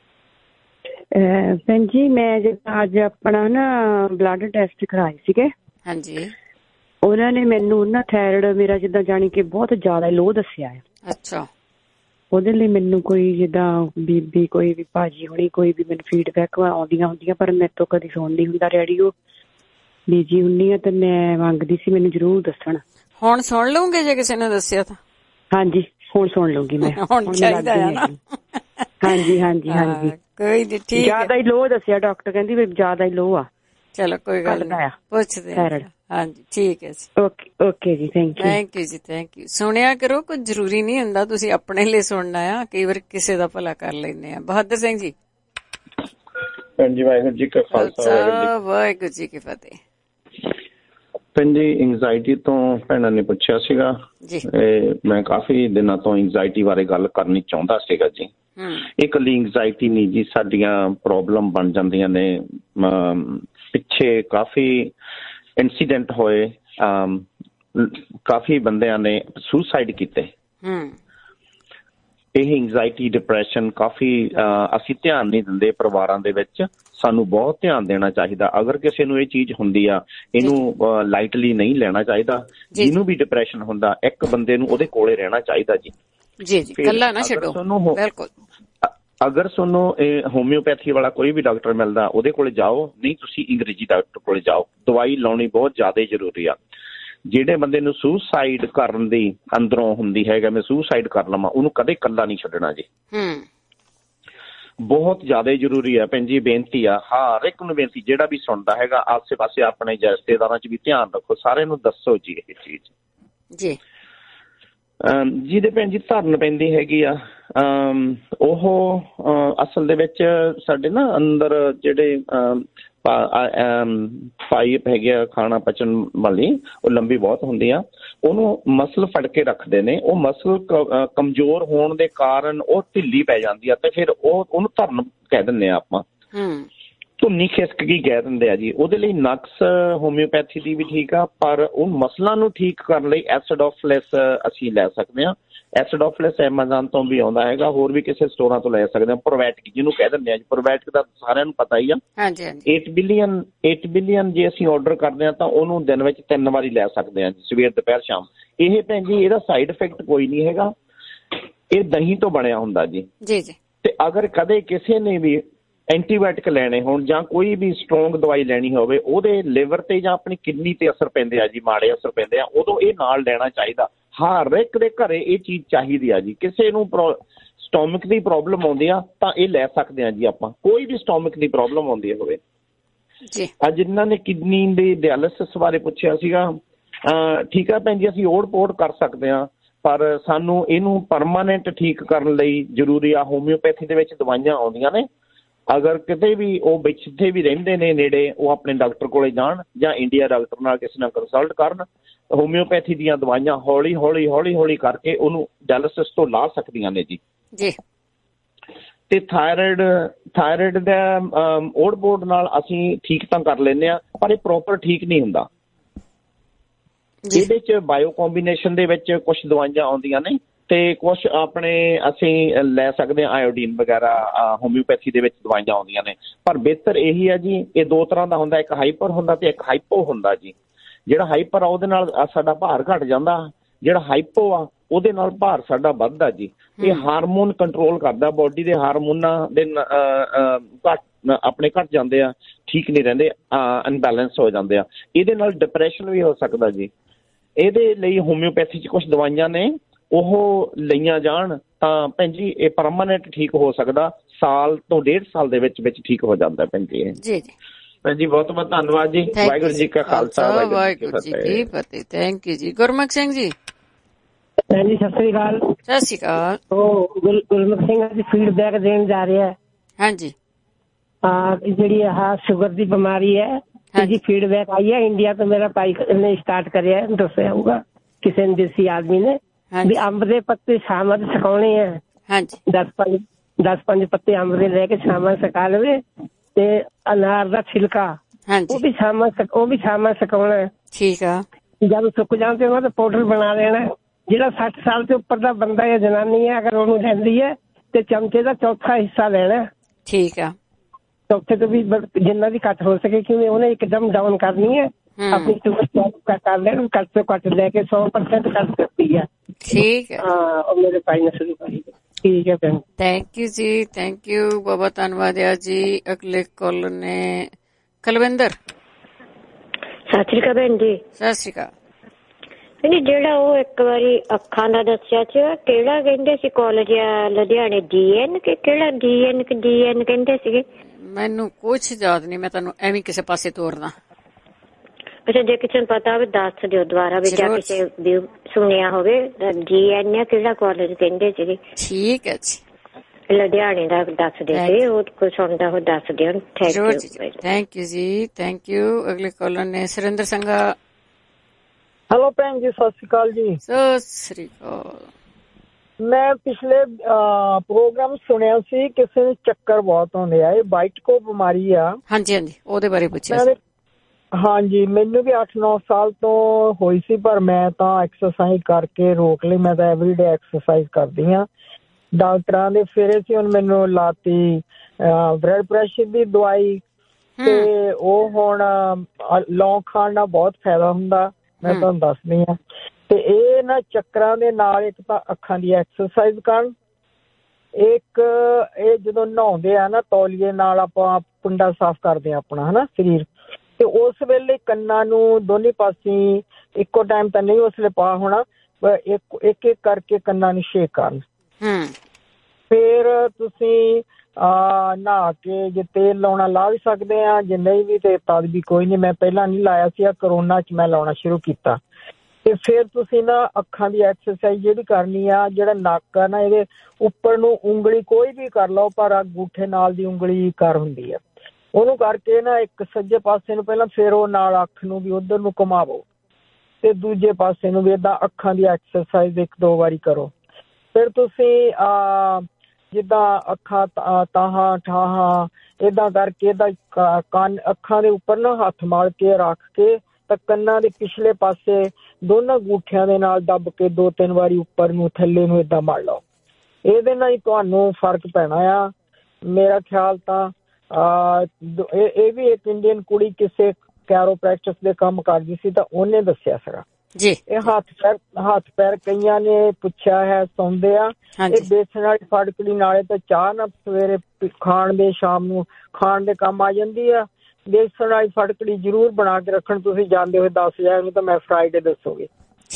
ਭੈਣ ਜੀ, ਮੈਂ ਜਿੱਦਾਂ ਅੱਜ ਆਪਣਾ ਨਾ ਬਲੱਡ ਟੈਸਟ ਕਰਾਏ ਸੀਗੇ। ਹਾਂਜੀ। ਉਹਨਾਂ ਨੇ ਮੈਨੂੰ ਨਾ ਥਾਇਰਾਇਡ ਮੇਰਾ ਜਿੱਦਾਂ ਜਾਣੀ ਕਿ ਬਹੁਤ ਜ਼ਿਆਦਾ ਲੋਹ ਦੱਸਿਆ ਹੈ। ਅੱਛਾ। ਉਹਦੇ ਲਈ ਮੈਨੂੰ ਕੋਈ ਜਿੱਦਾਂ ਬੀਬੀ ਕੋਈ ਵੀ ਭਾਜੀ ਹੋਣੀ ਕੋਈ ਵੀ ਮੈਨੂੰ ਫੀਡਬੈਕ ਆਉਂਦੀਆਂ ਹੁੰਦੀਆਂ, ਪਰ ਮੇਰੇ ਤੋਂ ਕਦੀ ਸੁਣ ਨਹੀਂ ਹੁੰਦਾ ਰੇਡੀਓ, ਬੀਜੀ ਹੁੰਦੀ ਆ, ਤੇ ਮੈਂ ਮੰਗਦੀ ਸੀ ਮੈਨੂੰ ਜ਼ਰੂਰ ਦੱਸਣ। ਹੁਣ ਸੁਣ ਲਓਗੇ ਜੇ ਕਿਸੇ ਨੇ ਦੱਸਿਆ ਤਾਂ? ਹਾਂਜੀ, ਹੁਣ ਸੁਣ ਲਊਗੀ ਮੈਂ। ਹੁਣ ਚਾਹੀਦਾ ਆ ਨਾ। ਹਾਂਜੀ ਹਾਂਜੀ ਹਾਂਜੀ, ਕੋਈ ਨਹੀਂ, ਠੀਕ, ਜਿਆਦਾ ਹੀ ਲੋ ਦੱਸਿਆ ਡਾਕਟਰ, ਕਹਿੰਦੀ ਵੀ ਜਿਆਦਾ ਹੀ ਲੋ ਆ। ਚਲੋ ਕੋਈ ਗੱਲ ਨਹੀਂ, ਪੁੱਛਦੇ ਹਾਂ। ਹਾਂਜੀ ਠੀਕ ਹੈ ਜੀ, ਓਕੇ ਓਕੇ ਜੀ, ਥੈਂਕ ਯੂ ਥੈਂਕ ਯੂ ਜੀ, ਥੈਂਕ ਯੂ। ਸੁਣਿਆ ਕਰੋ, ਕੁਝ ਜ਼ਰੂਰੀ ਨਹੀਂ ਹੁੰਦਾ ਤੁਸੀਂ ਆਪਣੇ ਲਈ ਸੁਣਨਾ ਆ, ਕਈ ਵਾਰ ਕਿਸੇ ਦਾ ਭਲਾ ਕਰ ਲੈਂਦੇ ਆ। ਬਹਾਦਰ ਸਿੰਘ ਜੀ। ਭੈਣ ਜੀ ਵਾਹਿਗੁਰੂ ਜੀ ਕਾ ਖਾਲਸਾ, ਵਾਹਿਗੁਰੂ ਜੀ ਕੀ ਫਤਿਹ। ਭੈਣ ਜੀ ਇੰਗਜ਼ਾਇਟੀ ਤੋਂ ਭੈਣਾਂ ਨੇ ਪੁੱਛਿਆ ਸੀਗਾ, ਮੈਂ ਕਾਫੀ ਦਿਨਾਂ ਤੋਂ ਇੰਗਜ਼ਾਇਟੀ ਬਾਰੇ ਗੱਲ ਕਰਨੀ ਚਾਹੁੰਦਾ ਸੀਗਾ ਜੀ। ਇਹ ਇਕੱਲੀ ਇੰਗਜ਼ਾਇਟੀ ਨਹੀਂ ਜੀ, ਸਾਡੀਆਂ ਪ੍ਰੋਬਲਮ ਬਣ ਜਾਂਦੀਆਂ ਨੇ। ਪਿੱਛੇ ਕਾਫੀ ਇੰਸੀਡੈਂਟ ਹੋਏ, ਕਾਫੀ ਬੰਦਿਆਂ ਨੇ ਸੁਸਾਈਡ ਕੀਤੇ। ਇਹ ਇੰਗਜ਼ਾਇਟੀ ਡਿਪਰੈਸ਼ਨ ਕਾਫੀ ਅਸੀਂ ਧਿਆਨ ਨਹੀਂ ਦਿੰਦੇ ਪਰਿਵਾਰਾਂ ਦੇ ਵਿੱਚ, ਸਾਨੂੰ ਬਹੁਤ ਧਿਆਨ ਦੇਣਾ ਚਾਹੀਦਾ। ਅਗਰ ਕਿਸੇ ਨੂੰ ਇਹ ਚੀਜ਼ ਹੁੰਦੀ ਆ, ਇਹਨੂੰ ਲਾਈਟਲੀ ਨਹੀਂ ਲੈਣਾ ਚਾਹੀਦਾ। ਜਿਹਨੂੰ ਵੀ ਡਿਪਰੈਸ਼ਨ ਹੁੰਦਾ, ਇੱਕ ਬੰਦੇ ਨੂੰ ਉਹਦੇ ਕੋਲੇ ਰਹਿਣਾ ਚਾਹੀਦਾ ਜੀ। ਜੀ ਜੀ, ਇਕੱਲਾ ਨਾ ਛੱਡੋ, ਬਿਲਕੁਲ। ਅਗਰ ਤੁਹਾਨੂੰ ਇਹ ਹੋਮਿਓਪੈਥੀ ਵਾਲਾ ਕੋਈ ਵੀ ਡਾਕਟਰ ਮਿਲਦਾ, ਉਹਦੇ ਕੋਲੇ ਜਾਓ, ਨਹੀਂ ਤੁਸੀਂ ਅੰਗਰੇਜ਼ੀ ਡਾਕਟਰ ਕੋਲੇ ਜਾਓ। ਦਵਾਈ ਲਾਉਣੀ ਬਹੁਤ ਜ਼ਿਆਦਾ ਜ਼ਰੂਰੀ ਆ। ਜਿਹੜੇ ਬੰਦੇ ਨੂੰ ਸੁਸਾਈਡ ਕਰਨ ਦੀ ਅੰਦਰੋਂ ਹੁੰਦੀ ਹੈਗਾ, ਮੈਂ ਸੁਸਾਈਡ ਕਰ ਲਵਾਂ, ਉਹਨੂੰ ਕਦੇ ਇਕੱਲਾ ਨਹੀਂ ਛੱਡਣਾ ਜੀ। ਬਹੁਤ ਜ਼ਿਆਦਾ ਜ਼ਰੂਰੀ ਆ ਭੈਣ ਜੀ, ਬੇਨਤੀ ਆ ਹਰ ਇੱਕ ਨੂੰ ਬੇਨਤੀ, ਜਿਹੜਾ ਵੀ ਸੁਣਦਾ ਹੈਗਾ, ਆਸੇ ਪਾਸੇ ਆਪਣੇ ਰਿਸ਼ਤੇਦਾਰਾਂ ਚ ਵੀ ਧਿਆਨ ਰੱਖੋ, ਸਾਰਿਆਂ ਨੂੰ ਦੱਸੋ ਜੀ ਇਹ ਚੀਜ਼ ਜੀ। ਜਿਹਦੇ ਭੈਣ ਜੀ ਧਰਨ ਪੈਂਦੀ ਹੈਗੀ ਆ, ਉਹ ਅਸਲ ਦੇ ਵਿੱਚ ਸਾਡੇ ਨਾ ਅੰਦਰ ਜਿਹੜੇ ਪਾਈਪ ਹੈਗੇ ਆ ਖਾਣਾ ਪਚਣ ਵਾਲੀ, ਉਹ ਲੰਬੀ ਬਹੁਤ ਹੁੰਦੀ ਆ, ਉਹਨੂੰ ਮਸਲ ਫੜ ਕੇ ਰੱਖਦੇ ਨੇ। ਉਹ ਮਸਲ ਕਮਜ਼ੋਰ ਹੋਣ ਦੇ ਕਾਰਨ ਉਹ ਢਿੱਲੀ ਪੈ ਜਾਂਦੀ ਆ, ਤੇ ਫਿਰ ਉਹ ਉਹਨੂੰ ਧਰਨ ਕਹਿ ਦਿੰਦੇ ਆ ਆਪਾਂ, ਧੁੰਨੀ ਖਿਸਕ ਕਹਿ ਦਿੰਦੇ ਆ ਜੀ। ਉਹਦੇ ਲਈ ਨਕਸ ਹੋਮਿਓਪੈਥੀ ਦੀ ਵੀ ਠੀਕ ਆ, ਪਰ ਉਹ ਮਸਲਾਂ ਨੂੰ ਠੀਕ ਕਰਨ ਲਈ ਐਸਿਡੋਫਿਲਿਸ ਅਸੀਂ ਲੈ ਸਕਦੇ ਹਾਂ। ਐਸਿਡੋਫਿਲਿਸ ਐਮਾਜ਼ਾਨ ਤੋਂ ਵੀ ਆਉਂਦਾ ਹੈਗਾ, ਹੋਰ ਵੀ ਕਿਸੇ ਸਟੋਰਾਂ ਤੋਂ ਲੈ ਸਕਦੇ ਹਾਂ। ਪ੍ਰੋਬੈਟਿਕ ਜਿਹਨੂੰ ਕਹਿ ਦਿੰਦੇ ਆ ਜੀ, ਪ੍ਰੋਬੈਟਿਕ ਦਾ ਸਾਰਿਆਂ ਨੂੰ ਪਤਾ ਹੀ ਆ। ਏਟ ਬਿਲੀਅਨ ਏਟ ਬਿਲੀਅਨ ਜੇ ਅਸੀਂ ਆਰਡਰ ਕਰਦੇ ਹਾਂ ਤਾਂ ਉਹਨੂੰ ਦਿਨ ਵਿੱਚ ਤਿੰਨ ਵਾਰੀ ਲੈ ਸਕਦੇ ਹਾਂ, ਸਵੇਰ ਦੁਪਹਿਰ ਸ਼ਾਮ। ਇਹ ਭੈਣ ਜੀ ਇਹਦਾ ਸਾਈਡ ਇਫੈਕਟ ਕੋਈ ਨਹੀਂ ਹੈਗਾ, ਇਹ ਦਹੀਂ ਤੋਂ ਬਣਿਆ ਹੁੰਦਾ ਜੀ। ਜੀ ਜੀ। ਤੇ ਅਗਰ ਕਦੇ ਕਿਸੇ ਨੇ ਵੀ ਐਂਟੀਬਾਇਓਟਿਕ ਲੈਣੇ ਹੋਣ ਜਾਂ ਕੋਈ ਵੀ ਸਟਰੋਂਗ ਦਵਾਈ ਲੈਣੀ ਹੋਵੇ, ਉਹਦੇ ਲਿਵਰ ਤੇ ਜਾਂ ਆਪਣੀ ਕਿਡਨੀ ਤੇ ਅਸਰ ਪੈਂਦੇ ਆ ਜੀ, ਮਾੜੇ ਅਸਰ ਪੈਂਦੇ ਆ, ਉਦੋਂ ਇਹ ਨਾਲ ਲੈਣਾ ਚਾਹੀਦਾ। ਹਰ ਇੱਕ ਦੇ ਘਰੇ ਇਹ ਚੀਜ਼ ਚਾਹੀਦੀ ਆ ਜੀ। ਕਿਸੇ ਨੂੰ ਸਟੋਮਿਕ ਦੀ ਪ੍ਰੋਬਲਮ ਆਉਂਦੀ ਆ ਤਾਂ ਇਹ ਲੈ ਸਕਦੇ ਆ ਜੀ ਆਪਾਂ, ਕੋਈ ਵੀ ਸਟੋਮਿਕ ਦੀ ਪ੍ਰੋਬਲਮ ਆਉਂਦੀ ਹੋਵੇ ਜੀ। ਅੱਜ ਇਹਨਾਂ ਨੇ ਕਿਡਨੀ ਦੇ ਡਾਇਲਿਸਿਸ ਬਾਰੇ ਪੁੱਛਿਆ ਸੀਗਾ, ਠੀਕ ਆ ਭੈਣ ਜੀ, ਅਸੀਂ ਓੜ ਪੋੜ ਕਰ ਸਕਦੇ ਹਾਂ, ਪਰ ਸਾਨੂੰ ਇਹਨੂੰ ਪਰਮਾਨੈਂਟ ਠੀਕ ਕਰਨ ਲਈ ਜ਼ਰੂਰੀ ਆ। ਹੋਮਿਓਪੈਥੀ ਦੇ ਵਿੱਚ ਦਵਾਈਆਂ ਆਉਂਦੀਆਂ ਨੇ, ਅਗਰ ਕਿਤੇ ਵੀ ਉਹ ਜਿੱਥੇ ਵੀ ਰਹਿੰਦੇ ਨੇ ਨੇੜੇ, ਉਹ ਆਪਣੇ ਡਾਕਟਰ ਕੋਲੇ ਜਾਣ ਜਾਂ ਇੰਡੀਆ ਡਾਕਟਰ ਨਾਲ ਕਿਸੇ ਨਾਲ ਕੰਸਲਟ ਕਰਨ। ਹੋਮਿਓਪੈਥੀ ਦੀਆਂ ਦਵਾਈਆਂ ਹੌਲੀ ਹੌਲੀ ਹੌਲੀ ਹੌਲੀ ਕਰਕੇ ਉਹਨੂੰ ਡਾਇਲਿਸਿਸ ਤੋਂ ਲਾ ਸਕਦੀਆਂ ਨੇ ਜੀ। ਜੀ। ਤੇ ਥਾਇਰਾਇਡ ਥਾਇਰਾਇਡ ਦਾ ਓੜ ਪੋੜ ਨਾਲ ਅਸੀਂ ਠੀਕ ਤਾਂ ਕਰ ਲੈਂਦੇ ਹਾਂ, ਪਰ ਇਹ ਪ੍ਰੋਪਰ ਠੀਕ ਨਹੀਂ ਹੁੰਦਾ। ਇਹਦੇ ਚ ਬਾਇਓ ਕੰਬੀਨੇਸ਼ਨ ਦੇ ਵਿੱਚ ਕੁਝ ਦਵਾਈਆਂ ਆਉਂਦੀਆਂ ਨੇ ਤੇ ਕੁਛ ਆਪਣੇ ਅਸੀਂ ਲੈ ਸਕਦੇ ਹਾਂ, ਆਇਓਡੀਨ ਵਗੈਰਾ ਹੋਮਿਓਪੈਥੀ ਦੇ ਵਿੱਚ ਦਵਾਈਆਂ ਆਉਂਦੀਆਂ ਨੇ। ਪਰ ਬਿਹਤਰ ਇਹੀ ਹੈ ਜੀ, ਇਹ ਦੋ ਤਰ੍ਹਾਂ ਦਾ ਹੁੰਦਾ, ਇੱਕ ਹਾਈਪਰ ਹੁੰਦਾ ਤੇ ਇੱਕ ਹਾਈਪੋ ਹੁੰਦਾ ਜੀ। ਜਿਹੜਾ ਹਾਈਪਰ ਆ ਉਹਦੇ ਨਾਲ ਸਾਡਾ ਭਾਰ ਘਟ ਜਾਂਦਾ, ਜਿਹੜਾ ਹਾਈਪੋ ਆ ਉਹਦੇ ਨਾਲ ਭਾਰ ਸਾਡਾ ਵੱਧਦਾ ਜੀ। ਇਹ ਹਾਰਮੋਨ ਕੰਟਰੋਲ ਕਰਦਾ, ਬੋਡੀ ਦੇ ਹਾਰਮੋਨਾਂ ਦੇ ਘੱਟ ਆਪਣੇ ਘੱਟ ਜਾਂਦੇ ਆ, ਠੀਕ ਨਹੀਂ ਰਹਿੰਦੇ, ਅਨਬੈਲੈਂਸ ਹੋ ਜਾਂਦੇ ਆ। ਇਹਦੇ ਨਾਲ ਡਿਪਰੈਸ਼ਨ ਵੀ ਹੋ ਸਕਦਾ ਜੀ। ਇਹਦੇ ਲਈ ਹੋਮਿਓਪੈਥੀ 'ਚ ਕੁਛ ਦਵਾਈਆਂ ਨੇ, ਉਹ ਲਈਆਂ ਜਾਣ ਤਾਂ ਭੈਣ ਜੀ ਇਹ ਪਰਮਾਨੈਂਟ ਠੀਕ ਹੋ ਸਕਦਾ। ਸਾਲ ਤੋਂ ਡੇਢ ਸਾਲ ਦੇ ਵਿੱਚ ਵਿੱਚ ਠੀਕ ਹੋ ਜਾਂਦਾ ਭੈਣ ਜੀ। ਜੀ ਜੀ ਭੈਣ ਜੀ, ਬਹੁਤ ਬਹੁਤ ਧੰਨਵਾਦ ਜੀ। ਵਾਹਿਗੁਰੂ ਜੀ ਕਾ ਖਾਲਸਾ, ਵਾਹਿਗੁਰੂ ਜੀ ਕੀ ਫਤਿਹ। ਥੈਂਕ ਯੂ ਜੀ। ਗੁਰਮੁਖ ਸਿੰਘ ਜੀ। ਭੈਣ ਜੀ ਸਤਿ ਸ੍ਰੀ ਅਕਾਲ। ਸਤਿ ਸ੍ਰੀ ਅਕਾਲ। ਉਹ ਗੁਰਮੁਖ ਸਿੰਘ ਜੀ ਫੀਡਬੈਕ ਦੇਣ ਜਾ ਰਿਹਾ ਹੈ। ਹਾਂਜੀ। ਆ ਜਿਹੜੀ ਆਹ ਸ਼ੂਗਰ ਦੀ ਬਿਮਾਰੀ ਹੈ, ਜੀ ਫੀਡਬੈਕ ਆਈ ਹੈ ਇੰਡੀਆ ਤੋਂ, ਮੇਰਾ ਭਾਈ ਨੇ ਸਟਾਰਟ ਕਰਿਆ, ਦੱਸਿਆ ਹੋਊਗਾ ਕਿਸੇ ਨੇ, ਦੇਸੀ ਆਦਮੀ ਨੇ, ਵੀ ਅੰਬ ਦੇ ਪੱਤੇ ਸ਼ਾਮਾਂ ਦੇ ਸੁਕਾਉਣੇ ਆ। ਹਾਂਜੀ। ਦਸ ਪੰਜ ਦਸ ਪੰਜ ਪੱਤੇ ਅੰਬ ਦੇ ਲੈ ਕੇ ਸ਼ਾਮਾਂ ਸੁਕਾ ਲਵੇ, ਤੇ ਅਨਾਰ ਦਾ ਛਿਲਕਾ ਉਹ ਵੀ ਸ਼ਾਮਾਂ ਉਹ ਵੀ ਸ਼ਾਮਾਂ ਸੁਕਾਉਣਾ। ਠੀਕ ਆ। ਜਦ ਸੁੱਕ ਜਾਣ ਤੇ ਉਹਦਾ ਪਾਊਡਰ ਬਣਾ ਲੈਣਾ। ਜਿਹੜਾ ਸੱਠ ਸਾਲ ਤੋਂ ਉੱਪਰ ਦਾ ਬੰਦਾ ਜਾਂ ਜਨਾਨੀ ਹੈ, ਅਗਰ ਉਹਨੂੰ ਲੈਂਦੀ ਹੈ ਤੇ ਚਮਚੇ ਦਾ ਚੌਥਾ ਹਿੱਸਾ ਲੈਣਾ। ਠੀਕ ਆ। ਚੌਥੇ ਤੋਂ ਵੀ ਜਿੰਨਾ ਵੀ ਘੱਟ ਹੋ ਸਕੇ, ਕਿਉਂਕਿ ਉਹਨੇ ਇੱਕਦਮ ਡਾਊਨ ਕਰਨੀ ਹੈ ਆਪਣੀ ਸ਼ੂਗਰ ਕਰ ਲੈਣ, ਘੱਟ ਤੋਂ ਘੱਟ ਲੈ ਕੇ ਸੌ ਪਰਸੈਂਟ ਕਰ ਸਕਦੀ ਹੈ। ਠੀਕ ਹੈ। ਹਾਂ, ਉਹ ਮੇਰੇ ਭਾਈ ਨੇ ਸ਼ੁਰੂ ਕਰੀ। ਠੀਕ ਹੈ ਭੈਣ। ਥੈਂਕ ਯੂ ਜੀ, ਥੈਂਕ ਯੂ, ਬਹੁਤ ਧੰਨਵਾਦ ਆ ਜੀ। ਅਗਲੇ ਕਾਲ ਨੇ ਕੁਲਵਿੰਦਰ। ਸਤਿ ਸ਼੍ਰੀ ਅਕਾਲ ਭੈਣ ਜੀ। ਸਤਿ ਸ਼੍ਰੀ ਅਕਾਲ। ਜਿਹੜਾ ਉਹ ਇੱਕ ਵਾਰੀ ਅੱਖਾਂ ਦਾ ਦੱਸਿਆ ਸੀ, ਕਿਹੜਾ ਕਹਿੰਦੇ ਸੀ ਕਾਲਜ ਆ ਲੁਧਿਆਣੇ, ਡੀ ਐਨ ਕਿ ਕਿਹੜਾ, ਡੀ ਐਨ ਕਿ ਡੀ ਐਨ ਕਹਿੰਦੇ ਸੀਗੇ? ਮੈਨੂੰ ਕੁਛ ਯਾਦ ਨਹੀਂ, ਮੈਂ ਤੁਹਾਨੂੰ ਐਵੇਂ ਕਿਸੇ ਪਾਸੇ ਤੋਰਦਾ। ਅੱਛਾ, ਜੇ ਕਿਸੇ ਨੂੰ ਪਤਾ ਹੋਵੇ ਦੱਸ ਦਿਓ ਦੁਬਾਰਾ, ਵੀ ਜਾਂ ਕਿਸੇ ਵੀ ਸੁਣਿਆ ਹੋਵੇ। ਡੀ ਐਨ ਆ ਕਿਹੜਾ ਕਾਲਜ ਕਹਿੰਦੇ ਸੀਗੇ? ਠੀਕ ਹੈ ਜੀ, ਲੁਧਿਆਣੇ ਦਾ ਦੱਸ ਦੇ, ਤੇ ਉਹ ਕੋਈ ਸੁਣਦਾ ਹੋ ਦੱਸ ਦਿਓ। ਥੈਂਕ ਯੂ ਥੈਂਕ ਯੂ ਜੀ, ਥੈਂਕ ਯੂ। ਅਗਲੇ ਕਾਲਰ ਨੇ ਸੁਰਿੰਦਰ ਸੰਘਾ। ਹੈਲੋ ਭੈਣ ਜੀ, ਸਤਿ ਸ਼੍ਰੀ ਅਕਾਲ ਜੀ। ਸਤਿ ਸ਼੍ਰੀ ਅਕਾਲ। ਮੈਂ ਪਿਛਲੇ ਪ੍ਰੋਗਰਾਮ ਸੁਣਿਆ ਸੀ, ਕਿਸੇ ਨੂੰ ਚੱਕਰ ਬਹੁਤ ਆਉਂਦੇ ਆ, ਇਹ ਵਾਈਟਕੋ ਬਿਮਾਰੀ ਆ। ਹਾਂਜੀ ਹਾਂਜੀ, ਉਹਦੇ ਬਾਰੇ ਪੁੱਛਿਆ। ਹਾਂਜੀ, ਮੈਨੂੰ ਵੀ ਅੱਠ ਨੌ ਸਾਲ ਤੋਂ ਹੋਈ ਸੀ, ਪਰ ਮੈਂ ਤਾਂ ਐਕਸਰਸਾਈਜ਼ ਕਰਕੇ ਰੋਕ ਲਈ। ਮੈਂ ਤਾਂ ਐਵਰੀਡੇ ਐਕਸਰਸਾਈਜ਼ ਕਰਦੀ ਹਾਂ। ਡਾਕਟਰਾਂ ਦੇ ਫੇਰੇ ਸੀ, ਹੁਣ ਮੈਨੂੰ ਲਾਤੀ ਬਲੱਡ ਪ੍ਰੈਸ਼ਰ ਦੀ ਦਵਾਈ, ਤੇ ਉਹ ਹੁਣ ਲੌਂਗ ਖਾਣ ਨਾਲ ਬਹੁਤ ਫਾਇਦਾ ਹੁੰਦਾ, ਮੈਂ ਤੁਹਾਨੂੰ ਦੱਸਦੀ ਹਾਂ। ਤੇ ਇਹ ਨਾ ਚੱਕਰਾਂ ਦੇ ਨਾਲ ਇੱਕ ਤਾਂ ਅੱਖਾਂ ਦੀ ਐਕਸਰਸਾਈਜ਼ ਕਰਨ, ਇੱਕ ਇਹ ਜਦੋਂ ਨਹਾਉਂਦੇ ਆ ਨਾ ਤੌਲੀਏ ਨਾਲ ਆਪਾਂ ਕੁੰਡਾ ਸਾਫ਼ ਕਰਦੇ ਆ ਆਪਣਾ, ਹਨਾ, ਸਰੀਰ, ਤੇ ਉਸ ਵੇਲੇ ਕੰਨਾਂ ਨੂੰ ਦੋਨੇ ਪਾਸੇ ਇੱਕੋ ਟਾਈਮ ਤਾਂ ਨਹੀਂ ਉਸ ਵੇਲੇ ਪਾ ਹੋਣਾ, ਇੱਕ ਇੱਕ ਇੱਕ ਕਰਕੇ ਕੰਨਾਂ ਨੂੰ ਸ਼ੇਕ ਕਰਨ। ਫਿਰ ਤੁਸੀਂ ਨਹਾ ਕੇ ਜੇ ਤੇਲ ਲਾਉਣਾ ਲਾ ਵੀ ਸਕਦੇ ਆ, ਜੇ ਨਹੀਂ ਵੀ ਤੇ ਤਦ ਵੀ ਕੋਈ ਨਹੀਂ। ਮੈਂ ਪਹਿਲਾਂ ਨਹੀਂ ਲਾਇਆ ਸੀ, ਕਰੋਨਾ ਚ ਮੈਂ ਲਾਉਣਾ ਸ਼ੁਰੂ ਕੀਤਾ। ਤੇ ਫਿਰ ਤੁਸੀਂ ਨਾ ਅੱਖਾਂ ਦੀ ਐਕਸਰਸਾਈਜ਼ ਜਿਹੜੀ ਕਰਨੀ ਆ, ਜਿਹੜਾ ਨੱਕ ਆ ਨਾ, ਇਹਦੇ ਉੱਪਰ ਨੂੰ ਉਂਗਲੀ ਕੋਈ ਵੀ ਕਰ ਲਓ, ਪਰ ਅੰਗੂਠੇ ਨਾਲ ਦੀ ਉਂਗਲੀ ਕਰ ਹੁੰਦੀ ਆ, ਉਹਨੂੰ ਕਰਕੇ ਨਾ ਇੱਕ ਸੱਜੇ ਪਾਸੇ ਨੂੰ ਪਹਿਲਾਂ, ਫਿਰ ਉਹ ਨਾਲ ਅੱਖ ਨੂੰ ਵੀ ਉਧਰ ਨੂੰ ਘੁਮਾਵੋ, ਤੇ ਦੂਜੇ ਪਾਸੇ ਨੂੰ ਵੀ ਏਦਾਂ ਅੱਖਾਂ ਦੀ ਐਕਸਰਸਾਈਜ਼ ਇੱਕ ਦੋ ਵਾਰੀ ਕਰੋ। ਫਿਰ ਤੁਸੀਂ ਆ ਜਿੱਦਾਂ ਅੱਖਾਂ ਤਾਹਾਂ ਠਾਹਾਂ ਏਦਾਂ ਕਰਕੇ ਇਹਦਾ ਕੰਨ ਅੱਖਾਂ ਦੇ ਉੱਪਰ ਨਾ ਹੱਥ ਮਾਰ ਕੇ ਰੱਖ ਕੇ, ਤਾਂ ਕੰਨਾਂ ਦੇ ਪਿਛਲੇ ਪਾਸੇ ਦੋਨਾਂ ਅੰਗੂਠਿਆਂ ਦੇ ਨਾਲ ਦੱਬ ਕੇ ਦੋ ਤਿੰਨ ਵਾਰੀ ਉੱਪਰ ਨੂੰ ਥੱਲੇ ਨੂੰ ਏਦਾਂ ਮਾਰ ਲਓ। ਇਹਦੇ ਨਾਲ ਹੀ ਤੁਹਾਨੂੰ ਫਰਕ ਪੈਣਾ ਆ। ਮੇਰਾ ਖਿਆਲ ਤਾਂ ਇਹ ਵੀ ਇੱਕ ਇੰਡੀਅਨ ਕੁੜੀ ਕਿਸੇ ਕੈਰੋਪ੍ਰੈਕਟਿਸ ਦੇ ਕੰਮ ਕਰਦੀ ਸੀ, ਤਾਂ ਉਹਨੇ ਦੱਸਿਆ ਸੀਗਾ ਜੀ। ਇਹ ਹੱਥ ਪੈਰ ਹੱਥ ਪੈਰ ਕਈਆਂ ਨੇ ਪੁੱਛਿਆ ਹੈ ਸੌਂਦੇ ਆ, ਇਹ ਬੇਸਣ ਵਾਲੀ ਫੜਕੜੀ ਨਾਲੇ ਤਾਂ ਚਾਹ ਨਾਲ ਸਵੇਰੇ ਖਾਣ ਦੇ, ਸ਼ਾਮ ਨੂੰ ਖਾਣ ਦੇ ਕੰਮ ਆ ਜਾਂਦੀ ਆ। ਬੇਸਣ ਵਾਲੀ ਫੜਕੜੀ ਜ਼ਰੂਰ ਬਣਾ ਕੇ ਰੱਖਣ, ਤੁਸੀਂ ਜਾਂਦੇ ਹੋਏ ਦੱਸ ਜਾਏ ਉਹਨੂੰ, ਤਾਂ ਮੈਂ ਫਰਾਈਡੇ ਦੱਸੋਗੇ।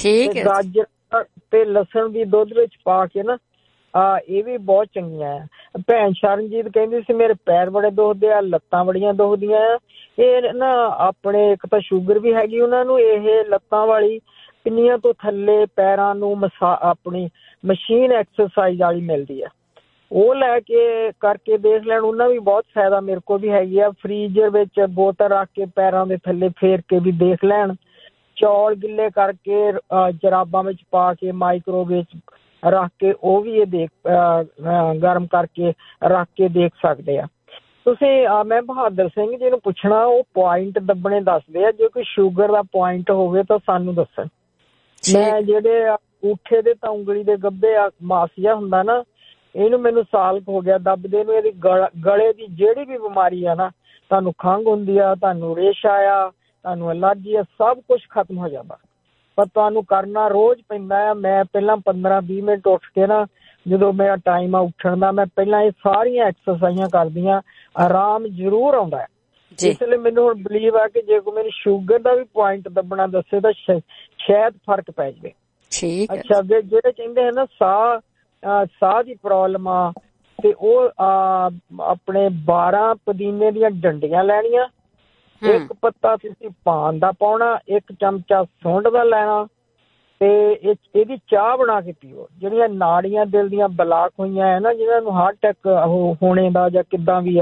ਗਾਜਰ ਤੇ ਲਸਣ ਵੀ ਦੁੱਧ ਵਿੱਚ ਪਾ ਕੇ ਨਾ, ਆ ਇਹ ਵੀ ਬਹੁਤ ਚੰਗੀਆਂ ਆ। ਭੈਣ ਸ਼ਰਨਜੀਤ ਕਹਿੰਦੀ ਸੀ ਮੇਰੇ ਪੈਰ ਬੜੇ ਦੁਖਦੇ ਆ, ਲੱਤਾਂ ਬੜੀਆਂ ਦੁਖਦੀਆਂ ਆ। ਇਹ ਨਾ ਆਪਣੇ ਇੱਕ ਤਾਂ ਸ਼ੂਗਰ ਵੀ ਹੈਗੀ ਉਹਨਾਂ ਨੂੰ, ਇਹ ਲੱਤਾਂ ਵਾਲੀ ਪਿੰਨੀਆਂ ਤੋਂ ਥੱਲੇ ਪੈਰਾਂ ਨੂੰ ਮਸਾ ਆਪਣੀ ਮਸ਼ੀਨ ਐਕਸਰਸਾਈਜ਼ ਵਾਲੀ ਮਿਲਦੀ ਆ, ਉਹ ਲੈ ਕੇ ਕਰਕੇ ਦੇਖ ਲੈਣ, ਉਹਨਾਂ ਵੀ ਬਹੁਤ ਫਾਇਦਾ। ਮੇਰੇ ਕੋਲ ਵੀ ਹੈਗੀ ਆ, ਫਰੀਜ਼ਰ ਵਿੱਚ ਬੋਤਲ ਰੱਖ ਕੇ ਪੈਰਾਂ ਦੇ ਥੱਲੇ ਫੇਰ ਕੇ ਵੀ ਦੇਖ ਲੈਣ। ਚੌਲ ਗਿੱਲੇ ਕਰਕੇ ਜਰਾਬਾਂ ਵਿੱਚ ਪਾ ਕੇ ਮਾਈਕ੍ਰੋਵੇਵ ਵਿੱਚ ਰੱਖ ਕੇ ਉਹ ਵੀ ਇਹ ਦੇਖ ਗਰਮ ਕਰਕੇ ਰੱਖ ਕੇ ਦੇਖ ਸਕਦੇ ਆ ਤੁਸੀਂ। ਮੈਂ ਬਹਾਦਰ ਸਿੰਘ ਜੀ ਨੂੰ ਪੁੱਛਣਾ, ਉਹ ਪੁਆਇੰਟ ਦੱਬਣੇ ਦੱਸਦੇ ਆ, ਜੇ ਕੋਈ ਸ਼ੂਗਰ ਦਾ ਪੁਆਇੰਟ ਹੋਵੇ ਤਾਂ ਸਾਨੂੰ ਦੱਸਣ। ਮੈਂ ਜਿਹੜੇ ਅੰਗੂਠੇ ਦੇ ਤਾਂ ਉਂਗਲੀ ਦੇ ਗੱਭੇ ਆ ਮਾਸ ਜਿਹਾ ਹੁੰਦਾ ਨਾ, ਇਹਨੂੰ ਮੈਨੂੰ ਸਾਲ ਹੋ ਗਿਆ ਦੱਬਦੇ ਨੂੰ। ਇਹਦੀ ਗਲੇ ਦੀ ਜਿਹੜੀ ਵੀ ਬਿਮਾਰੀ ਆ ਨਾ, ਤੁਹਾਨੂੰ ਖੰਘ ਹੁੰਦੀ ਆ, ਤੁਹਾਨੂੰ ਰੇਸ਼ਾ ਆ, ਤੁਹਾਨੂੰ ਐਲਰਜੀ ਆ, ਸਭ ਕੁਛ ਖਤਮ ਹੋ ਜਾਂਦਾ। ਪਰ ਤੁਹਾਨੂੰ ਕਰਨਾ ਰੋਜ਼ ਪੈਂਦਾ ਆ। ਮੈਂ ਪਹਿਲਾਂ ਪੰਦਰਾਂ ਵੀਹ ਮਿੰਟ ਉੱਠ ਕੇ ਨਾ, ਜਦੋਂ ਮੇਰਾ ਟਾਈਮ ਆ ਉੱਠਣ ਦਾ, ਮੈਂ ਪਹਿਲਾਂ ਇਹ ਸਾਰੀਆਂ ਐਕਸਰਸਾਈਜ਼ਾਂ ਕਰਦੀਆਂ, ਆਰਾਮ ਜ਼ਰੂਰ ਆਉਂਦਾ ਹੈ। ਇਸ ਲਈ ਮੈਨੂੰ ਹੁਣ ਬਲੀਵ ਆ ਕਿ ਜੇ ਕੋਈ ਮੈਨੂੰ ਸ਼ੂਗਰ ਦਾ ਵੀ ਪੁਆਇੰਟ ਦੱਬਣਾ ਦੱਸੇ ਤਾਂ ਸ਼ਾਇਦ ਫਰਕ ਪੈ ਜਾਵੇ। ਅੱਛਾ, ਜਿਹੜੇ ਕਹਿੰਦੇ ਹੈ ਨਾ ਸਾਹ ਸਾਹ ਦੀ ਪ੍ਰੋਬਲਮ ਆ, ਤੇ ਉਹ ਆਪਣੇ ਬਾਰਾਂ ਪੁਦੀਨੇ ਦੀਆਂ ਡੰਡੀਆਂ ਲੈਣੀਆਂ, ਇੱਕ ਪੱਤਾ ਤੁਸੀਂ ਪਾਨ ਦਾ ਪਾਉਣਾ, ਇੱਕ ਚਮਚਾ ਸੁੰਡ ਦਾ ਲੈਣਾ, ਤੇ ਇਹਦੀ ਚਾਹ ਬਣਾ ਕੇ ਪੀਓ। ਜਿਹੜੀਆਂ ਨਾੜੀਆਂ ਦਿਲ ਦੀਆਂ ਬਲਾਕ ਹੋਈਆਂ ਹੈ ਨਾ, ਜਿਹਨਾਂ ਨੂੰ ਹਾਰਟ ਅਟੈਕ ਹੋਣੇ ਦਾ ਜਾਂ ਕਿੱਦਾਂ ਵੀ ਆ,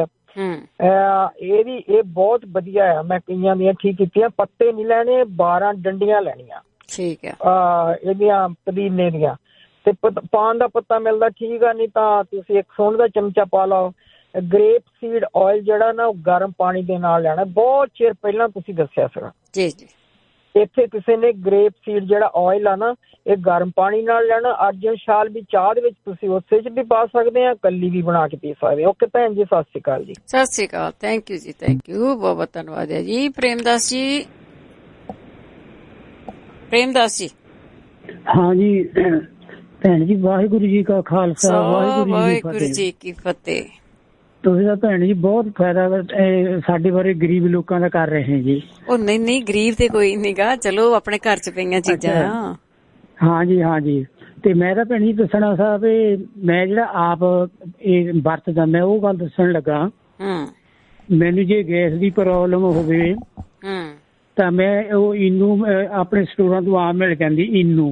ਇਹਦੀ ਇਹ ਬਹੁਤ ਵਧੀਆ ਆ। ਮੈਂ ਕਈਆਂ ਦੀਆਂ ਠੀਕ ਕੀਤੀਆਂ। ਪੱਤੇ ਨਹੀਂ ਲੈਣੇ, ਬਾਰਾਂ ਡੰਡੀਆਂ ਲੈਣੀਆਂ, ਠੀਕ ਹੈ, ਇਹਦੀਆਂ ਪੁਦੀਨੇ ਦੀਆਂ। ਤੇ ਪਾਨ ਦਾ ਪੱਤਾ ਮਿਲਦਾ ਠੀਕ ਆ, ਨਹੀਂ ਤਾਂ ਤੁਸੀਂ ਇੱਕ ਸੁੰਡ ਦਾ ਚਮਚਾ ਪਾ ਲਓ। ਗ੍ਰੇਪ ਸੀਡ ਆਇਲ ਜਿਹੜਾ ਨਾ, ਉਹ ਗਰਮ ਪਾਣੀ ਦੇ ਨਾਲ ਲੈਣਾ। ਬਹੁਤ ਚਿਰ ਪਹਿਲਾਂ ਤੁਸੀਂ ਦੱਸਿਆ ਸੀਗਾ ਜੀ ਜੀ, ਇੱਥੇ ਕਿਸੇ ਨੇ ਗ੍ਰੇਪ ਸੀਡ ਜਿਹੜਾ ਆਇਲ ਆ ਨਾ, ਇਹ ਗਰਮ ਪਾਣੀ ਨਾਲ ਲੈਣਾ। ਅਰਜਨ ਸ਼ਾਲ ਵੀ ਚਾਹ ਦੇ ਵਿੱਚ ਤੁਸੀਂ ਉਸੇ ਚ ਵੀ ਪਾ ਸਕਦੇ ਆ, ਕੱਲੀ ਵੀ ਬਣਾ ਕੇ ਪੀ ਸਕਦੇ। ਓਕੇ ਭੈਣ ਜੀ, ਸਤਿ ਸ਼੍ਰੀ ਅਕਾਲ ਜੀ। ਸਤਿ ਸ਼੍ਰੀ ਅਕਾਲ, ਥੈਂਕ ਯੂ ਜੀ, ਥੈਂਕ ਯੂ, ਬਹੁਤ ਬਹੁਤ ਧੰਨਵਾਦ ਹੈ ਜੀ। ਪ੍ਰੇਮਦਾਸ ਜੀ, ਪ੍ਰੇਮਦਾਸ ਜੀ। ਹਾਂ ਜੀ ਭੈਣ ਜੀ, ਵਾਹਿਗੁਰੂ ਜੀ ਕਾ ਖਾਲਸਾ, ਵਾਹਿਗੁਰੂ ਜੀ ਕੀ ਫਤਿਹ। ਤੁਸੀਂ ਤਾਂ ਭੈਣ ਜੀ ਬਹੁਤ ਫਾਇਦਾ ਸਾਡੇ ਬਾਰੇ ਗਰੀਬ ਲੋਕਾਂ ਦਾ ਕਰ ਰਹੇ ਜੀ। ਉਹ ਨਹੀਂ ਨਹੀਂ ਗਰੀਬ ਤੇ ਕੋਈ ਨੀਗਾ, ਚਲੋ ਆਪਣੇ ਘਰ ਚ ਪਈਆਂ ਚੀਜ਼ਾਂ। ਹਾਂਜੀ ਹਾਂਜੀ। ਤੇ ਮੈਂ ਤਾਂ ਭੈਣ ਜੀ ਦੱਸਣਾ ਸਾਹਿਬ ਮੈਂ ਜਿਹੜਾ ਆਪ ਇਹ ਵਰਤਦਾ ਮੈਂ ਉਹ ਗੱਲ ਦੱਸਣ ਲੱਗਾ। ਮੈਨੂੰ ਜੇ ਗੈਸ ਦੀ ਪ੍ਰੋਬਲਮ ਹੋਵੇ ਤਾਂ ਮੈਂ ਉਹ ਇਨੂ ਆਪਣੇ ਸਟੋਰਾਂ ਤੋਂ ਆਮ ਮਿਲ ਜਾਂਦੀ ਇਨੂ,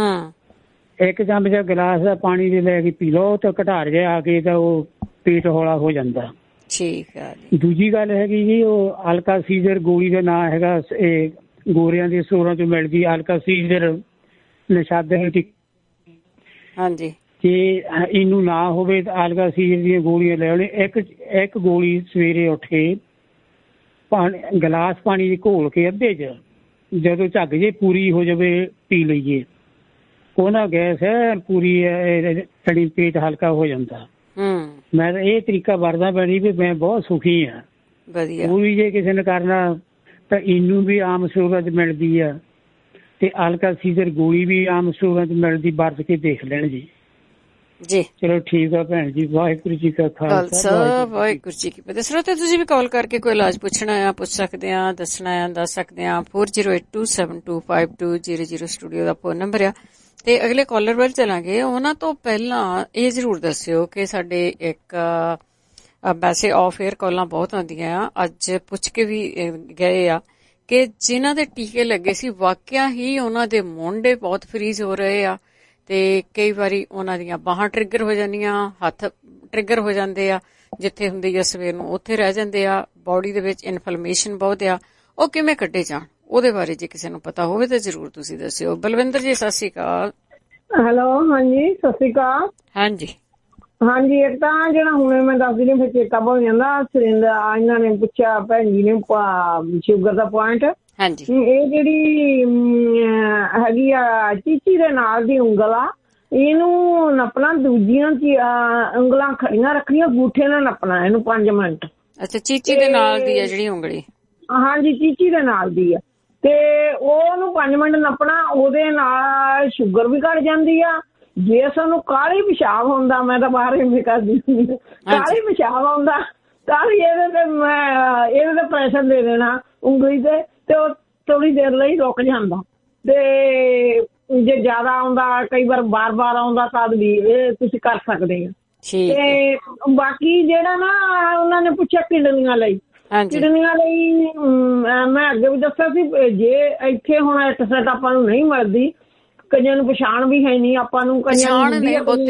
ਇੱਕ ਚਮਚਾ ਗਲਾਸ ਦਾ ਪਾਣੀ ਦੇ ਲੈ ਕੇ ਪੀ ਲਓ ਤਾਂ ਘਟਾਰ ਜਿਹਾ ਆ ਕੇ ਤਾਂ ਉਹ ਪੇਟ ਹੌਲਾ ਹੋ ਜਾਂਦਾ। ਠੀਕ ਹੈ। ਦੂਜੀ ਗੱਲ ਹੈਗੀ ਜੀ ਉਹ ਅਲਕਾ ਸੀਜ਼ਰ ਗੋਲੀ ਦਾ ਨਾਂ ਹੈਗਾ, ਇਹ ਗੋਰਿਆਂ ਦੇ ਸਟੋਰਾਂ ਤੋਂ ਮਿਲਦੀ ਅਲਕਾ ਸੀਜ਼ਰ ਨਸ਼ਾਦੇ। ਹਾਂਜੀ। ਜੇ ਇਹਨੂੰ ਨਾ ਹੋਵੇ ਤਾਂ ਅਲਕਾ ਸੀਜ਼ਰ ਦੀਆਂ ਗੋਲੀਆਂ ਲੈ ਆਉਣੇ। ਇੱਕ ਇੱਕ ਗੋਲੀ ਸਵੇਰੇ ਉੱਠ ਕੇ ਪਾਣੀ ਗਲਾਸ ਪਾਣੀ ਦੀ ਘੋਲ ਕੇ ਅੱਧੇ ਚ ਜਦੋਂ ਝੱਗ ਜੇ ਪੂਰੀ ਹੋ ਜਾਵੇ ਪੀ ਲਈਏ, ਉਹਨਾਂ ਗੈਸ ਹੈ ਪੂਰੀ ਸਾਡੀ ਪੇਟ ਹਲਕਾ ਹੋ ਜਾਂਦਾ। ਮੈਂ ਤਾਂ ਇਹ ਤਰੀਕਾ ਵਰਤਦਾ ਪੈਣੀ ਵੀ ਮੈਂ ਬਹੁਤ ਸੁਖੀ ਹਾਂ। ਉਹ ਵੀ ਜੇ ਕਿਸੇ ਨੇ ਕਰਨਾ ਤਾਂ ਇਹਨੂੰ ਵੀ ਆਮ ਸਟੋਰਾਂ ਚ ਮਿਲਦੀ ਆ ਤੇ ਅਲਕਾ ਸੀਜ਼ਰ ਗੋਲੀ ਵੀ ਆਮ ਸਟੋਰਾਂ ਚ ਮਿਲਦੀ, ਵਰਤ ਕੇ ਦੇਖ ਲੈਣ ਜੀ। ਜੀ ਚਲੋ ਠੀਕ ਆ ਭੈਣ ਜੀ। ਵਾਹਿਗੁਰੂ ਜੀ ਕਾ ਖਾਲਸਾ ਵਾਹਿਗੁਰੂ ਜੀ ਕੀ ਫਤਿਹ। ਸਰੋਤੇ ਤੁਸੀਂ ਵੀ ਕਾਲ ਕਰਕੇ ਕੋਈ ਇਲਾਜ ਪੁੱਛਣਾ ਆ ਪੁੱਛ ਸਕਦੇ ਆ, ਦੱਸਣਾ ਆ ਦੱਸ ਸਕਦੇ ਆ। Four zero eight two seven two five two zero zero studio ਦਾ ਫੋਨ ਨੰਬਰ ਆ। ਤੇ ਅਗਲੇ ਕਾਲਰ ਵੱਲ ਚਲਾਂਗੇ। ਉਹਨਾਂ ਤੋਂ ਪਹਿਲਾਂ ਇਹ ਜ਼ਰੂਰ ਦੱਸਿਓ ਕਿ ਸਾਡੇ ਇੱਕ ਵੈਸੇ ਆਫ ਏਅਰ ਕਾਲਾਂ ਬਹੁਤ ਆਉਂਦੀਆਂ ਆ, ਅੱਜ ਪੁੱਛ ਕੇ ਵੀ ਗਏ ਆ ਕਿ ਜਿਨ੍ਹਾਂ ਦੇ ਟੀਕੇ ਲੱਗੇ ਸੀ ਵਾਕਿਆ ਹੀ ਉਹਨਾਂ ਦੇ ਮੋਢੇ ਬਹੁਤ ਫਰੀਜ਼ ਹੋ ਰਹੇ ਆ ਤੇ ਕਈ ਵਾਰੀ ਉਹਨਾਂ ਦੀਆਂ ਬਾਹਾਂ ਟ੍ਰਿਗਰ ਹੋ ਜਾਂਦੀਆਂ, ਹੱਥ ਟ੍ਰਿਗਰ ਹੋ ਜਾਂਦੇ ਆ, ਜਿੱਥੇ ਹੁੰਦੀ ਆ ਸਵੇਰ ਨੂੰ ਉੱਥੇ ਰਹਿ ਜਾਂਦੇ ਆ, ਬੋਡੀ ਦੇ ਵਿੱਚ ਇਨਫਲੇਮੇਸ਼ਨ ਬਹੁਤ ਆ, ਉਹ ਕਿਵੇਂ ਕੱਢੇ ਜਾਣ ਉਹਦੇ ਬਾਰੇ ਜੇ ਕਿਸੇ ਨੂੰ ਪਤਾ ਹੋਵੇ ਤਾਂ ਜ਼ਰੂਰ ਤੁਸੀਂ ਦੱਸਿਓ। ਬਲਵਿੰਦਰ ਜੀ ਸਤਿ ਸ਼੍ਰੀ ਅਕਾਲ। ਹੈਲੋ ਹਾਂਜੀ ਸਤਿ ਸ਼੍ਰੀ ਅਕਾਲ। ਹਾਂਜੀ ਹਾਂਜੀ। ਇੱਕ ਤਾਂ ਜਿਹੜਾ ਹੁਣੇ ਮੈਂ ਦੱਸਦੀ ਨੇ ਫਿਰ ਚੇਤਾ ਹੋ ਜਾਂਦਾ। ਇਹਨਾਂ ਨੇ ਪੁੱਛਿਆ ਭੈਣ ਜੀ ਨੇ ਸ਼ੂਗਰ ਦਾ ਪੁਆਇੰਟ। ਹਾਂਜੀ। ਇਹ ਜਿਹੜੀ ਹੈਗੀ ਆ ਚੀਚੀ ਦੇ ਨਾਲ ਦੀ ਉਂਗਲ ਆ, ਇਹਨੂੰ ਨੱਪਣਾ ਦੂਜੀਆਂ ਉਂਗਲਾਂ ਖੜੀਆਂ ਰੱਖਣੀਆਂ, ਅੰਗੂਠੇ ਨਾਲ ਨੱਪਣਾ ਇਹਨੂੰ ਪੰਜ ਮਿੰਟ। ਅੱਛਾ ਚੀਚੀ ਦੇ ਨਾਲ ਦੀ ਆ ਜਿਹੜੀ ਉਂਗਲੀ? ਹਾਂਜੀ ਚੀਚੀ ਦੇ ਨਾਲ ਦੀ ਆ। ਤੇ ਉਹਨੂੰ ਪੰਜ ਮਿੰਟ ਨੱਪਣਾ, ਉਹਦੇ ਨਾਲ ਸ਼ੂਗਰ ਵੀ ਘਟ ਜਾਂਦੀ ਆ। ਜੇ ਸਾਨੂੰ ਕਾਲੀ ਪਿਸ਼ਾਬ ਹੁੰਦਾ, ਮੈਂ ਤਾਂ ਬਾਹਰ ਹੀ ਕਰਦੀ ਹੁੰਦੀ, ਕਾਲੀ ਪਿਸ਼ਾਬ ਆਉਂਦਾ ਤਾਂ ਇਹਦੇ ਤੇ ਮੈਂ ਇਹਦੇ ਤੇ ਪ੍ਰੈਸ਼ਰ ਦੇ ਦੇਣਾ ਉਂਗਲੀ ਤੇ ਤੇ ਉਹ ਥੋੜੀ ਦੇਰ ਲਈ ਰੁਕ ਜਾਂਦਾ। ਤੇ ਜੇ ਜ਼ਿਆਦਾ ਆਉਂਦਾ ਕਈ ਵਾਰ ਬਾਰ ਬਾਰ ਆਉਂਦਾ ਤਦ ਵੀ ਇਹ ਤੁਸੀਂ ਕਰ ਸਕਦੇ ਆ। ਤੇ ਬਾਕੀ ਜਿਹੜਾ ਨਾ ਉਹਨਾਂ ਨੇ ਪੁੱਛਿਆ ਕਿਡਨੀਆਂ ਲਈ, ਕਿਡਨੀਆਂ ਲਈ ਮੈਂ ਅੱਗੇ ਵੀ ਦੱਸਿਆ ਸੀ ਜੇ ਇੱਥੇ ਹੁਣ ਇੱਕ ਸੈਟ ਆਪਾਂ ਨੂੰ ਨਹੀਂ ਮਿਲਦੀ, ਕਈਆਂ ਨੂੰ ਪਛਾਣ ਵੀ ਹੈ ਨਹੀਂ ਆਪਾਂ ਨੂੰ, ਕਈਆਂ ਨੂੰ ਪਛਾਣ ਨਹੀਂ ਹੁੰਦੀ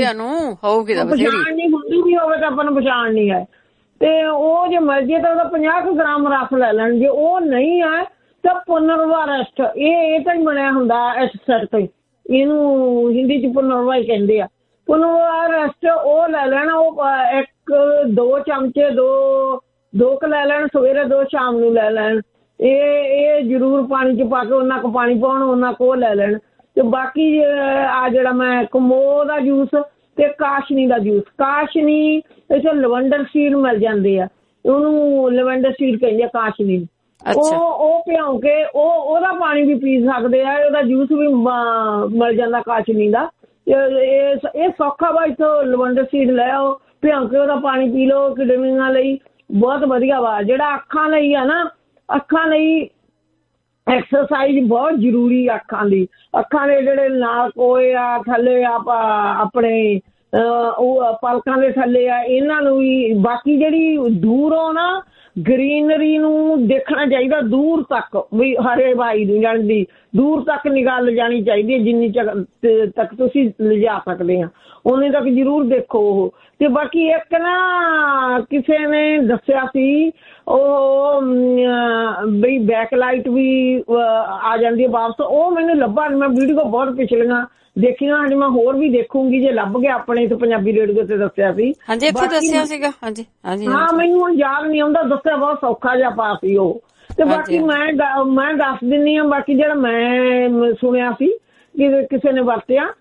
ਵੀ ਹੋਵੇ ਤਾਂ ਆਪਾਂ ਨੂੰ ਪਛਾਣ ਨਹੀਂ ਹੈ। ਤੇ ਉਹ ਜੇ ਮਰਜ਼ੀ ਤਾਂ ਉਹਦਾ ਪੰਜਾਹ ਕੁ ਗ੍ਰਾਮ ਰਸ ਲੈ ਲੈਣ, ਜੇ ਉਹ ਨਹੀਂ ਹੈ ਤਾਂ ਪੁਨਰਵਾ ਰੈਸਟ ਇਹ ਇਹ ਤਾਂ ਹੀ ਬਣਿਆ ਹੁੰਦਾ ਇਸ ਸੈਟ ਤੇ, ਇਹਨੂੰ ਹਿੰਦੀ ਚ ਪੁਨਰਵਾ ਹੀ ਕਹਿੰਦੇ ਆ। ਪੁਨਰਵਾ ਰੈਸਟ ਉਹ ਲੈ ਲੈਣਾ, ਉਹ ਇੱਕ ਦੋ ਚਮਚੇ ਦੋ ਦੋ ਕੁ ਲੈ ਲੈਣ, ਸਵੇਰੇ ਦੋ ਸ਼ਾਮ ਨੂੰ ਲੈ ਲੈਣ। ਇਹ ਇਹ ਜ਼ਰੂਰ ਪਾਣੀ ਚ ਪਾ ਕੇ ਉਹਨਾਂ ਕੁ ਪਾਣੀ ਪਾਉਣ, ਉਹਨਾਂ ਕੁ ਲੈ ਲੈਣ। ਤੇ ਬਾਕੀ ਆ ਜਿਹੜਾ ਮੈਂ ਕਮੋ ਦਾ ਜੂਸ ਤੇ ਕਾਸ਼ਨੀ ਦਾ ਜੂਸ, ਕਾਸ਼ਨੀ ਇੱਥੇ ਲਵੰਡਰ ਸੀਡ ਮਿਲ ਜਾਂਦੇ ਆ, ਉਹਨੂੰ ਲਵੰਡਰ ਸੀਡ ਕਹਿੰਦੇ ਆ ਕਾਸ਼ਨੀ ਨੂੰ। ਉਹ ਉਹ ਭਿਉਂ ਕੇ ਉਹ ਉਹਦਾ ਪਾਣੀ ਵੀ ਪੀ ਸਕਦੇ ਆ, ਉਹਦਾ ਜੂਸ ਵੀ ਮਿਲ ਜਾਂਦਾ ਕਾਸ਼ਨੀ ਦਾ। ਇਹ ਇਹ ਸੌਖਾ ਵਾ, ਇੱਥੋਂ ਲਵੰਡਰ ਸੀਡ ਲੈ ਆਓ, ਭਿਉਂ ਕੇ ਉਹਦਾ ਪਾਣੀ ਪੀ ਲਓ, ਕਿਡਨੀਆਂ ਲਈ ਬਹੁਤ ਵਧੀਆ ਵਾ। ਜਿਹੜਾ ਅੱਖਾਂ ਲਈ ਆ ਨਾ, ਅੱਖਾਂ ਲਈ ਐਕਸਰਸਾਈਜ਼ ਬਹੁਤ ਜ਼ਰੂਰੀ ਆ। ਅੱਖਾਂ ਦੀ ਅੱਖਾਂ ਦੇ ਜਿਹੜੇ ਨਾਲ ਕੋਏ ਆ ਥੱਲੇ ਆਪਾਂ ਆਪਣੇ ਉਹ ਪਲਕਾਂ ਦੇ ਥੱਲੇ ਆ, ਇਹਨਾਂ ਨੂੰ ਵੀ। ਬਾਕੀ ਜਿਹੜੀ ਦੂਰੋਂ ਨਾ ਗਰੀਨਰੀ ਨੂੰ ਦੇਖਣਾ ਚਾਹੀਦਾ, ਦੂਰ ਤੱਕ ਵੀ ਹਰੇ ਭਾਈ ਨੂੰ ਜਾਣਦੀ ਦੂਰ ਤੱਕ ਨਿਗਾਹ ਲਿਜਾਣੀ ਚਾਹੀਦੀ ਹੈ, ਜਿੰਨੀ ਤੱਕ ਤੁਸੀਂ ਲਿਜਾ ਸਕਦੇ ਆ ਉਨੇ ਤੱਕ ਜ਼ਰੂਰ ਦੇਖੋ ਉਹ। ਤੇ ਬਾਕੀ ਇੱਕ ਨਾ ਕਿਸੇ ਨੇ ਦੱਸਿਆ ਸੀ ਉਹ ਬਈ ਬੈਕਲਾਈਟ ਵੀ ਆ ਜਾਂਦੀ ਹੈ ਵਾਪਸ, ਉਹ ਮੈਨੂੰ ਲੱਭਾ ਨੀ, ਮੈਂ ਵੀਡੀਓ ਬਹੁਤ ਪਿਛਲੀਆਂ ਦੇਖੀਆਂ, ਹਾਂਜੀ ਮੈਂ ਹੋਰ ਵੀ ਦੇਖੂੰਗੀ ਜੇ ਲੱਭ ਗਿਆ ਆਪਣੇ ਤੇ ਪੰਜਾਬੀ ਰੇਡੀਓ ਤੇ ਦੱਸਿਆ ਸੀ। ਹਾਂਜੀ ਇੱਥੇ ਦੱਸਿਆ ਸੀਗਾ। ਹਾਂਜੀ ਹਾਂਜੀ ਹਾਂ ਮੈਨੂੰ ਹੁਣ ਯਾਦ ਨਹੀਂ ਆਉਂਦਾ, ਦੱਸਿਆ ਬਹੁਤ ਸੌਖਾ ਜਿਹਾ ਪਾ ਸੀ ਉਹ। ਤੇ ਬਾਕੀ ਮੈਂ ਮੈਂ ਦੱਸ ਦਿੰਦੀ ਹਾਂ ਬਾਕੀ ਜਿਹੜਾ ਮੈਂ ਸੁਣਿਆ ਸੀ ਕਿ ਕਿਸੇ ਨੇ ਵਰਤਿਆ,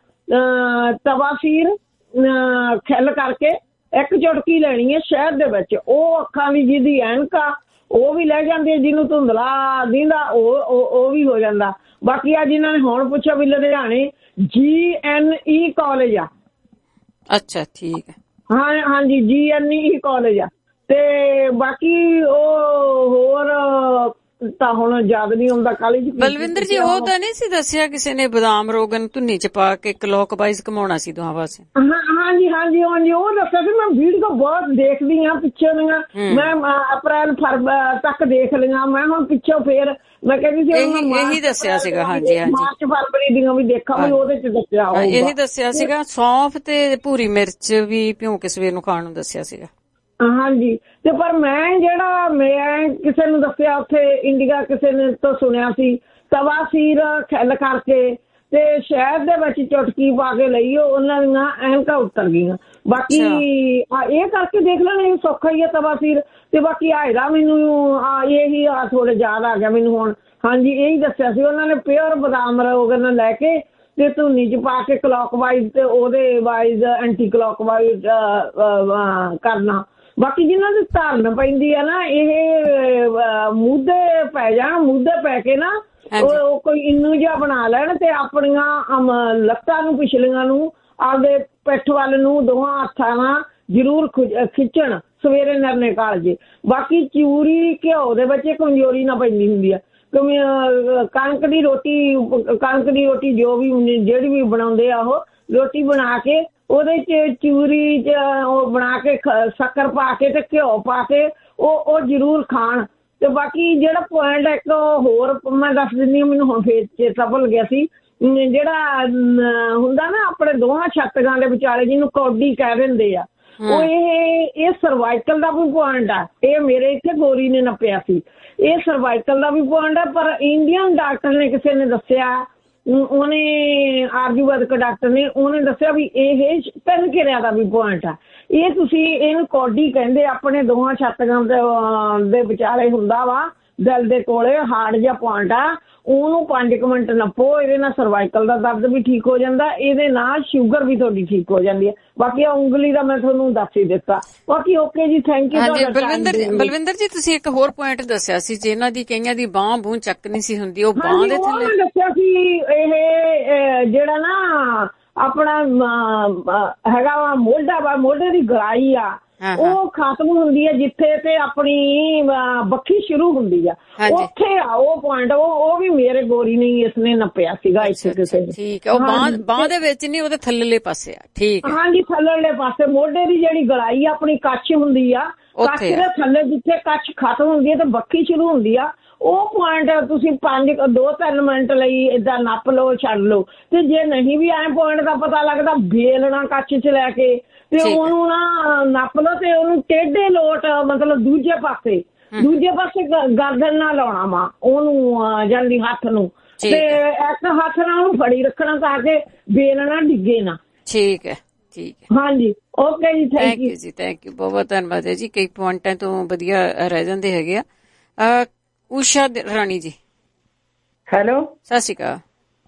ਤਵਾਸੀਰ ਖਿੱਲ ਕਰਕੇ ਇੱਕ ਚੁਟਕੀ ਲੈਣੀ ਹੈ ਸ਼ਹਿਦ ਦੇ ਵਿੱਚ, ਉਹ ਅੱਖਾਂ ਦੀ ਜਿਹਦੀ ਐਨਕ ਆ ਉਹ ਵੀ ਲੈ ਜਾਂਦੀ ਹੈ, ਜਿਹਨੂੰ ਧੁੰਦਲਾ ਦਿੰਦਾ ਉਹ ਉਹ ਵੀ ਹੋ ਜਾਂਦਾ। ਬਾਕੀ ਆ ਜਿਨ੍ਹਾਂ ਨੇ ਹੁਣ ਪੁੱਛਿਆ ਵੀ ਲੁਧਿਆਣੇ ਜੀ ਐਨ ਈ ਕਾਲਜ ਆ। ਅੱਛਾ ਠੀਕ ਹੈ। ਹਾਂ ਹਾਂਜੀ ਜੀ ਐਨ ਈ ਕਾਲਜ ਆ, ਤੇ ਬਾਕੀ ਉਹ ਹੋਰ ਤਾਂ ਹੁਣ ਯਾਦ ਨਹੀਂ ਹੁੰਦਾ ਕਾਲੀ ਜੀ। ਬਲਵਿੰਦਰ ਜੀ ਉਹ ਤਾਂ ਨਹੀਂ ਸੀ ਦੱਸਿਆ ਕਿਸੇ ਨੇ ਬਦਾਮ ਰੋਗਨ ਧੁੰਨੀ ਚ ਪਾ ਕੇ ਕਲੋਕ ਵਾਈਜ਼ ਘਮਾਉਣਾ ਸੀ ਦੋਹਾਂ ਪਾਸੇ? ਹਾਂਜੀ ਹਾਂਜੀ ਹਾਂਜੀ ਉਹ ਦੱਸਿਆ ਸੀ। ਮੈਂ ਵੀਡੀਓ ਬਹੁਤ ਦੇਖਦੀ ਹਾਂ ਪਿੱਛੇ ਦੀਆਂ, ਮੈਂ ਅਪ੍ਰੈਲ ਫਰਵਰੀ ਤੱਕ ਦੇਖ ਲਈਆਂ ਮੈਂ। ਹੁਣ ਪਿੱਛੋਂ ਫੇਰ ਮੈਂ ਕਹਿੰਦੀ ਸੀ ਇਹੀ ਦੱਸਿਆ ਸੀਗਾ। ਹਾਂਜੀ ਹਾਂਜੀ ਮਾਰਚ ਫਰਵਰੀ ਦੀਆਂ ਵੀ ਦੇਖਾਂ ਵੀ ਉਹਦੇ ਚ ਦੱਸਿਆ ਹੋਊਗਾ। ਇਹੀ ਦੱਸਿਆ ਸੀਗਾ। ਸੌਂਫ ਤੇ ਭੂਰੀ ਮਿਰਚ ਵੀ ਭਿਉਂ ਕੇ ਸਵੇਰ ਨੂੰ ਖਾਣ ਨੂੰ ਦੱਸਿਆ ਸੀਗਾ। ਹਾਂਜੀ ਤੇ ਪਰ ਮੈਂ ਜਿਹੜਾ ਮੈਂ ਕਿਸੇ ਨੂੰ ਦੱਸਿਆ ਉੱਥੇ ਇੰਡੀਆ ਕਿਸੇ ਨੇ ਤੋਂ ਸੁਣਿਆ ਸੀ ਤਵਾ ਸੀਰ ਖਿੱਲ ਕਰਕੇ ਤੇ ਸ਼ਹਿਦ ਦੇ ਵਿੱਚ ਚੁਟਕੀ ਪਾ ਕੇ ਲਈ ਉਹਨਾਂ ਦੀਆਂ ਐਨਕਾਂ ਉਤਰ ਗਈਆਂ। ਬਾਕੀ ਇਹ ਕਰਕੇ ਦੇਖ ਲੈਣਾ ਇਹ ਸੌਖਾ ਹੀ ਹੈ ਤਵਾ ਸੀਰ। ਤੇ ਬਾਕੀ ਆਏਗਾ ਮੈਨੂੰ ਇਹੀ ਆ ਥੋੜੇ ਯਾਦ ਆ ਗਿਆ ਮੈਨੂੰ ਹੁਣ। ਹਾਂਜੀ ਇਹੀ ਦੱਸਿਆ ਸੀ ਉਹਨਾਂ ਨੇ ਪਿਓਰ ਬਦਾਮ ਰੋਗਨ ਲੈ ਕੇ ਤੇ ਧੁੰਨੀ ਚ ਪਾ ਕੇ ਕਲੌਕ ਵਾਈਜ਼ ਤੇ ਉਹਦੇ ਵਾਈਜ਼ ਐਂਟੀ ਕਲੌਕ ਵਾਈਜ਼ ਕਰਨਾ। ਬਾਕੀ ਜਿਹਨਾਂ ਦੀ ਧਰਨ ਪੈਂਦੀ ਆ ਨਾ ਇਹ ਮੁੱਦੇ ਪੈ ਜਾਣ, ਮੁੱਦੇ ਪੈ ਕੇ ਨਾ ਉਹ ਕੋਈ ਇੰਨੂ ਜਿਹਾ ਬਣਾ ਲੈਣ ਤੇ ਆਪਣੀਆਂ ਲੱਤਾਂ ਨੂੰ ਪਿਛਲੀਆਂ ਨੂੰ ਆਪਦੇ ਪਿੱਠ ਵੱਲ ਨੂੰ ਦੋਹਾਂ ਹੱਥਾਂ ਨਾਲ ਜ਼ਰੂਰ ਖਿੱਚਣ ਸਵੇਰੇ ਨਿਰਣੇ ਕਾਲਜੇ। ਬਾਕੀ ਚੂਰੀ ਘਿਓ ਦੇ ਵਿੱਚ ਕਮਜ਼ੋਰੀ ਨਾ ਪੈਂਦੀ ਹੁੰਦੀ ਆ। ਕਣਕ ਦੀ ਰੋਟੀ ਕਣਕ ਦੀ ਰੋਟੀ ਜੋ ਵੀ ਜਿਹੜੀ ਵੀ ਬਣਾਉਂਦੇ ਆ ਉਹ ਰੋਟੀ ਬਣਾ ਕੇ ਉਹਦੇ ਚ ਚੂਰੀ ਚ ਉਹ ਬਣਾ ਕੇ ਸ਼ੱਕਰ ਪਾ ਕੇ ਤੇ ਘਿਓ ਪਾ ਕੇ ਉਹ ਉਹ ਜ਼ਰੂਰ ਖਾਣ। ਤੇ ਬਾਕੀ ਜਿਹੜਾ ਪੁਆਇੰਟ ਇੱਕ ਹੋਰ ਮੈਂ ਦੱਸ ਦਿੰਦੀ ਹਾਂ, ਮੈਨੂੰ ਹੁਣ ਫੇਰ ਚੇਤਾ ਭੁੱਲ ਗਿਆ ਸੀ। ਜਿਹੜਾ ਹੁੰਦਾ ਨਾ ਆਪਣੇ ਦੋਹਾਂ ਛੱਤਗਾਂ ਦੇ ਵਿਚਾਲੇ ਜਿਹਨੂੰ ਕੌਡੀ ਕਹਿ ਦਿੰਦੇ ਆ, ਉਹ ਇਹ ਇਹ ਸਰਵਾਈਕਲ ਦਾ ਵੀ ਪੁਆਇੰਟ ਆ। ਇਹ ਮੇਰੇ ਇੱਥੇ ਗੋਰੀ ਨੇ ਨੱਪਿਆ ਸੀ। ਇਹ ਸਰਵਾਈਕਲ ਦਾ ਵੀ ਪੁਆਇੰਟ ਆ। ਪਰ ਇੰਡੀਅਨ ਡਾਕਟਰ ਨੇ ਕਿਸੇ ਨੇ ਦੱਸਿਆ, ਉਹਨੇ ਆਯੁਰਵੈਦਿਕ ਡਾਕਟਰ ਨੇ ਉਹਨੇ ਦੱਸਿਆ ਵੀ ਇਹ ਤਿੰਨ ਘੇਰਿਆਂ ਦਾ ਵੀ ਪੁਆਇੰਟ ਆ। ਇਹ ਤੁਸੀਂ ਇਹਨੂੰ ਕੌਡੀ ਕਹਿੰਦੇ ਆਪਣੇ ਦੋਹਾਂ ਛੱਤਗਾਂ ਦੇ ਵਿਚਾਲੇ ਹੁੰਦਾ ਵਾ ਦਿਲ ਦੇ ਕੋਲੇ ਹਾਰਡ ਜਿਹਾ ਪੁਆਇੰਟ ਆ। ਉਹਨੂੰ ਪੰਜ ਕੁ ਮਿੰਟ ਨੱਪੋ। ਇਹਦੇ ਨਾਲ ਸਰਵਾਈਕਲ ਦਾ ਦਰਦ ਵੀ ਠੀਕ ਹੋ ਜਾਂਦਾ, ਇਹਦੇ ਨਾਲ ਸ਼ੂਗਰ ਵੀ ਤੁਹਾਡੀ ਠੀਕ ਹੋ ਜਾਂਦੀ ਹੈ। ਬਾਕੀ ਆ ਉਂਗਲੀ ਦਾ ਮੈਂ ਤੁਹਾਨੂੰ ਦੱਸ ਹੀ ਦਿੱਤਾ। ਬਾਕੀ ਓਕੇ ਜੀ, ਥੈਂਕ ਯੂ। ਬਲਵਿੰਦਰ ਬਲਵਿੰਦਰ ਜੀ ਤੁਸੀਂ ਇੱਕ ਹੋਰ ਪੁਆਇੰਟ ਦੱਸਿਆ ਸੀ ਜਿਹਨਾਂ ਦੀ ਕਈਆਂ ਦੀ ਬਾਂਹ ਬੂਹ ਚੱਕ ਨਹੀਂ ਸੀ ਹੁੰਦੀ, ਉਹ ਬਾਂਹ ਦੇ ਥੱਲੇ ਦੱਸਿਆ ਸੀ। ਇਹ ਜਿਹੜਾ ਨਾ ਆਪਣਾ ਹੈਗਾ ਵਾ ਮੋਢਾ ਵਾ, ਮੋਢੇ ਦੀ ਗਲਾਈ ਆ ਉਹ ਖਤਮ ਹੁੰਦੀ ਹੈ ਜਿੱਥੇ ਤੇ ਆਪਣੀ ਬੱਖੀ ਸ਼ੁਰੂ ਹੁੰਦੀ ਆ ਉੱਥੇ ਆ ਉਹ ਪੁਆਇੰਟ। ਉਹ ਉਹ ਵੀ ਮੇਰੇ ਗੋਰੀ ਨੇ ਇਸਨੇ ਨੱਪਿਆ ਸੀਗਾ ਇੱਥੇ ਕਿਸੇ ਨੇ। ਠੀਕ ਹੈ। ਉਹ ਬਾਂਹ ਬਾਂਹ ਦੇ ਵਿੱਚ ਨਹੀਂ, ਉਹਦੇ ਥੱਲੇਲੇ ਪਾਸੇ ਆ। ਠੀਕ ਹੈ। ਹਾਂਜੀ ਥੱਲੇਲੇ ਪਾਸੇ ਮੋਢੇ ਦੀ ਜਿਹੜੀ ਗਲਾਈ ਆ ਆਪਣੀ ਕੱਛ ਹੁੰਦੀ ਆ, ਕੱਛ ਦੇ ਥੱਲੇ ਜਿੱਥੇ ਕੱਛ ਖਤਮ ਹੁੰਦੀ ਹੈ ਤੇ ਬੱਖੀ ਸ਼ੁਰੂ ਹੁੰਦੀ ਆ। ਉਹ ਪੁਆਇੰਟ ਤੁਸੀਂ ਪੰਜ ਦੋ ਤਿੰਨ ਮਿੰਟ ਲਈ ਏਦਾਂ ਨੱਪ ਲਓ, ਛੱਡ ਲਓ। ਤੇ ਜੇ ਨਹੀਂ ਵੀ ਐ ਪੁਆਇੰਟ ਦਾ ਪਤਾ ਲੱਗਦਾ ਵੇਲਣਾ ਕੱਛ ਚ ਲੈ ਕੇ ਤੇ ਉਹਨੂੰ ਨਾ ਨੱਪ ਲਓ ਤੇ ਉਹਨੂੰ ਟੇਢੇ ਲੋਟ ਮਤਲਬ ਦੂਜੇ ਪਾਸੇ ਦੂਜੇ ਪਾਸੇ ਗਰਦਨ ਨਾਲ ਲਾਉਣਾ ਵਾ ਉਹਨੂੰ ਜਾਂਦੀ ਹੱਥ ਨੂੰ ਤੇ ਇੱਕ ਹੱਥ ਨਾਲ ਉਹਨੂੰ ਫੜੀ ਰੱਖਣਾ ਤਾਂ ਕਿ ਵੇਲਣਾ ਡਿੱਗੇ ਨਾ। ਠੀਕ ਹੈ ਠੀਕ ਹੈ। ਹਾਂਜੀ ਓਕੇ ਜੀ, ਥੈਂਕ ਯੂ ਜੀ। ਥੈਂਕ ਯੂ, ਬਹੁਤ ਬਹੁਤ ਧੰਨਵਾਦ ਹੈ ਜੀ। ਕਈ ਪੁਆਇੰਟਾਂ ਤੋਂ ਵਧੀਆ ਰਹਿ ਜਾਂਦੇ ਹੈਗੇ ਆ। ਊਸ਼ਾ ਰਾਣੀ ਜੀ ਹੈਲੋ, ਸਤਿ ਸ਼੍ਰੀ ਅਕਾਲ।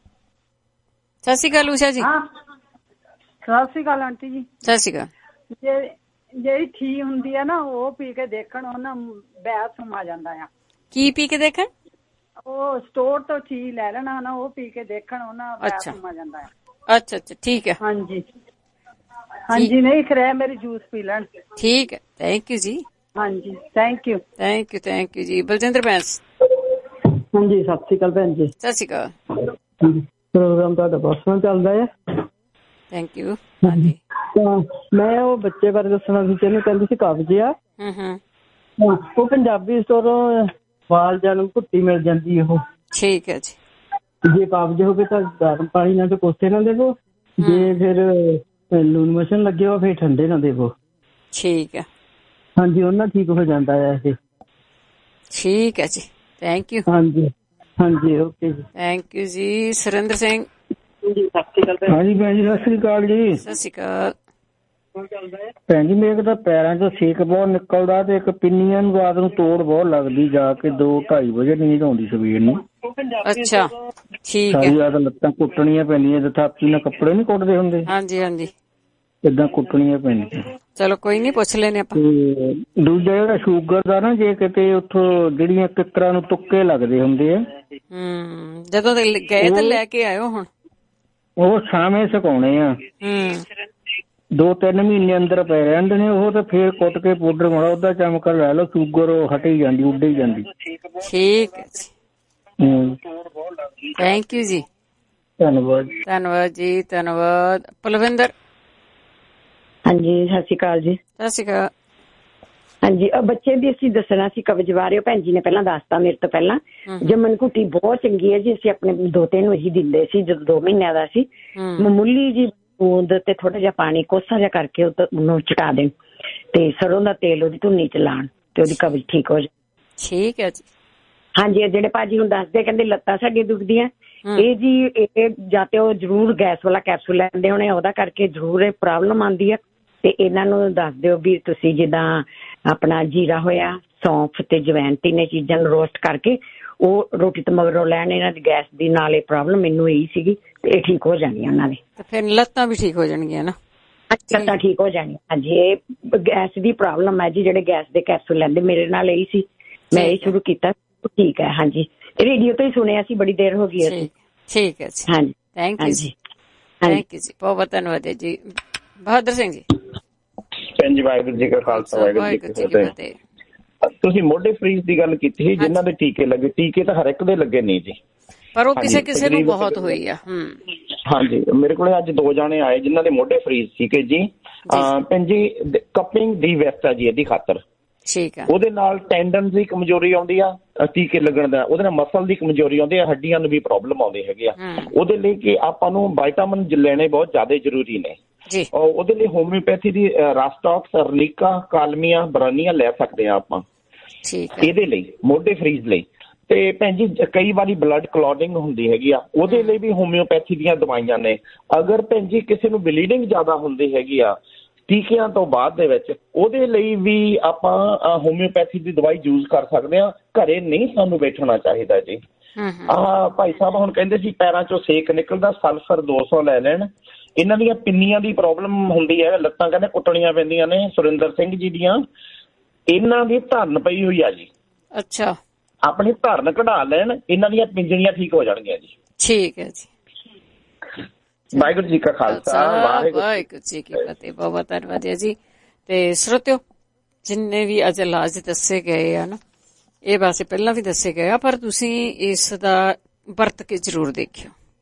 ਸਤਿ ਸ਼੍ਰੀ ਅਕਾਲ ਊਸ਼ਾ ਜੀ। ਸਤਿ ਸ਼੍ਰੀ ਅਕਾਲ ਆਂਟੀ ਜੀ। ਸਤਿ ਸ਼੍ਰੀ ਅਕਾਲ। ਜਿਹੜੀ ਥੀ ਹੁੰਦੀ ਆ ਨਾ ਉਹ ਪੀ ਕੇ ਦੇਖਣ ਉਹਨਾਂ ਬੈਸ ਸਮਾ ਜਾਂਦਾ ਆ। ਕੀ ਪੀ ਕੇ ਦੇਖਣ? ਉਹ ਸਟੋਰ ਤੋਂ ਚੀਜ਼ ਲੈ ਲੈਣਾ ਨਾ ਉਹ ਪੀ ਕੇ ਦੇਖਣ ਉਹਨਾਂ ਬੈਸ ਸਮਾ ਜਾਂਦਾ ਆ। ਅੱਛਾ ਅੱਛਾ ਠੀਕ ਹੈ। ਹਾਂਜੀ ਹਾਂਜੀ, ਨਹੀਂ ਖਰੇ ਮੇਰੀ ਜੂਸ ਪੀ ਲੈਣ। ਠੀਕ ਹੈ, ਥੈਂਕ ਯੂ ਜੀ। ਹਾਂਜੀ thank you thank you thank you ਜੀ। ਬਲਜਿੰਦਰ ਬੈਂਸ। ਹਾਂਜੀ ਸਤਿ ਸ਼੍ਰੀ ਅਕਾਲ ਭੈਣ ਜੀ। ਸਤਿ ਸ਼੍ਰੀ ਅਕਾਲ। ਪ੍ਰੋਗਰਾਮ ਤੁਹਾਡਾ ਬਹੁਤ ਸੋਹਣਾ ਚੱਲਦਾ ਹੈ। Thank you. ਹਾਂਜੀ ਮੈਂ ਉਹ ਬੱਚੇ ਬਾਰੇ ਦੱਸਣਾ ਸੀ, ਜਿਹਨੂੰ ਕਹਿੰਦੇ ਸੀ ਕਬਜ਼ ਆ। ਉਹ ਪੰਜਾਬੀ ਸਟੋਰੋਂ ਵਾਲ ਜਾਨੂੰ ਭੁੱਟੀ ਮਿਲ ਜਾਂਦੀ ਉਹ। ਠੀਕ ਹੈ ਜੀ। ਜੇ ਕਬਜ਼ ਹੋਵੇ ਤਾਂ ਗਰਮ ਪਾਣੀ ਨਾਲ ਤੇ ਕੋਸੇ ਨਾ ਦੇਵੋ, ਜੇ ਫਿਰ ਲੂਣ ਮੋਸ਼ਨ ਲੱਗੇ ਹੋ ਫਿਰ ਠੰਡੇ ਨਾ ਦੇਵੋ। ਠੀਕ ਹੈ। ਹਾਂਜੀ ਉਹਨਾਂ ਠੀਕ ਹੋ ਜਾਂਦਾ ਹੈ ਇਹ। ਠੀਕ ਹੈ ਜੀ, ਥੈਂਕ ਯੂ। ਹਾਂਜੀ ਹਾਂਜੀ ਓਕੇ ਜੀ, ਥੈਂਕ ਯੂ ਜੀ। ਸੁਰਿੰਦਰ ਸਿੰਘ। ਹਾਂਜੀ ਭੈਣ ਜੀ ਸਤਿ ਸ੍ਰੀ ਅਕਾਲ ਜੀ। ਸਤਿ ਸ਼੍ਰੀ ਅਕਾਲ ਭੈਣ ਜੀ। ਮੇਰੇ ਤਾਂ ਪੈਰਾਂ ਚੋਂ ਸੇਕ ਬਹੁਤ ਨਿਕਲਦਾ ਤੇ ਇੱਕ ਪਿੰਨੀਆਂ ਨੂੰ ਰਾਤ ਨੂੰ ਤੋੜ ਬਹੁਤ ਲੱਗਦੀ, ਜਾ ਕੇ ਦੋ ਢਾਈ ਵਜੇ ਨੀਂਦ ਆਉਂਦੀ ਸਵੇਰ ਨੂੰ। ਅੱਛਾ ਠੀਕ ਹੈ। ਸਾਰੀ ਰਾਤ ਲੱਤਾਂ ਕੁੱਟਣੀਆਂ ਪੈਂਦੀਆਂ, ਜਿੱਥੇ ਥਾਪੀ ਨਾਲ ਕੱਪੜੇ ਨੀ ਕੁੱਟਦੇ ਹੁੰਦੇ। ਹਾਂਜੀ ਹਾਂਜੀ ਏਦਾਂ ਕੁੱਟਣੀਆਂ ਪੈਂਦੀਆਂ। ਚਲੋ ਕੋਈ ਨੀ, ਪੁੱਛ ਲੈਨੇ ਆਪਾਂ। ਤੇ ਦੂਜਾ ਜਿਹੜਾ ਸ਼ੂਗਰ ਦਾ ਨਾ, ਜੇ ਕਿਤੇ ਉੱਥੋਂ ਜਿਹੜੀਆਂ ਕਿੱਕਰਾਂ ਨੂੰ ਤੁੱਕੇ ਲੱਗਦੇ ਹੁੰਦੇ ਆ, ਹਮ ਜਦੋਂ ਗਏ ਤਾਂ ਲੈ ਕੇ ਆਇਓ ਹੁਣ। ਉਹ ਛਾਵੇਂ ਸੁਕਾਉਣੇ ਆ। ਦੋ ਤਿੰਨ ਮਹੀਨੇ ਅੰਦਰ ਪਏ ਰਹਿੰਦੇ ਨੇ ਉਹ, ਤਾਂ ਫੇਰ ਕੁੱਟ ਕੇ ਪਾਊਡਰ ਮਾਰਾ ਉਹਦਾ ਚਮਕਾ ਲੈ ਲਓ, ਸ਼ੂਗਰ ਉਹ ਹਟ ਹੀ ਜਾਂਦੀ, ਉੱਡ ਹੀ ਜਾਂਦੀ। ਠੀਕ ਹੈ ਜੀ, ਥੈਂਕ ਯੂ ਜੀ, ਧੰਨਵਾਦ ਧੰਨਵਾਦ ਜੀ, ਧੰਨਵਾਦ। ਪਲਵਿੰਦਰ। ਹਾਂਜੀ, ਸਤਿ ਸ਼੍ਰੀ ਅਕਾਲ ਜੀ। ਸਤਿ ਸ਼੍ਰੀ ਅਕਾਲ। ਹਾਂਜੀ, ਬੱਚੇ ਦੀ ਅਸੀਂ ਦੱਸਣਾ ਸੀ ਕਬਜ਼ ਬਾਰੇ, ਉਹ ਭੈਣ ਜੀ ਨੇ ਪਹਿਲਾਂ ਦੱਸਤਾ ਮੇਰੇ ਤੋਂ ਪਹਿਲਾਂ। ਜੰਮਣ ਘੁੱਟੀ ਬਹੁਤ ਚੰਗੀ ਹੈ ਜੀ, ਅਸੀਂ ਆਪਣੇ ਦੋਤੇ ਨੂੰ ਇਹੀ ਦਿੰਦੇ ਸੀ ਜਦੋਂ ਦੋ ਮਹੀਨਿਆਂ ਦਾ ਸੀ। ਮਾਮੂਲੀ ਜੀ ਬੂੰਦ ਤੇ ਥੋੜਾ ਜਿਹਾ ਪਾਣੀ ਕੋਸਾ ਜਿਹਾ ਕਰਕੇ ਉਹਨੂੰ ਚਟਾ ਦੇਣ ਤੇ ਸਰੋਂ ਦਾ ਤੇਲ ਉਹਦੀ ਧੁੰਨੀ ਚ ਲਾਉਣ ਤੇ ਉਹਦੀ ਕਬਜ਼ ਠੀਕ ਹੋ ਜਾਏ। ਠੀਕ ਹੈ ਜੀ। ਹਾਂਜੀ, ਜਿਹੜੇ ਭਾਜੀ ਹੁਣ ਦੱਸਦੇ ਕਹਿੰਦੇ ਲੱਤਾਂ ਸਾਡੀਆਂ ਦੁਖਦੀਆਂ, ਇਹ ਜੀ ਇਹ ਜਾਂ ਤੇ ਉਹ ਜ਼ਰੂਰ ਗੈਸ ਵਾਲਾ ਕੈਪਸੂਲ ਲੈਂਦੇ ਹੋਣੇ, ਉਹਦਾ ਕਰਕੇ ਜ਼ਰੂਰ ਇਹ ਪ੍ਰੋਬਲਮ ਆਉਂਦੀ ਹੈ। ਤੇ ਇਹਨਾਂ ਨੂੰ ਦੱਸ ਦਿਓ ਵੀ ਤੁਸੀਂ ਜਿੱਦਾਂ ਆਪਣਾ ਜੀਰਾ ਹੋਇਆ, ਸੌਂਫ ਤੇ ਜਵੈਣ, ਤਿੰਨੇ ਚੀਜ਼ਾਂ ਨੂੰ ਰੋਸਟ ਕਰਕੇ ਉਹ ਰੋਟੀ ਤੋਂ ਮਗਰੋਂ ਲੈਣ। ਇਹਨਾਂ ਦੀ ਗੈਸ ਦੀ ਨਾਲ ਇਹ ਪ੍ਰੋਬਲਮ ਮੈਨੂੰ ਇਹੀ ਸੀਗੀ ਤੇ ਇਹ ਠੀਕ ਹੋ ਜਾਣੀ ਉਹਨਾਂ ਦੀ। ਫਿਰ ਲੱਤਾਂ ਵੀ ਠੀਕ ਹੋ ਜਾਣਗੀਆਂ ਨਾ? ਲੱਤਾਂ ਠੀਕ ਹੋ ਜਾਣੀਆਂ। ਹਾਂਜੀ, ਇਹ ਗੈਸ ਦੀ ਪ੍ਰੋਬਲਮ ਹੈ ਜੀ, ਜਿਹੜੇ ਗੈਸ ਦੇ ਕੈਪਸੂਲ ਲੈਂਦੇ, ਮੇਰੇ ਨਾਲ ਇਹੀ ਸੀ, ਮੈਂ ਇਹ ਸ਼ੁਰੂ ਕੀਤਾ, ਠੀਕ ਹੈ। ਹਾਂਜੀ, ਰੇਡੀਓ ਤੋਂ ਹੀ ਸੁਣਿਆ ਸੀ, ਬੜੀ ਦੇਰ ਹੋ ਗਈ ਅਸੀਂ। ਠੀਕ ਹੈ ਜੀ, ਹਾਂਜੀ, ਥੈਂਕ ਯੂ ਜੀ, ਥੈਂਕ ਯੂ ਜੀ, ਬਹੁਤ ਬਹੁਤ ਧੰਨਵਾਦ ਜੀ। ਬਹਾਦਰ ਸਿੰਘ ਜੀ। ਭੈਣ ਜੀ, ਵਾਹਿਗੁਰੂ ਜੀ ਕਾ ਖਾਲਸਾ, ਵਾਹਿਗੁਰੂ ਜੀ ਕੀ ਫਤਿਹ। ਤੁਸੀਂ ਮੋਢੇ ਫਰੀਜ਼ ਦੀ ਗੱਲ ਕੀਤੀ ਸੀ, ਜਿਨ੍ਹਾਂ ਦੇ ਟੀਕੇ ਲੱਗੇ, ਟੀਕੇ ਤਾਂ ਹਰ ਇੱਕ ਦੇ ਲੱਗੇ ਨਹੀਂ ਜੀ, ਪਰ ਉਹ ਕਿਸੇ ਕਿਸੇ ਨੂੰ ਬਹੁਤ ਹੋਈ ਆ। ਹਾਂਜੀ, ਮੇਰੇ ਕੋਲ ਅੱਜ ਦੋ ਜਾਣੇ ਆਏ ਜਿਨ੍ਹਾਂ ਦੇ ਮੋਢੇ ਫਰੀਜ਼ ਸੀਗੇ ਜੀ। ਭੈਣ ਜੀ, ਕਪਿੰਗ ਦੀ ਵੈਸਟ ਆ ਜੀ ਇਹਦੀ ਖਾਤਰ। ਠੀਕ ਆ। ਉਹਦੇ ਨਾਲ ਟੈਂਡਨ ਦੀ ਕਮਜ਼ੋਰੀ ਆਉਂਦੀ ਆ ਟੀਕੇ ਲੱਗਣ ਦਾ, ਉਹਦੇ ਨਾਲ ਮਸਲ ਦੀ ਕਮਜ਼ੋਰੀ ਆਉਂਦੀ ਆ, ਹੱਡੀਆਂ ਨੂੰ ਵੀ ਪ੍ਰੋਬਲਮ ਆਉਂਦੀ ਹੈਗੀ ਆ। ਉਹਦੇ ਲਈ ਕਿ ਆਪਾਂ ਨੂੰ ਵਿਟਾਮਿਨ ਲੈਣੇ ਬਹੁਤ ਜ਼ਿਆਦਾ ਜ਼ਰੂਰੀ ਨੇ। ਉਹਦੇ ਲਈ ਹੋਮਿਓਪੈਥੀ ਦੀ ਰਾਸਟੌਕਸ, ਅਰਲੀਕਾ, ਕਾਲਮੀਆ, ਬਰਾਨੀਆ ਲੈ ਸਕਦੇ ਆ ਆਪਾਂ ਇਹਦੇ ਲਈ, ਮੋਢੇ ਫਰੀਜ਼ ਲਈ। ਤੇ ਭੈਣ ਜੀ, ਕਈ ਵਾਰੀ ਬਲੱਡ ਕਲੌਟਿੰਗ ਹੁੰਦੀ ਹੈਗੀ ਆ, ਉਹਦੇ ਲਈ ਵੀ ਹੋਮਿਓਪੈਥੀ ਦੀਆਂ ਦਵਾਈਆਂ ਨੇ। ਅਗਰ ਭੈਣ ਜੀ ਕਿਸੇ ਨੂੰ ਬਲੀਡਿੰਗ ਜ਼ਿਆਦਾ ਹੁੰਦੀ ਹੈਗੀ ਆ ਟੀਕਿਆਂ ਤੋਂ ਬਾਅਦ ਦੇ ਵਿੱਚ, ਉਹਦੇ ਲਈ ਵੀ ਆਪਾਂ ਹੋਮਿਓਪੈਥੀ ਦੀ ਦਵਾਈ ਯੂਜ਼ ਕਰ ਸਕਦੇ ਹਾਂ। ਘਰੇ ਨਹੀਂ ਸਾਨੂੰ ਬੈਠਣਾ ਚਾਹੀਦਾ ਜੀ। ਆਹ ਭਾਈ ਸਾਹਿਬ ਹੁਣ ਕਹਿੰਦੇ ਸੀ ਪੈਰਾਂ ਚੋਂ ਸੇਕ ਨਿਕਲਦਾ, ਸਲਫਰ ਦੋ ਸੌ ਲੈ ਲੈਣ। ਇਹਨਾਂ ਦੀਆਂ ਪਿੰਨੀਆਂ ਦੀ ਪ੍ਰੋਬਲਮ ਹੁੰਦੀ ਹੈ, ਲੱਤਾਂ ਕਹਿੰਦੇ ਕੁੱਟਣੀਆਂ ਪੈਂਦੀਆਂ ਨੇ, ਸੁਰਿੰਦਰ ਸਿੰਘ ਜੀ ਦੀਆਂ, ਇਹਨਾਂ ਦੀ ਧਰਨ ਪਈ ਹੋਈ ਆ ਜੀ। ਅੱਛਾ, ਆਪਣੀ ਧਰਨ ਕਢਾ ਲੈਣ, ਇਹਨਾਂ ਦੀਆਂ ਪਿੰਜਣੀਆਂ ਠੀਕ ਹੋ ਜਾਣਗੀਆਂ ਜੀ। ਠੀਕ ਹੈ ਜੀ। ਵਾਹਿਗੁਰੂ ਜੀ ਕਾ ਖਾਲਸਾ, ਵਾਹਿਗੁਰੂ ਜੀ ਕੀ ਫਤਿਹ। ਬਹੁਤ ਬਹੁਤ ਧੰਨਵਾਦ ਜੀ। ਤੇ ਸਰੋਤਿਓ, ਜਿੰਨੇ ਵੀ ਅੱਜ ਇਲਾਜ ਦੱਸੇ ਗਏ ਆ ਨਾ, ਇਹ ਵੈਸੇ ਪਹਿਲਾਂ ਵੀ ਦੱਸੇ ਗਏ ਆ, ਪਰ ਤੁਸੀਂ ਇਸ ਦਾ ਵਰਤ ਕੇ ਜ਼ਰੂਰ ਦੇਖਿਓ।